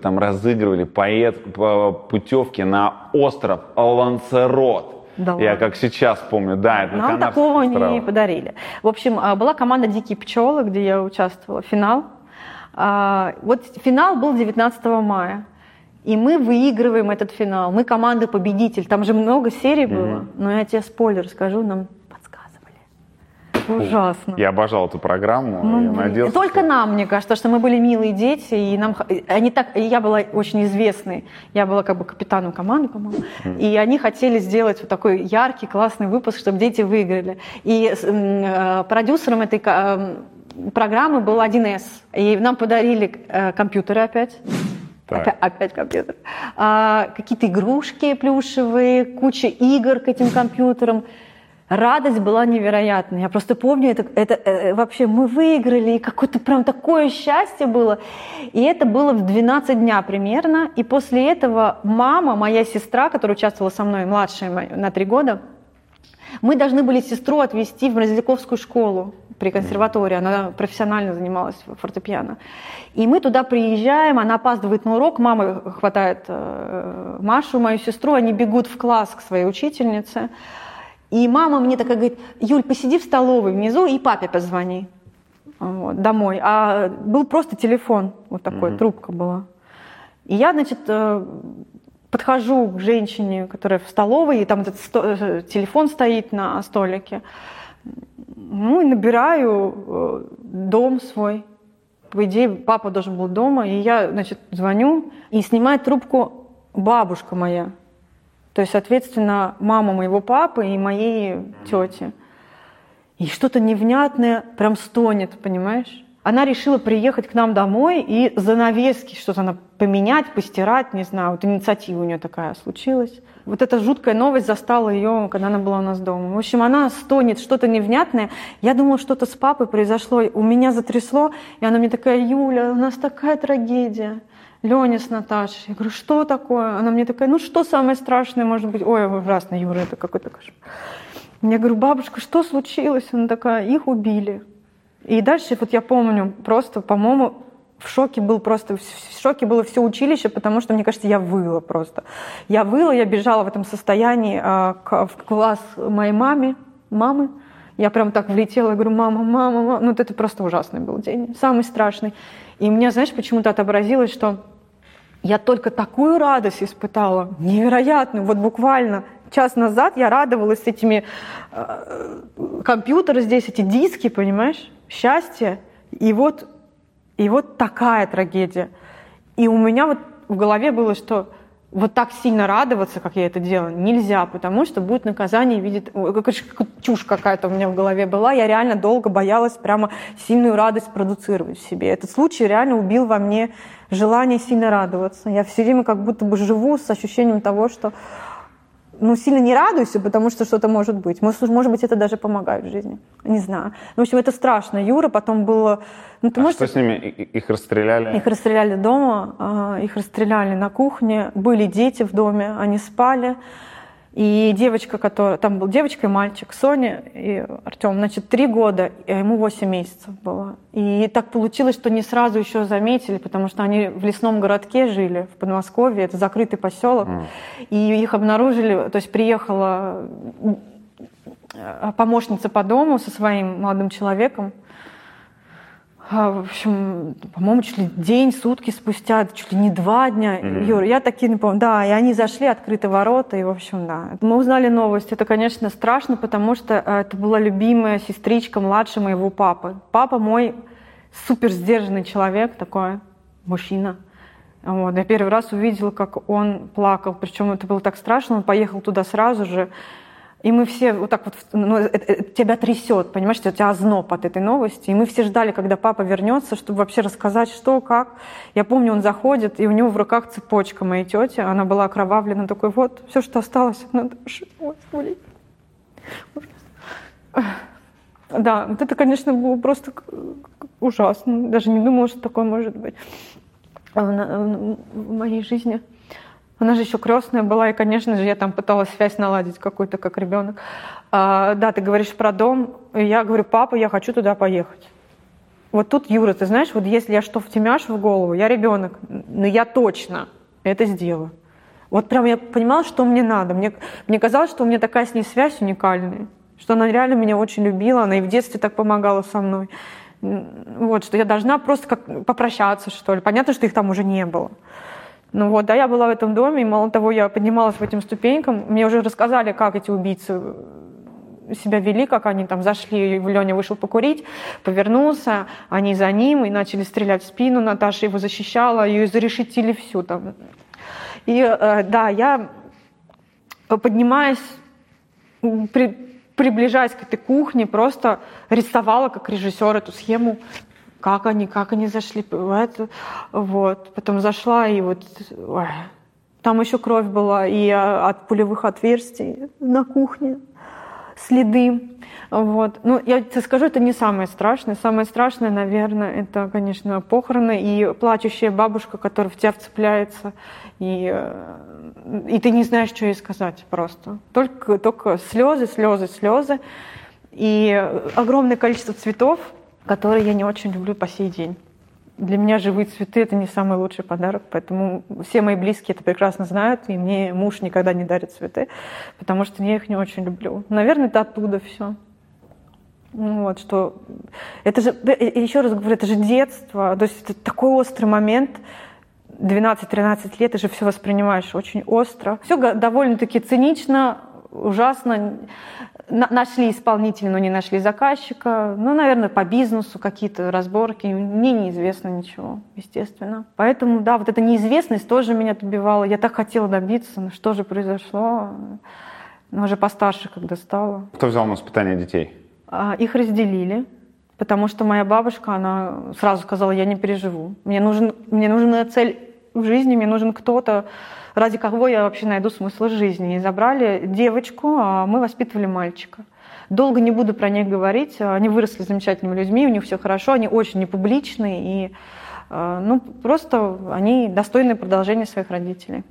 путевки на остров Лансерот. Да Я ладно. как сейчас помню, да, это Нам такого не подарили. В общем, была команда «Дикие пчелы», где я участвовала, финал. Вот финал был 19 мая. И мы выигрываем этот финал. Мы команда-победитель. Там же много серий было. Но я тебе спойлер скажу, нам подсказывали. Ужасно. Я обожал эту программу. Я надеялся, только нам, мне кажется, что мы были милые дети, и я была очень известной. Я была как бы капитаном команды, по-моему. И они хотели сделать вот такой яркий, классный выпуск, чтобы дети выиграли. И продюсером этой программы был 1С. И нам подарили компьютеры опять. Опять компьютер. Какие-то игрушки плюшевые, куча игр к этим компьютерам. Радость была невероятная. Я просто помню, это вообще мы выиграли, и какое-то прям такое счастье было. И это было в 12 дня примерно. И после этого мама, моя сестра, которая участвовала со мной, младшая моя, на 3 года, мы должны были сестру отвезти в Мерзляковскую школу при консерватории. Она профессионально занималась фортепиано. И мы туда приезжаем, она опаздывает на урок, мама хватает Машу, мою сестру, они бегут в класс к своей учительнице. И мама мне такая говорит: Юль, посиди в столовой внизу и папе позвони домой. А был просто телефон, вот такой, трубка была. И я, значит, подхожу к женщине, которая в столовой, и там этот телефон стоит на столике. Ну и набираю дом свой. По идее, папа должен был дома. И я, значит, звоню, и снимает трубку бабушка моя. То есть, соответственно, мама моего папы и моей тети. И что-то невнятное прям стонет, понимаешь? Она решила приехать к нам домой и занавески что-то она поменять, постирать, не знаю. Вот инициатива у нее такая случилась. Вот эта жуткая новость застала ее, когда она была у нас дома. В общем, она стонет, что-то невнятное. Я думала, что-то с папой произошло. У меня затрясло, и она мне такая: Юля, у нас такая трагедия. Леня с Наташей. Я говорю: что такое? Она мне такая: ну что самое страшное может быть? Ой, ужасно, Юра, это какой-то кошмар. Я говорю: бабушка, что случилось? Она такая: их убили. И дальше, вот я помню, просто, по-моему, в шоке было все училище, потому что, мне кажется, я выла просто. Я выла, я бежала в этом состоянии в класс моей мамы. Я прям так влетела, я говорю: мама. Ну, вот это просто ужасный был день, самый страшный. И мне, знаешь, почему-то отобразилось, что я только такую радость испытала, невероятную, вот буквально час назад я радовалась этими компьютеры здесь, эти диски, понимаешь, счастье, и вот такая трагедия. И у меня вот в голове было, что вот так сильно радоваться, как я это делала, нельзя, потому что будет наказание в виде... Чушь какая-то у меня в голове была. Я реально долго боялась прямо сильную радость продуцировать в себе. Этот случай реально убил во мне желание сильно радоваться. Я все время как будто бы живу с ощущением того, что сильно не радуйся, потому что что-то может быть. Может быть, это даже помогает в жизни. Не знаю. В общем, это страшно. Юра потом было... Что с ними? Их расстреляли? Их расстреляли дома, их расстреляли на кухне. Были дети в доме, они спали. И девочка, там был девочка и мальчик, Соня и Артем, 3 года, а ему 8 месяцев было. И так получилось, что не сразу еще заметили, потому что они в лесном городке жили, в Подмосковье, это закрытый поселок. И их обнаружили, то есть приехала помощница по дому со своим молодым человеком. В общем, по-моему, чуть ли день, сутки спустя, чуть ли не 2 дня. Юра, я такие не помню. Да, и они зашли, открыты ворота, и, в общем, да. Мы узнали новость. Это, конечно, страшно, потому что это была любимая сестричка младше моего папы. Папа мой супер сдержанный человек, такой мужчина. Вот. Я первый раз увидела, как он плакал. Причем это было так страшно. Он поехал туда сразу же. И мы все вот так вот, тебя трясет, понимаешь, у тебя озноб от этой новости. И мы все ждали, когда папа вернется, чтобы вообще рассказать, что, как. Я помню, он заходит, и у него в руках цепочка моей тети. Она была окровавлена, такой: вот, все, что осталось. Да, вот это, конечно, было просто ужасно. Даже не думала, что такое может быть в моей жизни. Она же еще крестная была, и, конечно же, я там пыталась связь наладить какую-то, как ребенок. Да, ты говоришь про дом. И я говорю: папа, я хочу туда поехать. Вот тут, Юра, ты знаешь, вот если я что втемяшу в голову, я ребенок, но я точно это сделаю. Вот прям я понимала, что мне надо. Мне казалось, что у меня такая с ней связь уникальная, что она реально меня очень любила, она и в детстве так помогала со мной. Вот, что я должна просто как попрощаться, что ли. Понятно, что их там уже не было. Ну вот, да, я была в этом доме, и мало того, я поднималась по этим ступенькам. Мне уже рассказали, как эти убийцы себя вели, как они там зашли, Леня вышел покурить, повернулся, они за ним и начали стрелять в спину, Наташа его защищала, ее изрешетили всю там. И да, я, поднимаясь, приближаясь к этой кухне, просто рисовала как режиссер эту схему, как они зашли в это, вот. Потом зашла, и вот там еще кровь была, и от пулевых отверстий на кухне следы. Вот. Ну, я тебе скажу, это не самое страшное. Самое страшное, наверное, это, конечно, похороны и плачущая бабушка, которая в тебя вцепляется, и ты не знаешь, что ей сказать просто. Только слезы, и огромное количество цветов, которые я не очень люблю по сей день. Для меня живые цветы — это не самый лучший подарок, поэтому все мои близкие это прекрасно знают, и мне муж никогда не дарит цветы, потому что я их не очень люблю. Наверное, это оттуда все. Ну, вот, что... Это же, еще раз говорю, это же детство, то есть это такой острый момент, 12-13 лет, ты же все воспринимаешь очень остро. Все довольно-таки цинично, ужасно. Нашли исполнителя, но не нашли заказчика. Ну, наверное, по бизнесу какие-то разборки. Мне неизвестно ничего, естественно. Поэтому, да, вот эта неизвестность тоже меня добивала. Я так хотела добиться, но что же произошло? Но уже постарше, когда стала. Кто взял на воспитание детей? Их разделили, потому что моя бабушка, она сразу сказала, я не переживу. Мне нужна цель в жизни, мне нужен кто-то, ради кого я вообще найду смысл жизни. И забрали девочку, а мы воспитывали мальчика. Долго не буду про них говорить, они выросли замечательными людьми, у них все хорошо, они очень непубличные, и просто они достойны продолжения своих родителей.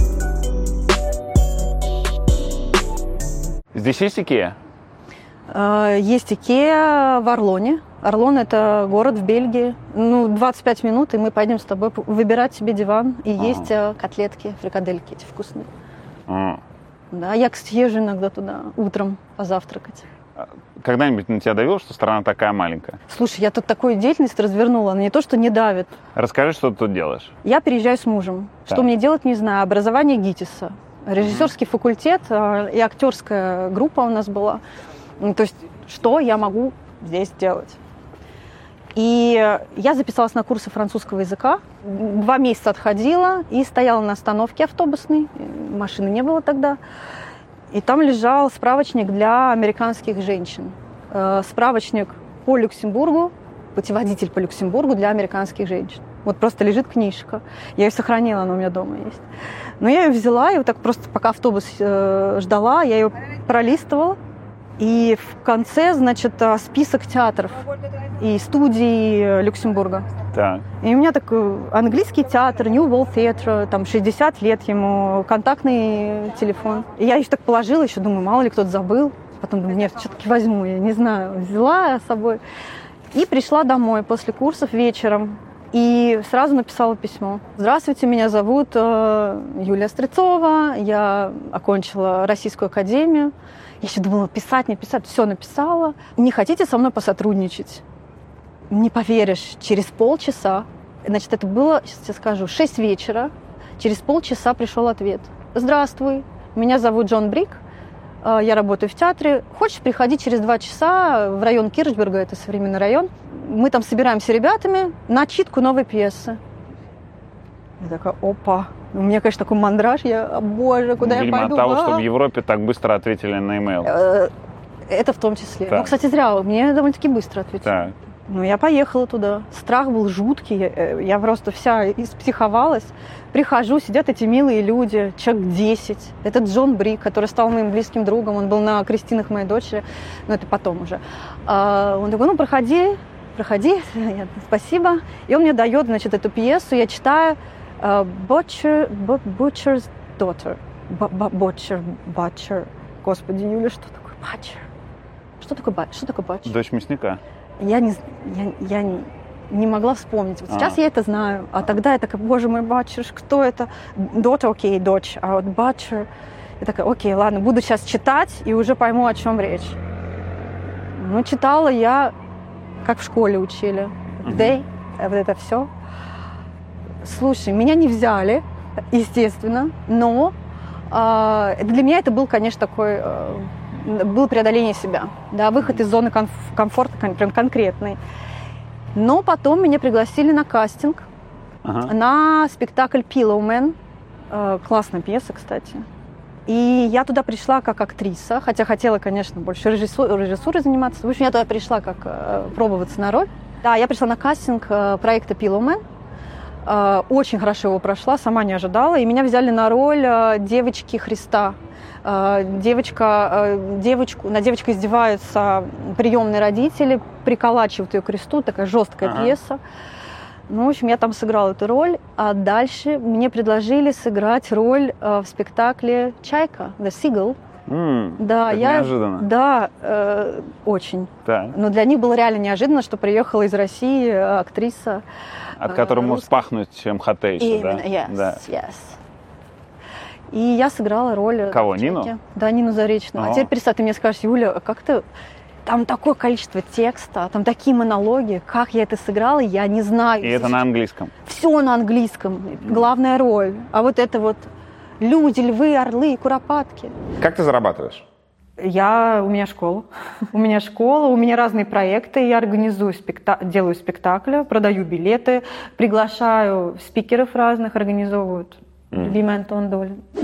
Здесь есть Икеа? Есть Икеа в Орлоне. Орлон – это город в Бельгии. 25 минут, и мы пойдем с тобой выбирать себе диван. И есть котлетки, фрикадельки эти вкусные. Да, я, кстати, езжу иногда туда утром позавтракать. Когда-нибудь на тебя давило, что страна такая маленькая? Слушай, я тут такую деятельность развернула, она не то, что не давит. Расскажи, что ты тут делаешь. Я переезжаю с мужем. Так. Что мне делать, не знаю. Образование ГИТИСа. Режиссерский факультет и актерская группа у нас была. То есть, что я могу здесь делать? И я записалась на курсы французского языка. 2 месяца отходила и стояла на остановке автобусной. Машины не было тогда. И там лежал справочник для американских женщин. Справочник по Люксембургу, путеводитель по Люксембургу для американских женщин. Вот просто лежит книжка. Я ее сохранила, она у меня дома есть. Но я ее взяла, и вот так просто, пока автобус ждала, я ее пролистывала. И в конце, значит, список театров и студий Люксембурга. Так. И у меня такой английский театр, New World Theatre, там 60 лет ему, контактный телефон. И я еще так положила, еще думаю, мало ли кто-то забыл. Потом думаю, нет, все-таки возьму, я не знаю. Взяла с собой. И пришла домой после курсов вечером. И сразу написала письмо. Здравствуйте, меня зовут Юлия Стрецова, я окончила Российскую академию. Я еще думала, писать, не писать, все написала. Не хотите со мной посотрудничать? Не поверишь, через полчаса, значит, это было, сейчас я скажу, 6 вечера, через полчаса пришел ответ. Здравствуй, меня зовут Джон Брик, я работаю в театре. Хочешь приходить через 2 часа в район Кирчберга, это современный район. Мы там собираемся ребятами на читку новой пьесы. Я такая, опа. У меня, конечно, такой мандраж. Боже, куда я пойду? Видимо, от того, что в Европе так быстро ответили на имейл. Это в том числе. Так. Ну, кстати, зря. Мне довольно-таки быстро ответили. Так. Ну, я поехала туда. Страх был жуткий. Я просто вся испсиховалась. Прихожу, сидят эти милые люди, человек 10. Это Джон Брик, который стал моим близким другом. Он был на крестинах моей дочери. Но это потом уже. Он такой, проходи. Спасибо. И он мне дает, значит, эту пьесу. Я читаю Butcher's Daughter. Butcher. Господи, Юля, что такое Butcher? Что такое Butcher? Дочь мясника. Я не могла вспомнить. Вот сейчас я это знаю. А тогда я такая, боже мой, Butcher, кто это? Daughter, окей, дочь. А вот Butcher... Я такая, окей, ладно, буду сейчас читать и уже пойму, о чем речь. Ну, читала я, как в школе учили. Day, вот это все. Слушай, меня не взяли, естественно, но для меня это был, конечно, такой... было преодоление себя, да, выход из зоны комфорта прям конкретный. Но потом меня пригласили на кастинг на спектакль Pillow Man. Классная пьеса, кстати. И я туда пришла как актриса, хотя хотела, конечно, больше режиссурой заниматься. В общем, я туда пришла как пробоваться на роль. Да, я пришла на кастинг проекта Pillow Man. Очень хорошо его прошла, сама не ожидала. И меня взяли на роль девочки Христа. На девочку издеваются приемные родители, приколачивают ее к кресту, такая жесткая пьеса. Ну, в общем, я там сыграла эту роль, а дальше мне предложили сыграть роль в спектакле «Чайка», «The Seagull». Да, неожиданно. Да, очень. Так. Но для них было реально неожиданно, что приехала из России актриса. От которой может пахнуть МХТ еще, да? Yes. И я сыграла роль... Кого, Нину? Да, Нину Заречную. А теперь представь, ты мне скажешь, Юля, как ты... Там такое количество текста, там такие монологи. Как я это сыграла, я не знаю. И это на английском? Все на английском. Главная роль. А вот это вот люди, львы, орлы, куропатки. Как ты зарабатываешь? У меня школа. У меня разные проекты. Я организую делаю спектакли, продаю билеты, приглашаю спикеров разных, организовывают. Любимый Антон Долин.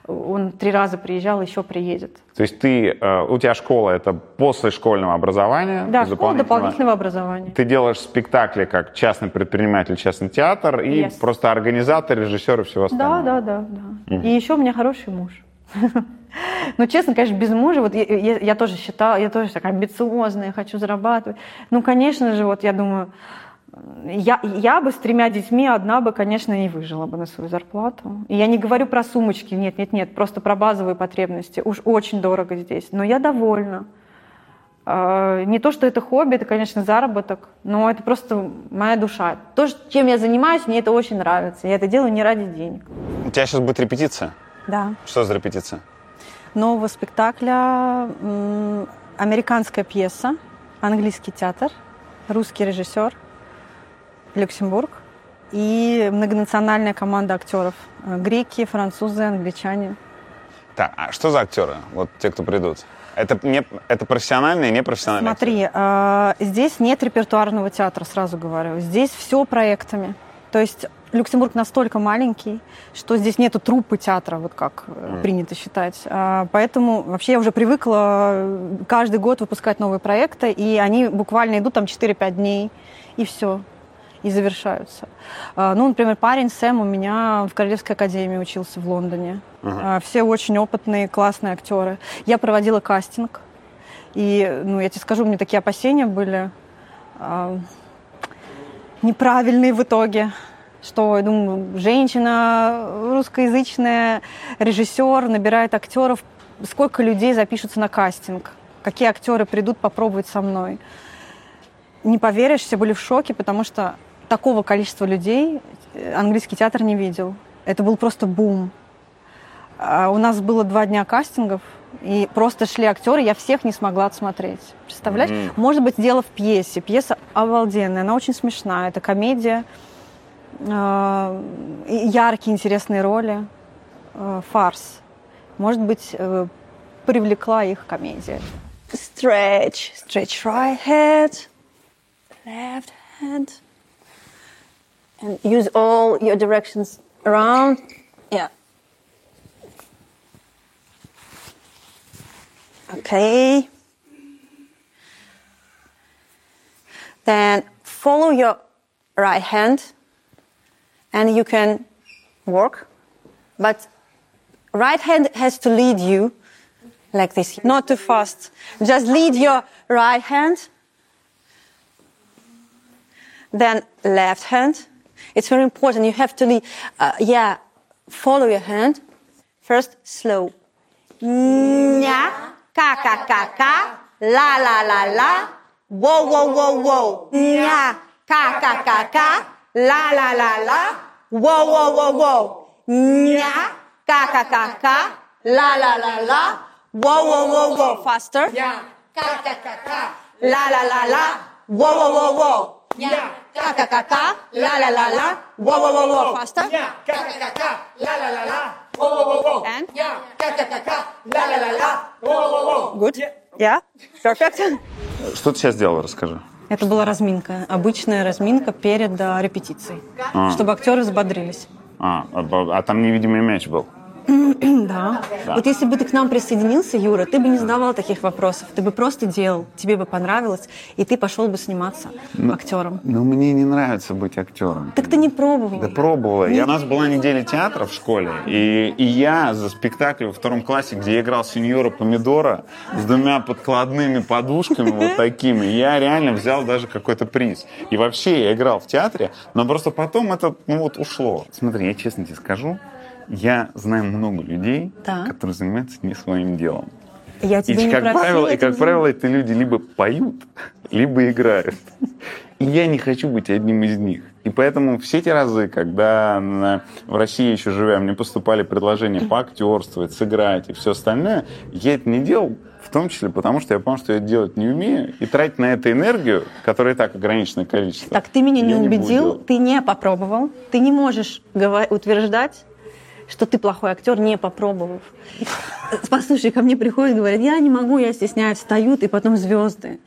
Он 3 раза приезжал, еще приедет. То есть у тебя школа — это после школьного образования? Да, школа дополнительного образования. Ты делаешь спектакли как частный предприниматель, частный театр, и просто организатор, режиссер и всего остального? Да. И еще у меня хороший муж. Ну, честно, конечно, без мужа, вот я тоже считала, я тоже такая амбициозная, хочу зарабатывать. Ну, конечно же, вот я думаю, я бы с 3 детьми одна бы, конечно, не выжила бы на свою зарплату. И я не говорю про сумочки, нет, просто про базовые потребности. Уж очень дорого здесь, но я довольна. Не то, что это хобби, это, конечно, заработок, но это просто моя душа. То, чем я занимаюсь, мне это очень нравится. Я это делаю не ради денег. У тебя сейчас будет репетиция? Да. Что за репетиция? Нового спектакля, американская пьеса, английский театр, русский режиссер, Люксембург и многонациональная команда актеров. Греки, французы, англичане. Так, а что за актеры? Вот те, кто придут. Это профессиональные и непрофессиональные актеры? Смотри, здесь нет репертуарного театра, сразу говорю. Здесь все проектами. То есть Люксембург настолько маленький, что здесь нету труппы театра, вот как принято считать. Поэтому вообще я уже привыкла каждый год выпускать новые проекты, и они буквально идут там 4-5 дней, и все, и завершаются. Ну, например, парень Сэм у меня в Королевской академии учился в Лондоне. Все очень опытные, классные актеры. Я проводила кастинг, и, ну, я тебе скажу, у меня такие опасения были неправильные в итоге. Что, я думаю, женщина русскоязычная, режиссер, набирает актеров. Сколько людей запишутся на кастинг? Какие актеры придут попробовать со мной? Не поверишь, все были в шоке, потому что такого количества людей английский театр не видел. Это был просто бум. У нас было 2 дня кастингов, и просто шли актеры, я всех не смогла отсмотреть. Представляешь? Может быть, дело в пьесе. Пьеса обалденная, она очень смешная. Это комедия. Яркие, интересные роли, фарс. Может быть, привлекла их комедия. Stretch right hand, left hand, and use all your directions around. Yeah. Okay. Then follow your right hand. And you can work, but right hand has to lead you like this, not too fast. Just lead your right hand, then left hand. It's very important. You have to lead, follow your hand. First, slow. Ня, ка, la, la, wo. Ня, ка. La, wo. Ня, ка. La, wo. Faster. Ня, ка. La, wo. Ня, ка. La, wo. Faster. Ня, ка. La, wo. And? Ня, ка. La, wo. Good. Yeah. Perfect. Что ты сейчас делала, расскажи. Это была разминка, обычная разминка перед репетицией, чтобы актеры взбодрились. А там невидимый мяч был? Да. Вот если бы ты к нам присоединился, Юра, ты бы не задавал таких вопросов, ты бы просто делал, тебе бы понравилось, и ты пошел бы сниматься актером. Но мне не нравится быть актером. Так ты не пробовал. Да пробовала. У нас была неделя театра в школе, и я за спектакль во 2 классе, где я играл сеньора Помидора с 2 подкладными подушками вот такими, я реально взял даже какой-то приз. И вообще я играл в театре, но просто потом это ушло. Смотри, я честно тебе скажу, я знаю много людей, которые занимаются не своим делом. Я тебе как правило, эти люди либо поют, либо играют. И я не хочу быть одним из них. И поэтому все те разы, когда в России еще живя, мне поступали предложения поактерствовать, сыграть и все остальное, я это не делал, в том числе потому, что я понял, что я это делать не умею, и тратить на это энергию, которая и так ограниченное количество. Так ты меня не убедил, ты не попробовал, ты не можешь утверждать, что ты плохой актер, не попробовав. Послушай, ко мне приходят и говорят, я не могу, я стесняюсь, встают, и потом звезды.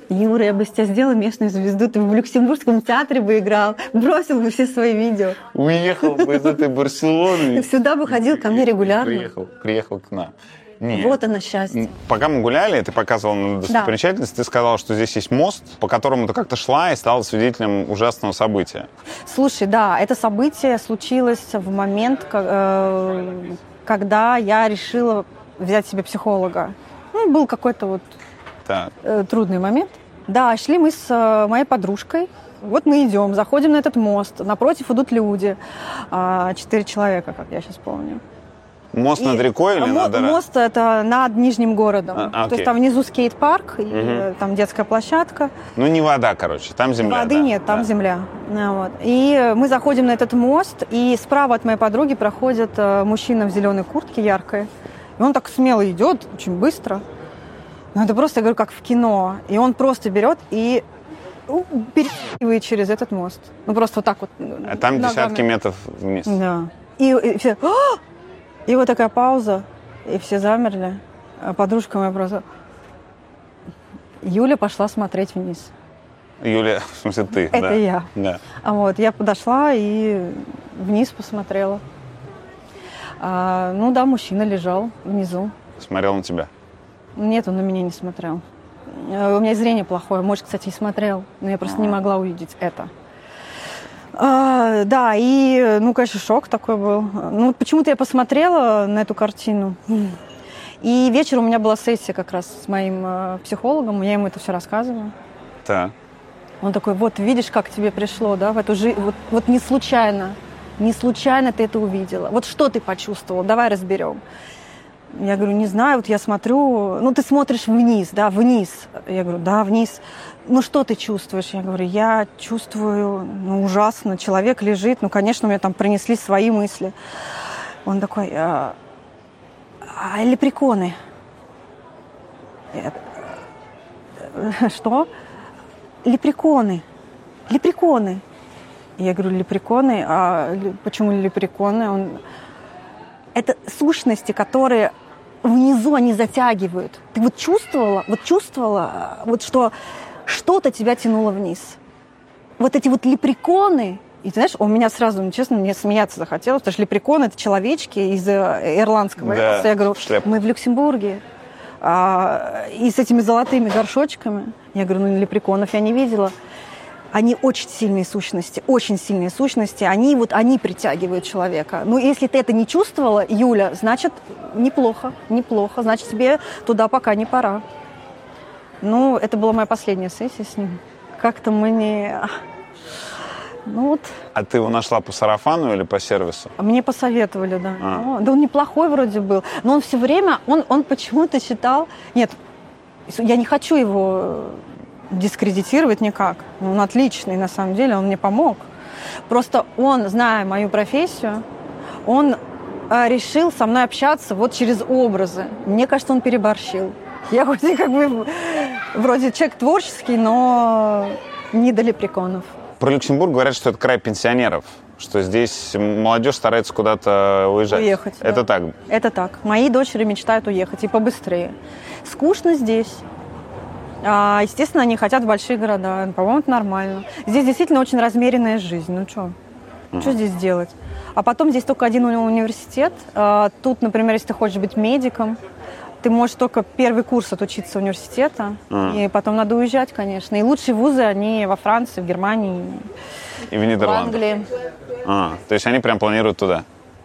Юра, я бы из тебя сделала местную звезду, ты бы в Люксембургском театре бы играл, бросил бы все свои видео. Уехал бы из этой Барселоны. Сюда бы ходил ко мне регулярно. Приехал к нам. Нет. Вот оно счастье. Пока мы гуляли, ты показывал на достопримечательность, ты сказала, что здесь есть мост, по которому ты как-то шла и стала свидетелем ужасного события. Слушай, да, это событие случилось в момент, когда я решила взять себе психолога. Ну, был какой-то вот трудный момент. Да, шли мы с моей подружкой. Вот мы идем, заходим на этот мост. Напротив идут люди. 4 человека, как я сейчас помню. Мост над рекой или над... Мост это над Нижним городом. То есть там внизу скейт-парк, и там детская площадка. Ну, не вода, короче, там земля. Воды нет, там земля. Вот. И мы заходим на этот мост, и справа от моей подруги проходит мужчина в зеленой куртке яркой. И он так смело идет, очень быстро. Ну, это просто, я говорю, как в кино. И он просто берет и перепрыгивает через этот мост. Ну, просто вот так вот. А там десятки метров вниз. Да. И все... И вот такая пауза, и все замерли. А подружка моя просто... Юля пошла смотреть вниз. Юля, в смысле ты? Это я. Да. Вот, я подошла и вниз посмотрела. Ну да, мужчина лежал внизу. Смотрел на тебя? Нет, он на меня не смотрел. У меня зрение плохое. Может, кстати, и смотрел, но я просто не могла увидеть это. Да, и, ну, конечно, шок такой был. Ну, почему-то я посмотрела на эту картину. И вечером у меня была сессия как раз с моим психологом, я ему это все рассказывала. Да. Он такой, вот, видишь, как тебе пришло, да, в эту жизнь, вот не случайно ты это увидела. Вот что ты почувствовал, давай разберем. Я говорю, не знаю, вот я смотрю, ну, ты смотришь вниз, да, вниз. Я говорю, да, вниз. Ну, что ты чувствуешь? Я говорю, я чувствую, ну, ужасно, человек лежит, ну, конечно, у меня там пронеслись свои мысли. Он такой, лепреконы. Что? Лепреконы. Я говорю, лепреконы? А почему лепреконы? Это сущности, которые внизу они затягивают. Ты вот чувствовала, что что-то тебя тянуло вниз. Вот эти вот лепреконы, и ты знаешь, у меня сразу, честно, мне смеяться захотелось, потому что лепреконы — это человечки из ирландского эпоса. Я говорю, мы в Люксембурге, и с этими золотыми горшочками. Я говорю, ну, лепреконов я не видела. Они очень сильные сущности, они притягивают человека. Ну, если ты это не чувствовала, Юля, значит, неплохо, значит, тебе туда пока не пора. Ну, это была моя последняя сессия с ним. Как-то мы не... Ну, вот. А ты его нашла по сарафану или по сервису? Мне посоветовали, да. Да он неплохой вроде был, но он все время, он почему-то считал... Нет, я не хочу его... дискредитировать никак. Он отличный, на самом деле, он мне помог. Просто он, зная мою профессию, он решил со мной общаться вот через образы. Мне кажется, он переборщил. Я хоть и как бы вроде человек творческий, но не до лепреконов. Про Люксембург говорят, что это край пенсионеров, что здесь молодежь старается куда-то уезжать. Уехать. Это да. так? Это так. Мои дочери мечтают уехать, и побыстрее. Скучно здесь. Естественно, они хотят в большие города. По-моему, это нормально. Здесь действительно очень размеренная жизнь. Ну что? Что здесь делать? А потом здесь только один университет. Тут, например, если ты хочешь быть медиком, ты можешь только первый курс отучиться университета. И потом надо уезжать, конечно. И лучшие вузы, они во Франции, в Германии. И в Нидерландах. В Англии. То есть они прям планируют туда?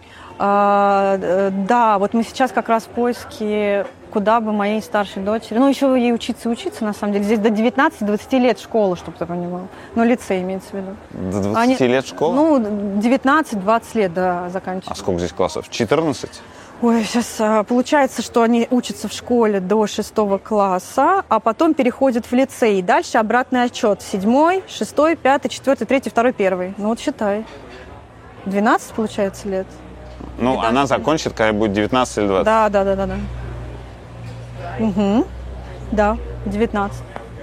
Да, вот мы сейчас как раз в поиске, куда бы моей старшей дочери... Ну, еще ей учиться, на самом деле. Здесь до 19-20 лет школа, чтобы ты понимал. Ну, лицей имеется в виду. До 20 лет школа? Ну, 19-20 лет, да, заканчивают. А сколько здесь классов? 14? Ой, сейчас получается, что они учатся в школе до 6 класса, а потом переходят в лицей. И дальше обратный отчет. 7, 6, 5, 4, 3, 2, 1. Ну, вот считай. 12, получается, лет. Ну, она закончит, когда будет 19 или 20. Да. Угу. Да, 19.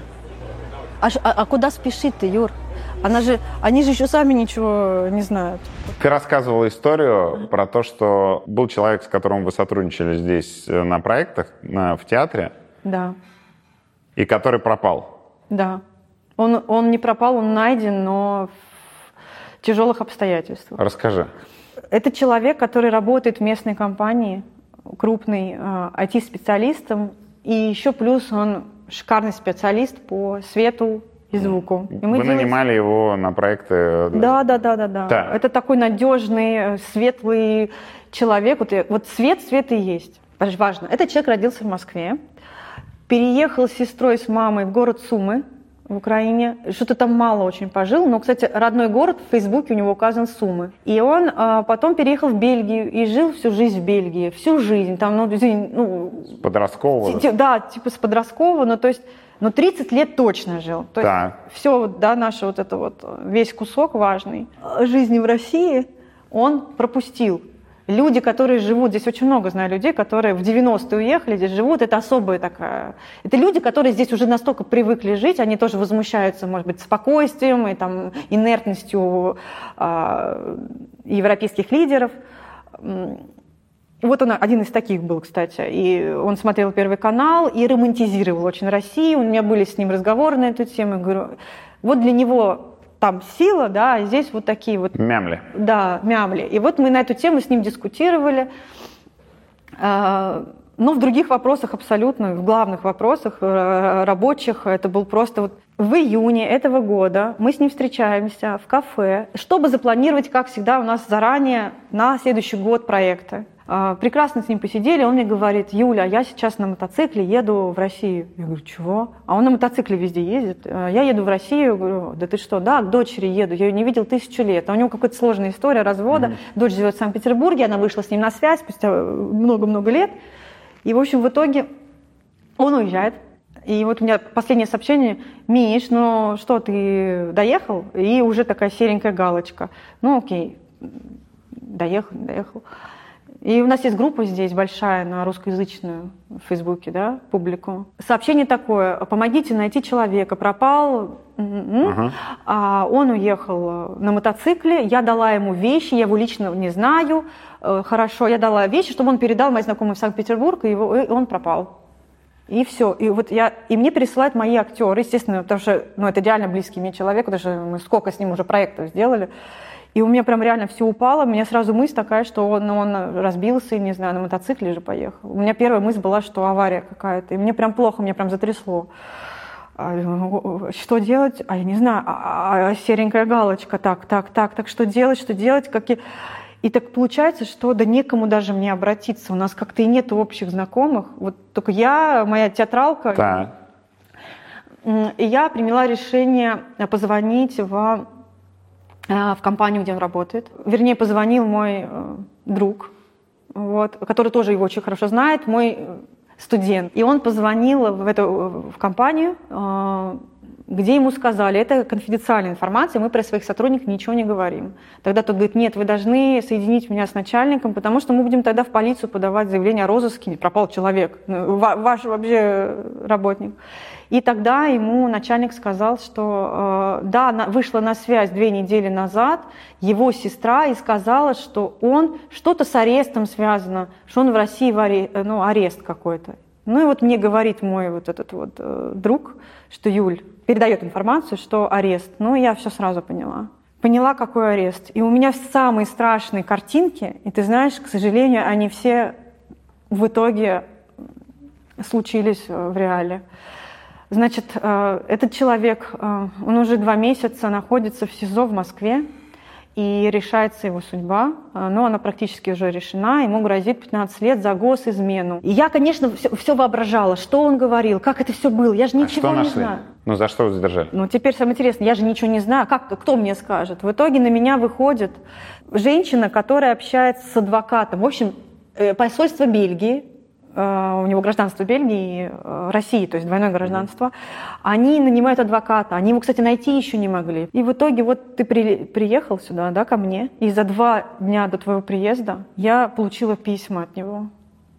А куда спешить-то, Юр? Они же еще сами ничего не знают. Ты рассказывала историю про то, что был человек, с которым вы сотрудничали здесь на проектах, в театре. Да. И который пропал. Да. Он не пропал, он найден, но в тяжелых обстоятельствах. Расскажи. Это человек, который работает в местной компании, крупный IT-специалистом, и еще плюс он шикарный специалист по свету и звуку. И Вы нанимали его на проекты? Да. Это такой надежный, светлый человек. Вот свет и есть. Важно. Этот человек родился в Москве, переехал с сестрой, с мамой в город Сумы в Украине. Что-то там мало очень пожил, но, кстати, родной город в Фейсбуке у него указан Сумы. И он потом переехал в Бельгию и жил всю жизнь в Бельгии. Всю жизнь. Там, подросткового? Да, типа с подросткового, то есть 30 лет точно жил. То есть все, наш весь кусок важный жизни в России он пропустил. Люди, которые живут, здесь очень много знаю людей, которые в 90-е уехали, здесь живут, это особая такая... Это люди, которые здесь уже настолько привыкли жить, они тоже возмущаются, может быть, спокойствием и инертностью европейских лидеров. Вот он один из таких был, кстати. И он смотрел Первый канал и романтизировал очень Россию. У меня были с ним разговоры на эту тему. Я говорю, вот для него... Там сила, да, а здесь вот такие вот... Мямли. Да, мямли. И вот мы на эту тему с ним дискутировали. Но в других вопросах абсолютно, в главных вопросах рабочих, это был просто в июне этого года мы с ним встречаемся в кафе, чтобы запланировать, как всегда, у нас заранее на следующий год проекты. Прекрасно с ним посидели, он мне говорит: Юля, я сейчас на мотоцикле еду в Россию. Я говорю, чего? А он на мотоцикле везде ездит. Я еду в Россию, говорю, да ты что? Да, к дочери еду, я ее не видел 1000 лет. А у него какая-то сложная история развода. Дочь живет в Санкт-Петербурге, она вышла с ним на связь спустя много-много лет. И, в общем, в итоге он уезжает. И вот у меня последнее сообщение: Миш, ну что, ты доехал? И уже такая серенькая галочка. Ну окей, доехал. И у нас есть группа здесь большая на русскоязычную в Фейсбуке, да, публику. Сообщение такое: помогите найти человека, пропал, а он уехал на мотоцикле, я дала ему вещи, я его лично не знаю, хорошо, я дала вещи, чтобы он передал моей знакомой в Санкт-Петербург, и он пропал. И все. И мне пересылают мои актеры, естественно, потому что это реально близкий мне человек, потому что мы сколько с ним уже проектов сделали. И у меня прям реально все упало. У меня сразу мысль такая, что он разбился, не знаю, на мотоцикле же поехал. У меня первая мысль была, что авария какая-то. И мне прям плохо, мне прям затрясло. Что делать? Я не знаю. Серенькая галочка. Так, что делать? И так получается, что да некому даже мне обратиться. У нас как-то и нет общих знакомых. Вот только я, моя театралка. Да. И я приняла решение позвонить в компанию, где он работает. Вернее, позвонил мой друг, который тоже его очень хорошо знает, мой студент. И он позвонил в компанию, где ему сказали: это конфиденциальная информация, мы про своих сотрудников ничего не говорим. Тогда тот говорит: нет, вы должны соединить меня с начальником, потому что мы будем тогда в полицию подавать заявление о розыске, пропал человек, ваш вообще работник. И тогда ему начальник сказал, что вышла на связь 2 недели назад его сестра и сказала, что он что-то с арестом связано, что он в России арест какой-то. Ну и вот мне говорит мой друг, что Юль, передает информацию, что арест. Ну я все сразу поняла. Поняла, какой арест. И у меня самые страшные картинки, и ты знаешь, к сожалению, они все в итоге случились в реале. Значит, этот человек, он уже 2 месяца находится в СИЗО в Москве, и решается его судьба, но она практически уже решена, ему грозит 15 лет за госизмену. И я, конечно, все воображала, что он говорил, как это все было, я же ничего не знаю. Ну, за что задержали? Ну, теперь самое интересное, я же ничего не знаю, кто мне скажет? В итоге на меня выходит женщина, которая общается с адвокатом, в общем, посольство Бельгии, у него гражданство Бельгии и России, то есть двойное гражданство, они нанимают адвоката. Они его, кстати, найти еще не могли. И в итоге ты приехал сюда, да, ко мне, и за 2 дня до твоего приезда я получила письма от него.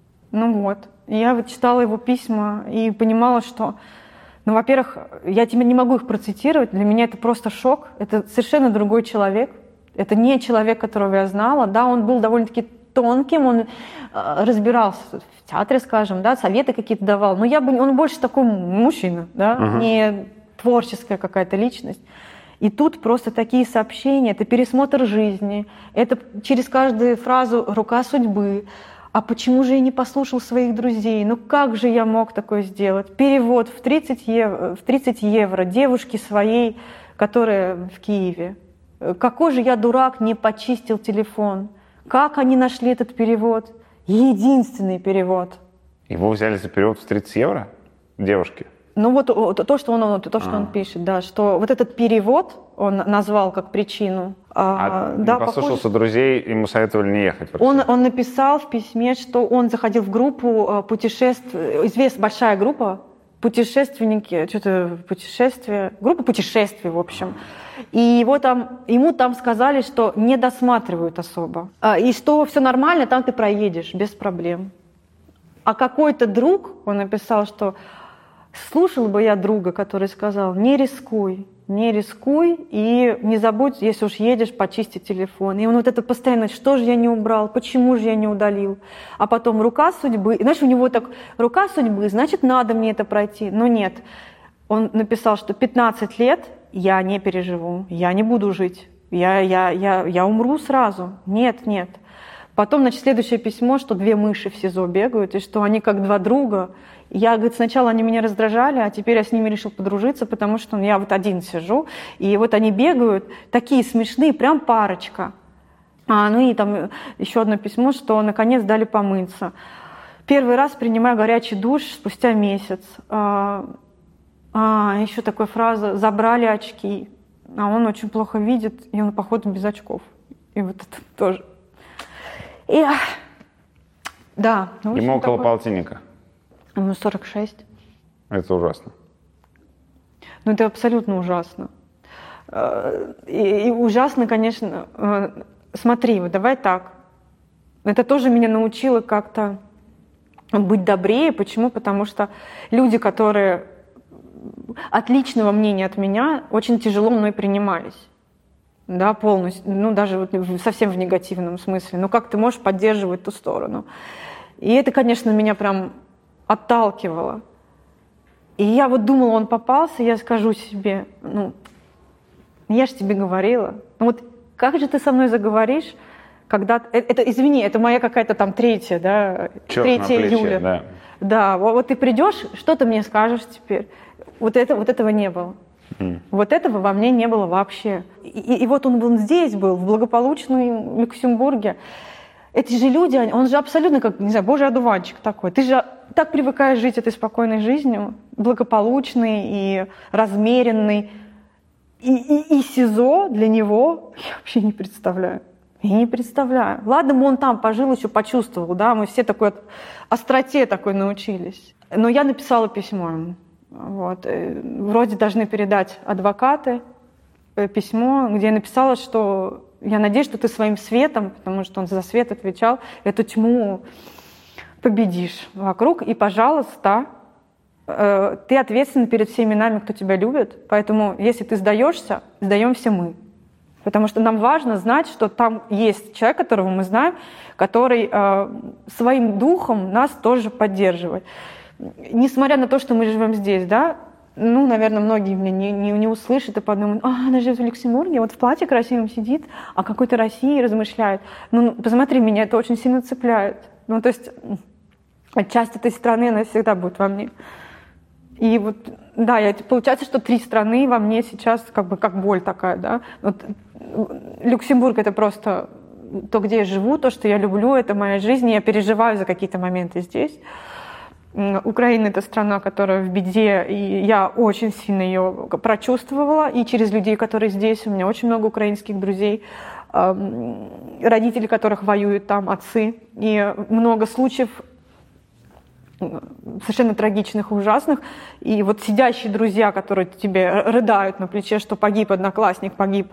Я читала его письма и понимала, что, во-первых, я тебе не могу их процитировать, для меня это просто шок. Это совершенно другой человек. Это не человек, которого я знала. Да, он был довольно-таки тонким, он разбирался в театре, скажем, да, советы какие-то давал, но он больше такой мужчина, да, не творческая какая-то личность. И тут просто такие сообщения, это пересмотр жизни, это через каждую фразу «рука судьбы». А почему же я не послушал своих друзей? Ну как же я мог такое сделать? Перевод в 30 евро девушке своей, которая в Киеве. Какой же я дурак, не почистил телефон? Как они нашли этот перевод? Единственный перевод. Его взяли за перевод в 30 евро? Девушки? Ну вот то, что он пишет, да, что вот этот перевод он назвал как причину. Да, не послушался друзей, ему советовали не ехать в Россию. Он написал в письме, что он заходил в группу известная большая группа, путешественники, группа путешествий, в общем. И ему там сказали, что не досматривают особо. И что все нормально, там ты проедешь без проблем. А какой-то друг, он написал, что слушал бы я друга, который сказал: не рискуй и не забудь, если уж едешь, почистить телефон. И он вот это постоянно: что же я не убрал, почему же я не удалил? А потом рука судьбы. И знаешь, у него так: рука судьбы, значит, надо мне это пройти. Но нет. Он написал, что 15 лет я не переживу, я не буду жить, я умру сразу. Нет. Потом, значит, следующее письмо, что 2 мыши в СИЗО бегают, и что они как 2 друга. Я, говорит, сначала они меня раздражали, а теперь я с ними решил подружиться, потому что я вот один сижу, и вот они бегают, такие смешные, прям парочка. Ну и там еще одно письмо, что наконец дали помыться. Первый раз принимаю горячий душ спустя месяц. Еще такая фраза: забрали очки. А он очень плохо видит, и он, походу, без очков. И вот это тоже. Да. Ему около полтинника. Ему 46. Это ужасно. Ну, это абсолютно ужасно. И ужасно, конечно. Смотри, вот давай так. Это тоже меня научило как-то быть добрее. Почему? Потому что люди, которые отличного мнения от меня, очень тяжело мной принимались. Да, полностью. Ну, даже вот совсем в негативном смысле. Ну, как ты можешь поддерживать ту сторону? И это, конечно, меня прям отталкивало. И я вот думала, он попался, я скажу себе: я же тебе говорила. Ну вот как же ты со мной заговоришь, когда... извини, это моя какая-то там 3 июля. Да, вот ты придешь, что ты мне скажешь теперь? Вот этого не было. Вот этого во мне не было вообще. И вот он здесь был, в благополучном Люксембурге. Эти же люди, он же абсолютно как, не знаю, божий одуванчик такой. Ты же так привыкаешь жить этой спокойной жизнью, благополучный и размеренный. И СИЗО для него я вообще не представляю. Я не представляю. Ладно бы он там пожил, еще почувствовал, да, мы все такой остроте такой научились. Но я написала письмо ему. Вот. Вроде должны передать адвокаты письмо, где я написала, что я надеюсь, что ты своим светом, потому что он за свет отвечал, эту тьму победишь вокруг. И, пожалуйста, ты ответственна перед всеми нами, кто тебя любит. Поэтому, если ты сдаешься, сдаемся мы. Потому что нам важно знать, что там есть человек, которого мы знаем, который своим духом нас тоже поддерживает. Несмотря на то, что мы живем здесь, да, наверное, многие меня не услышат и подумают: она живет в Люксембурге, вот в платье красивом сидит, о какой-то России размышляет. Посмотри, меня это очень сильно цепляет. То есть часть этой страны, она всегда будет во мне. И вот, да, получается, что 3 страны во мне сейчас как боль такая, да. Вот Люксембург — это просто то, где я живу, то, что я люблю, это моя жизнь, и я переживаю за какие-то моменты здесь. Украина — это страна, которая в беде, и я очень сильно ее прочувствовала, и через людей, которые здесь. У меня очень много украинских друзей, родители которых воюют там, отцы, и много случаев совершенно трагичных и ужасных. И вот сидящие друзья, которые тебе рыдают на плече, что погиб одноклассник, погиб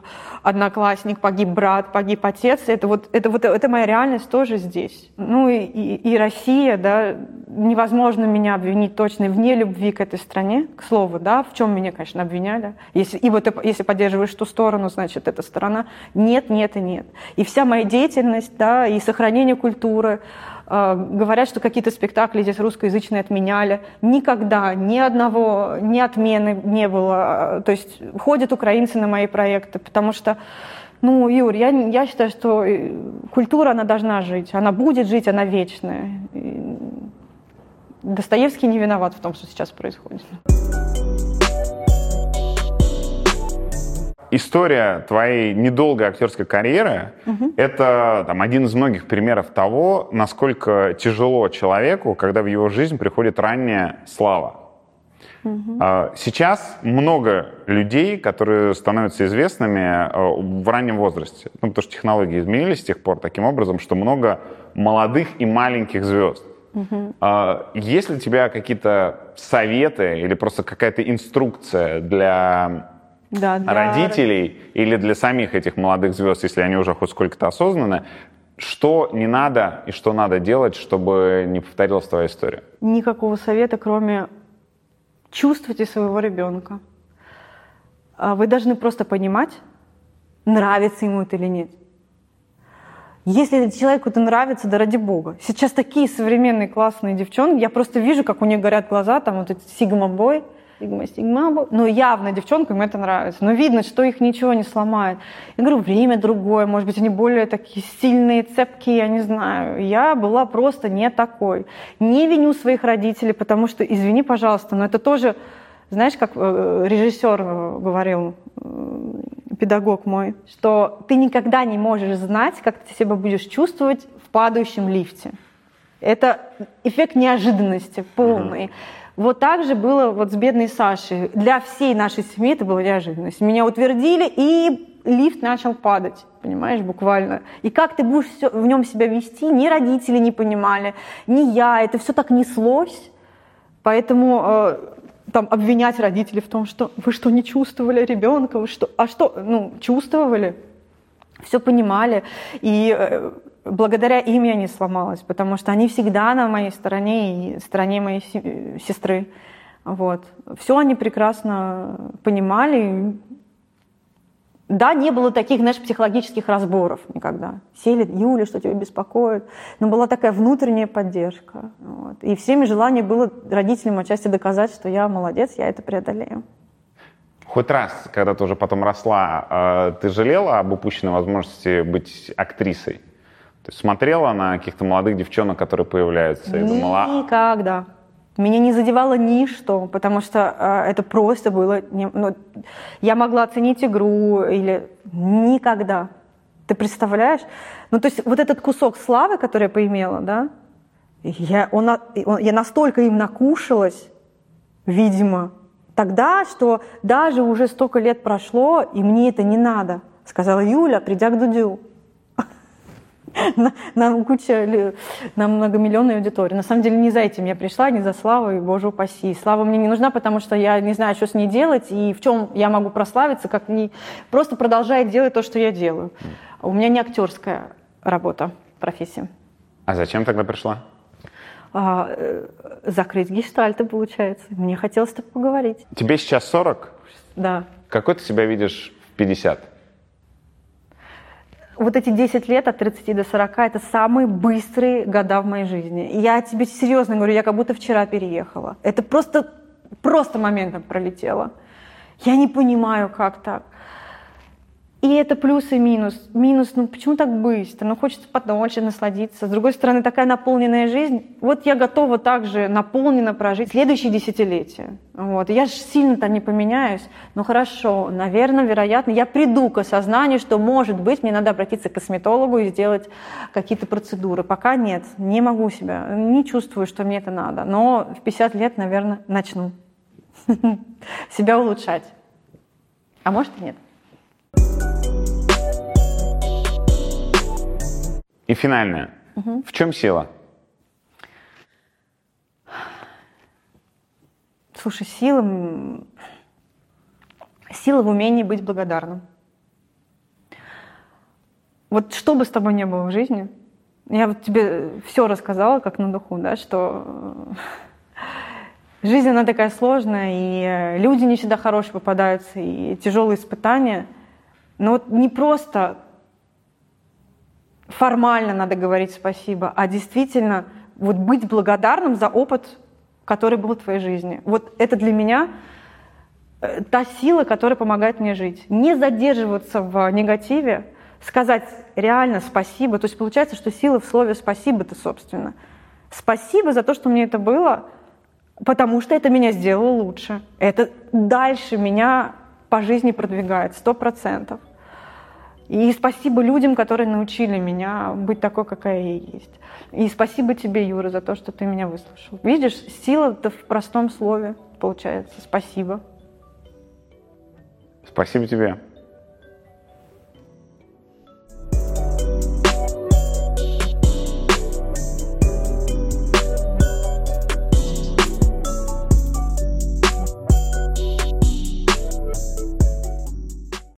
брат, погиб отец, это моя реальность тоже здесь. И Россия, да, невозможно меня обвинить точно в нелюбви к этой стране, к слову, да, в чем меня, конечно, обвиняли. Если поддерживаешь ту сторону, значит, эта сторона. Нет, нет и нет. И вся моя деятельность, да, и сохранение культуры, Говорят, что какие-то спектакли здесь русскоязычные отменяли. Никогда ни отмены не было. То есть ходят украинцы на мои проекты, потому что, Юр, я считаю, что культура, она должна жить. Она будет жить, она вечная. И Достоевский не виноват в том, что сейчас происходит. История твоей недолгой актерской карьеры — это один из многих примеров того, насколько тяжело человеку, когда в его жизнь приходит ранняя слава. Сейчас много людей, которые становятся известными в раннем возрасте, потому что технологии изменились с тех пор таким образом, что много молодых и маленьких звезд. Есть ли у тебя какие-то советы или просто какая-то инструкция для родителей или для самих этих молодых звезд, если они уже хоть сколько-то осознаны, что не надо и что надо делать, чтобы не повторилась твоя история? Никакого совета, кроме чувствуйте своего ребенка. Вы должны просто понимать, нравится ему это или нет. Если человеку это нравится, да ради бога. Сейчас такие современные классные девчонки, я просто вижу, как у них горят глаза, там вот этот сигма-бой, сигма-бой, но явно девчонкам это нравится. Но видно, что их ничего не сломает. Я говорю, время другое, может быть, они более такие сильные, цепкие, я не знаю. Я была просто не такой. Не виню своих родителей, потому что, извини, пожалуйста, но это тоже, знаешь, как режиссер говорил, педагог мой, что ты никогда не можешь знать, как ты себя будешь чувствовать в падающем лифте. Это эффект неожиданности полный. Вот так же было вот с бедной Сашей. Для всей нашей семьи это была неожиданность. Меня утвердили, и лифт начал падать, понимаешь, буквально. И как ты будешь в нем себя вести, ни родители не понимали, ни я. Это все так неслось. Поэтому обвинять родителей в том, что вы что, не чувствовали ребенка? Вы что? Чувствовали, все понимали. И благодаря им я не сломалась, потому что они всегда на моей стороне и стороне моей сестры. Вот. Все они прекрасно понимали. Да, не было таких, знаешь, психологических разборов никогда. Сели, Юля, что тебя беспокоит? Но была такая внутренняя поддержка. Вот. И всеми желание было родителям отчасти доказать, что я молодец, я это преодолею. Хоть раз, когда ты уже потом росла, ты жалела об упущенной возможности быть актрисой? То есть смотрела на каких-то молодых девчонок, которые появляются, и думала... Никогда. Меня не задевало ничто, потому что это просто было... я могла оценить игру или... Никогда. Ты представляешь? То есть вот этот кусок славы, который я поимела, да, я настолько им накушалась, видимо, тогда, что даже уже столько лет прошло, и мне это не надо, сказала Юля, придя к Дудю. на многомиллионную аудиторию. На самом деле не за этим я пришла, не за славой, боже упаси. Слава мне не нужна, потому что я не знаю, что с ней делать и в чем я могу прославиться, как не просто продолжать делать то, что я делаю. У меня не актерская работа, профессия. А зачем тогда пришла? Закрыть гештальты, получается. Мне хотелось так поговорить. Тебе сейчас 40? Да. Какой ты себя видишь в 50? Вот эти 10 лет от 30 до 40 – это самые быстрые года в моей жизни. И я тебе серьезно говорю, я как будто вчера переехала. Это просто моментом пролетело. Я не понимаю, как так. И это плюс и минус. Минус, почему так быстро? Хочется подольше насладиться. С другой стороны, такая наполненная жизнь. Вот я готова также наполненно прожить следующие десятилетия. Вот. Я же сильно там не поменяюсь. Хорошо, наверное, вероятно, я приду к осознанию, что, может быть, мне надо обратиться к косметологу и сделать какие-то процедуры. Пока нет, не могу себя, не чувствую, что мне это надо. Но в 50 лет, наверное, начну себя улучшать. А может и нет. И финальное. В чем сила? Слушай, сила в умении быть благодарным. Вот что бы с тобой ни было в жизни, я вот тебе все рассказала, как на духу, да, что жизнь, она такая сложная, и люди не всегда хорошие попадаются, и тяжелые испытания. Но вот не просто формально надо говорить спасибо, а действительно вот быть благодарным за опыт, который был в твоей жизни. Вот это для меня та сила, которая помогает мне жить. Не задерживаться в негативе, сказать реально спасибо. То есть получается, что сила в слове «спасибо»-то, собственно. Спасибо за то, что мне это было, потому что это меня сделало лучше. Это дальше меня по жизни продвигает 100%. И спасибо людям, которые научили меня быть такой, какая я есть. И спасибо тебе, Юра, за то, что ты меня выслушал. Видишь, сила-то в простом слове получается. Спасибо. Спасибо тебе.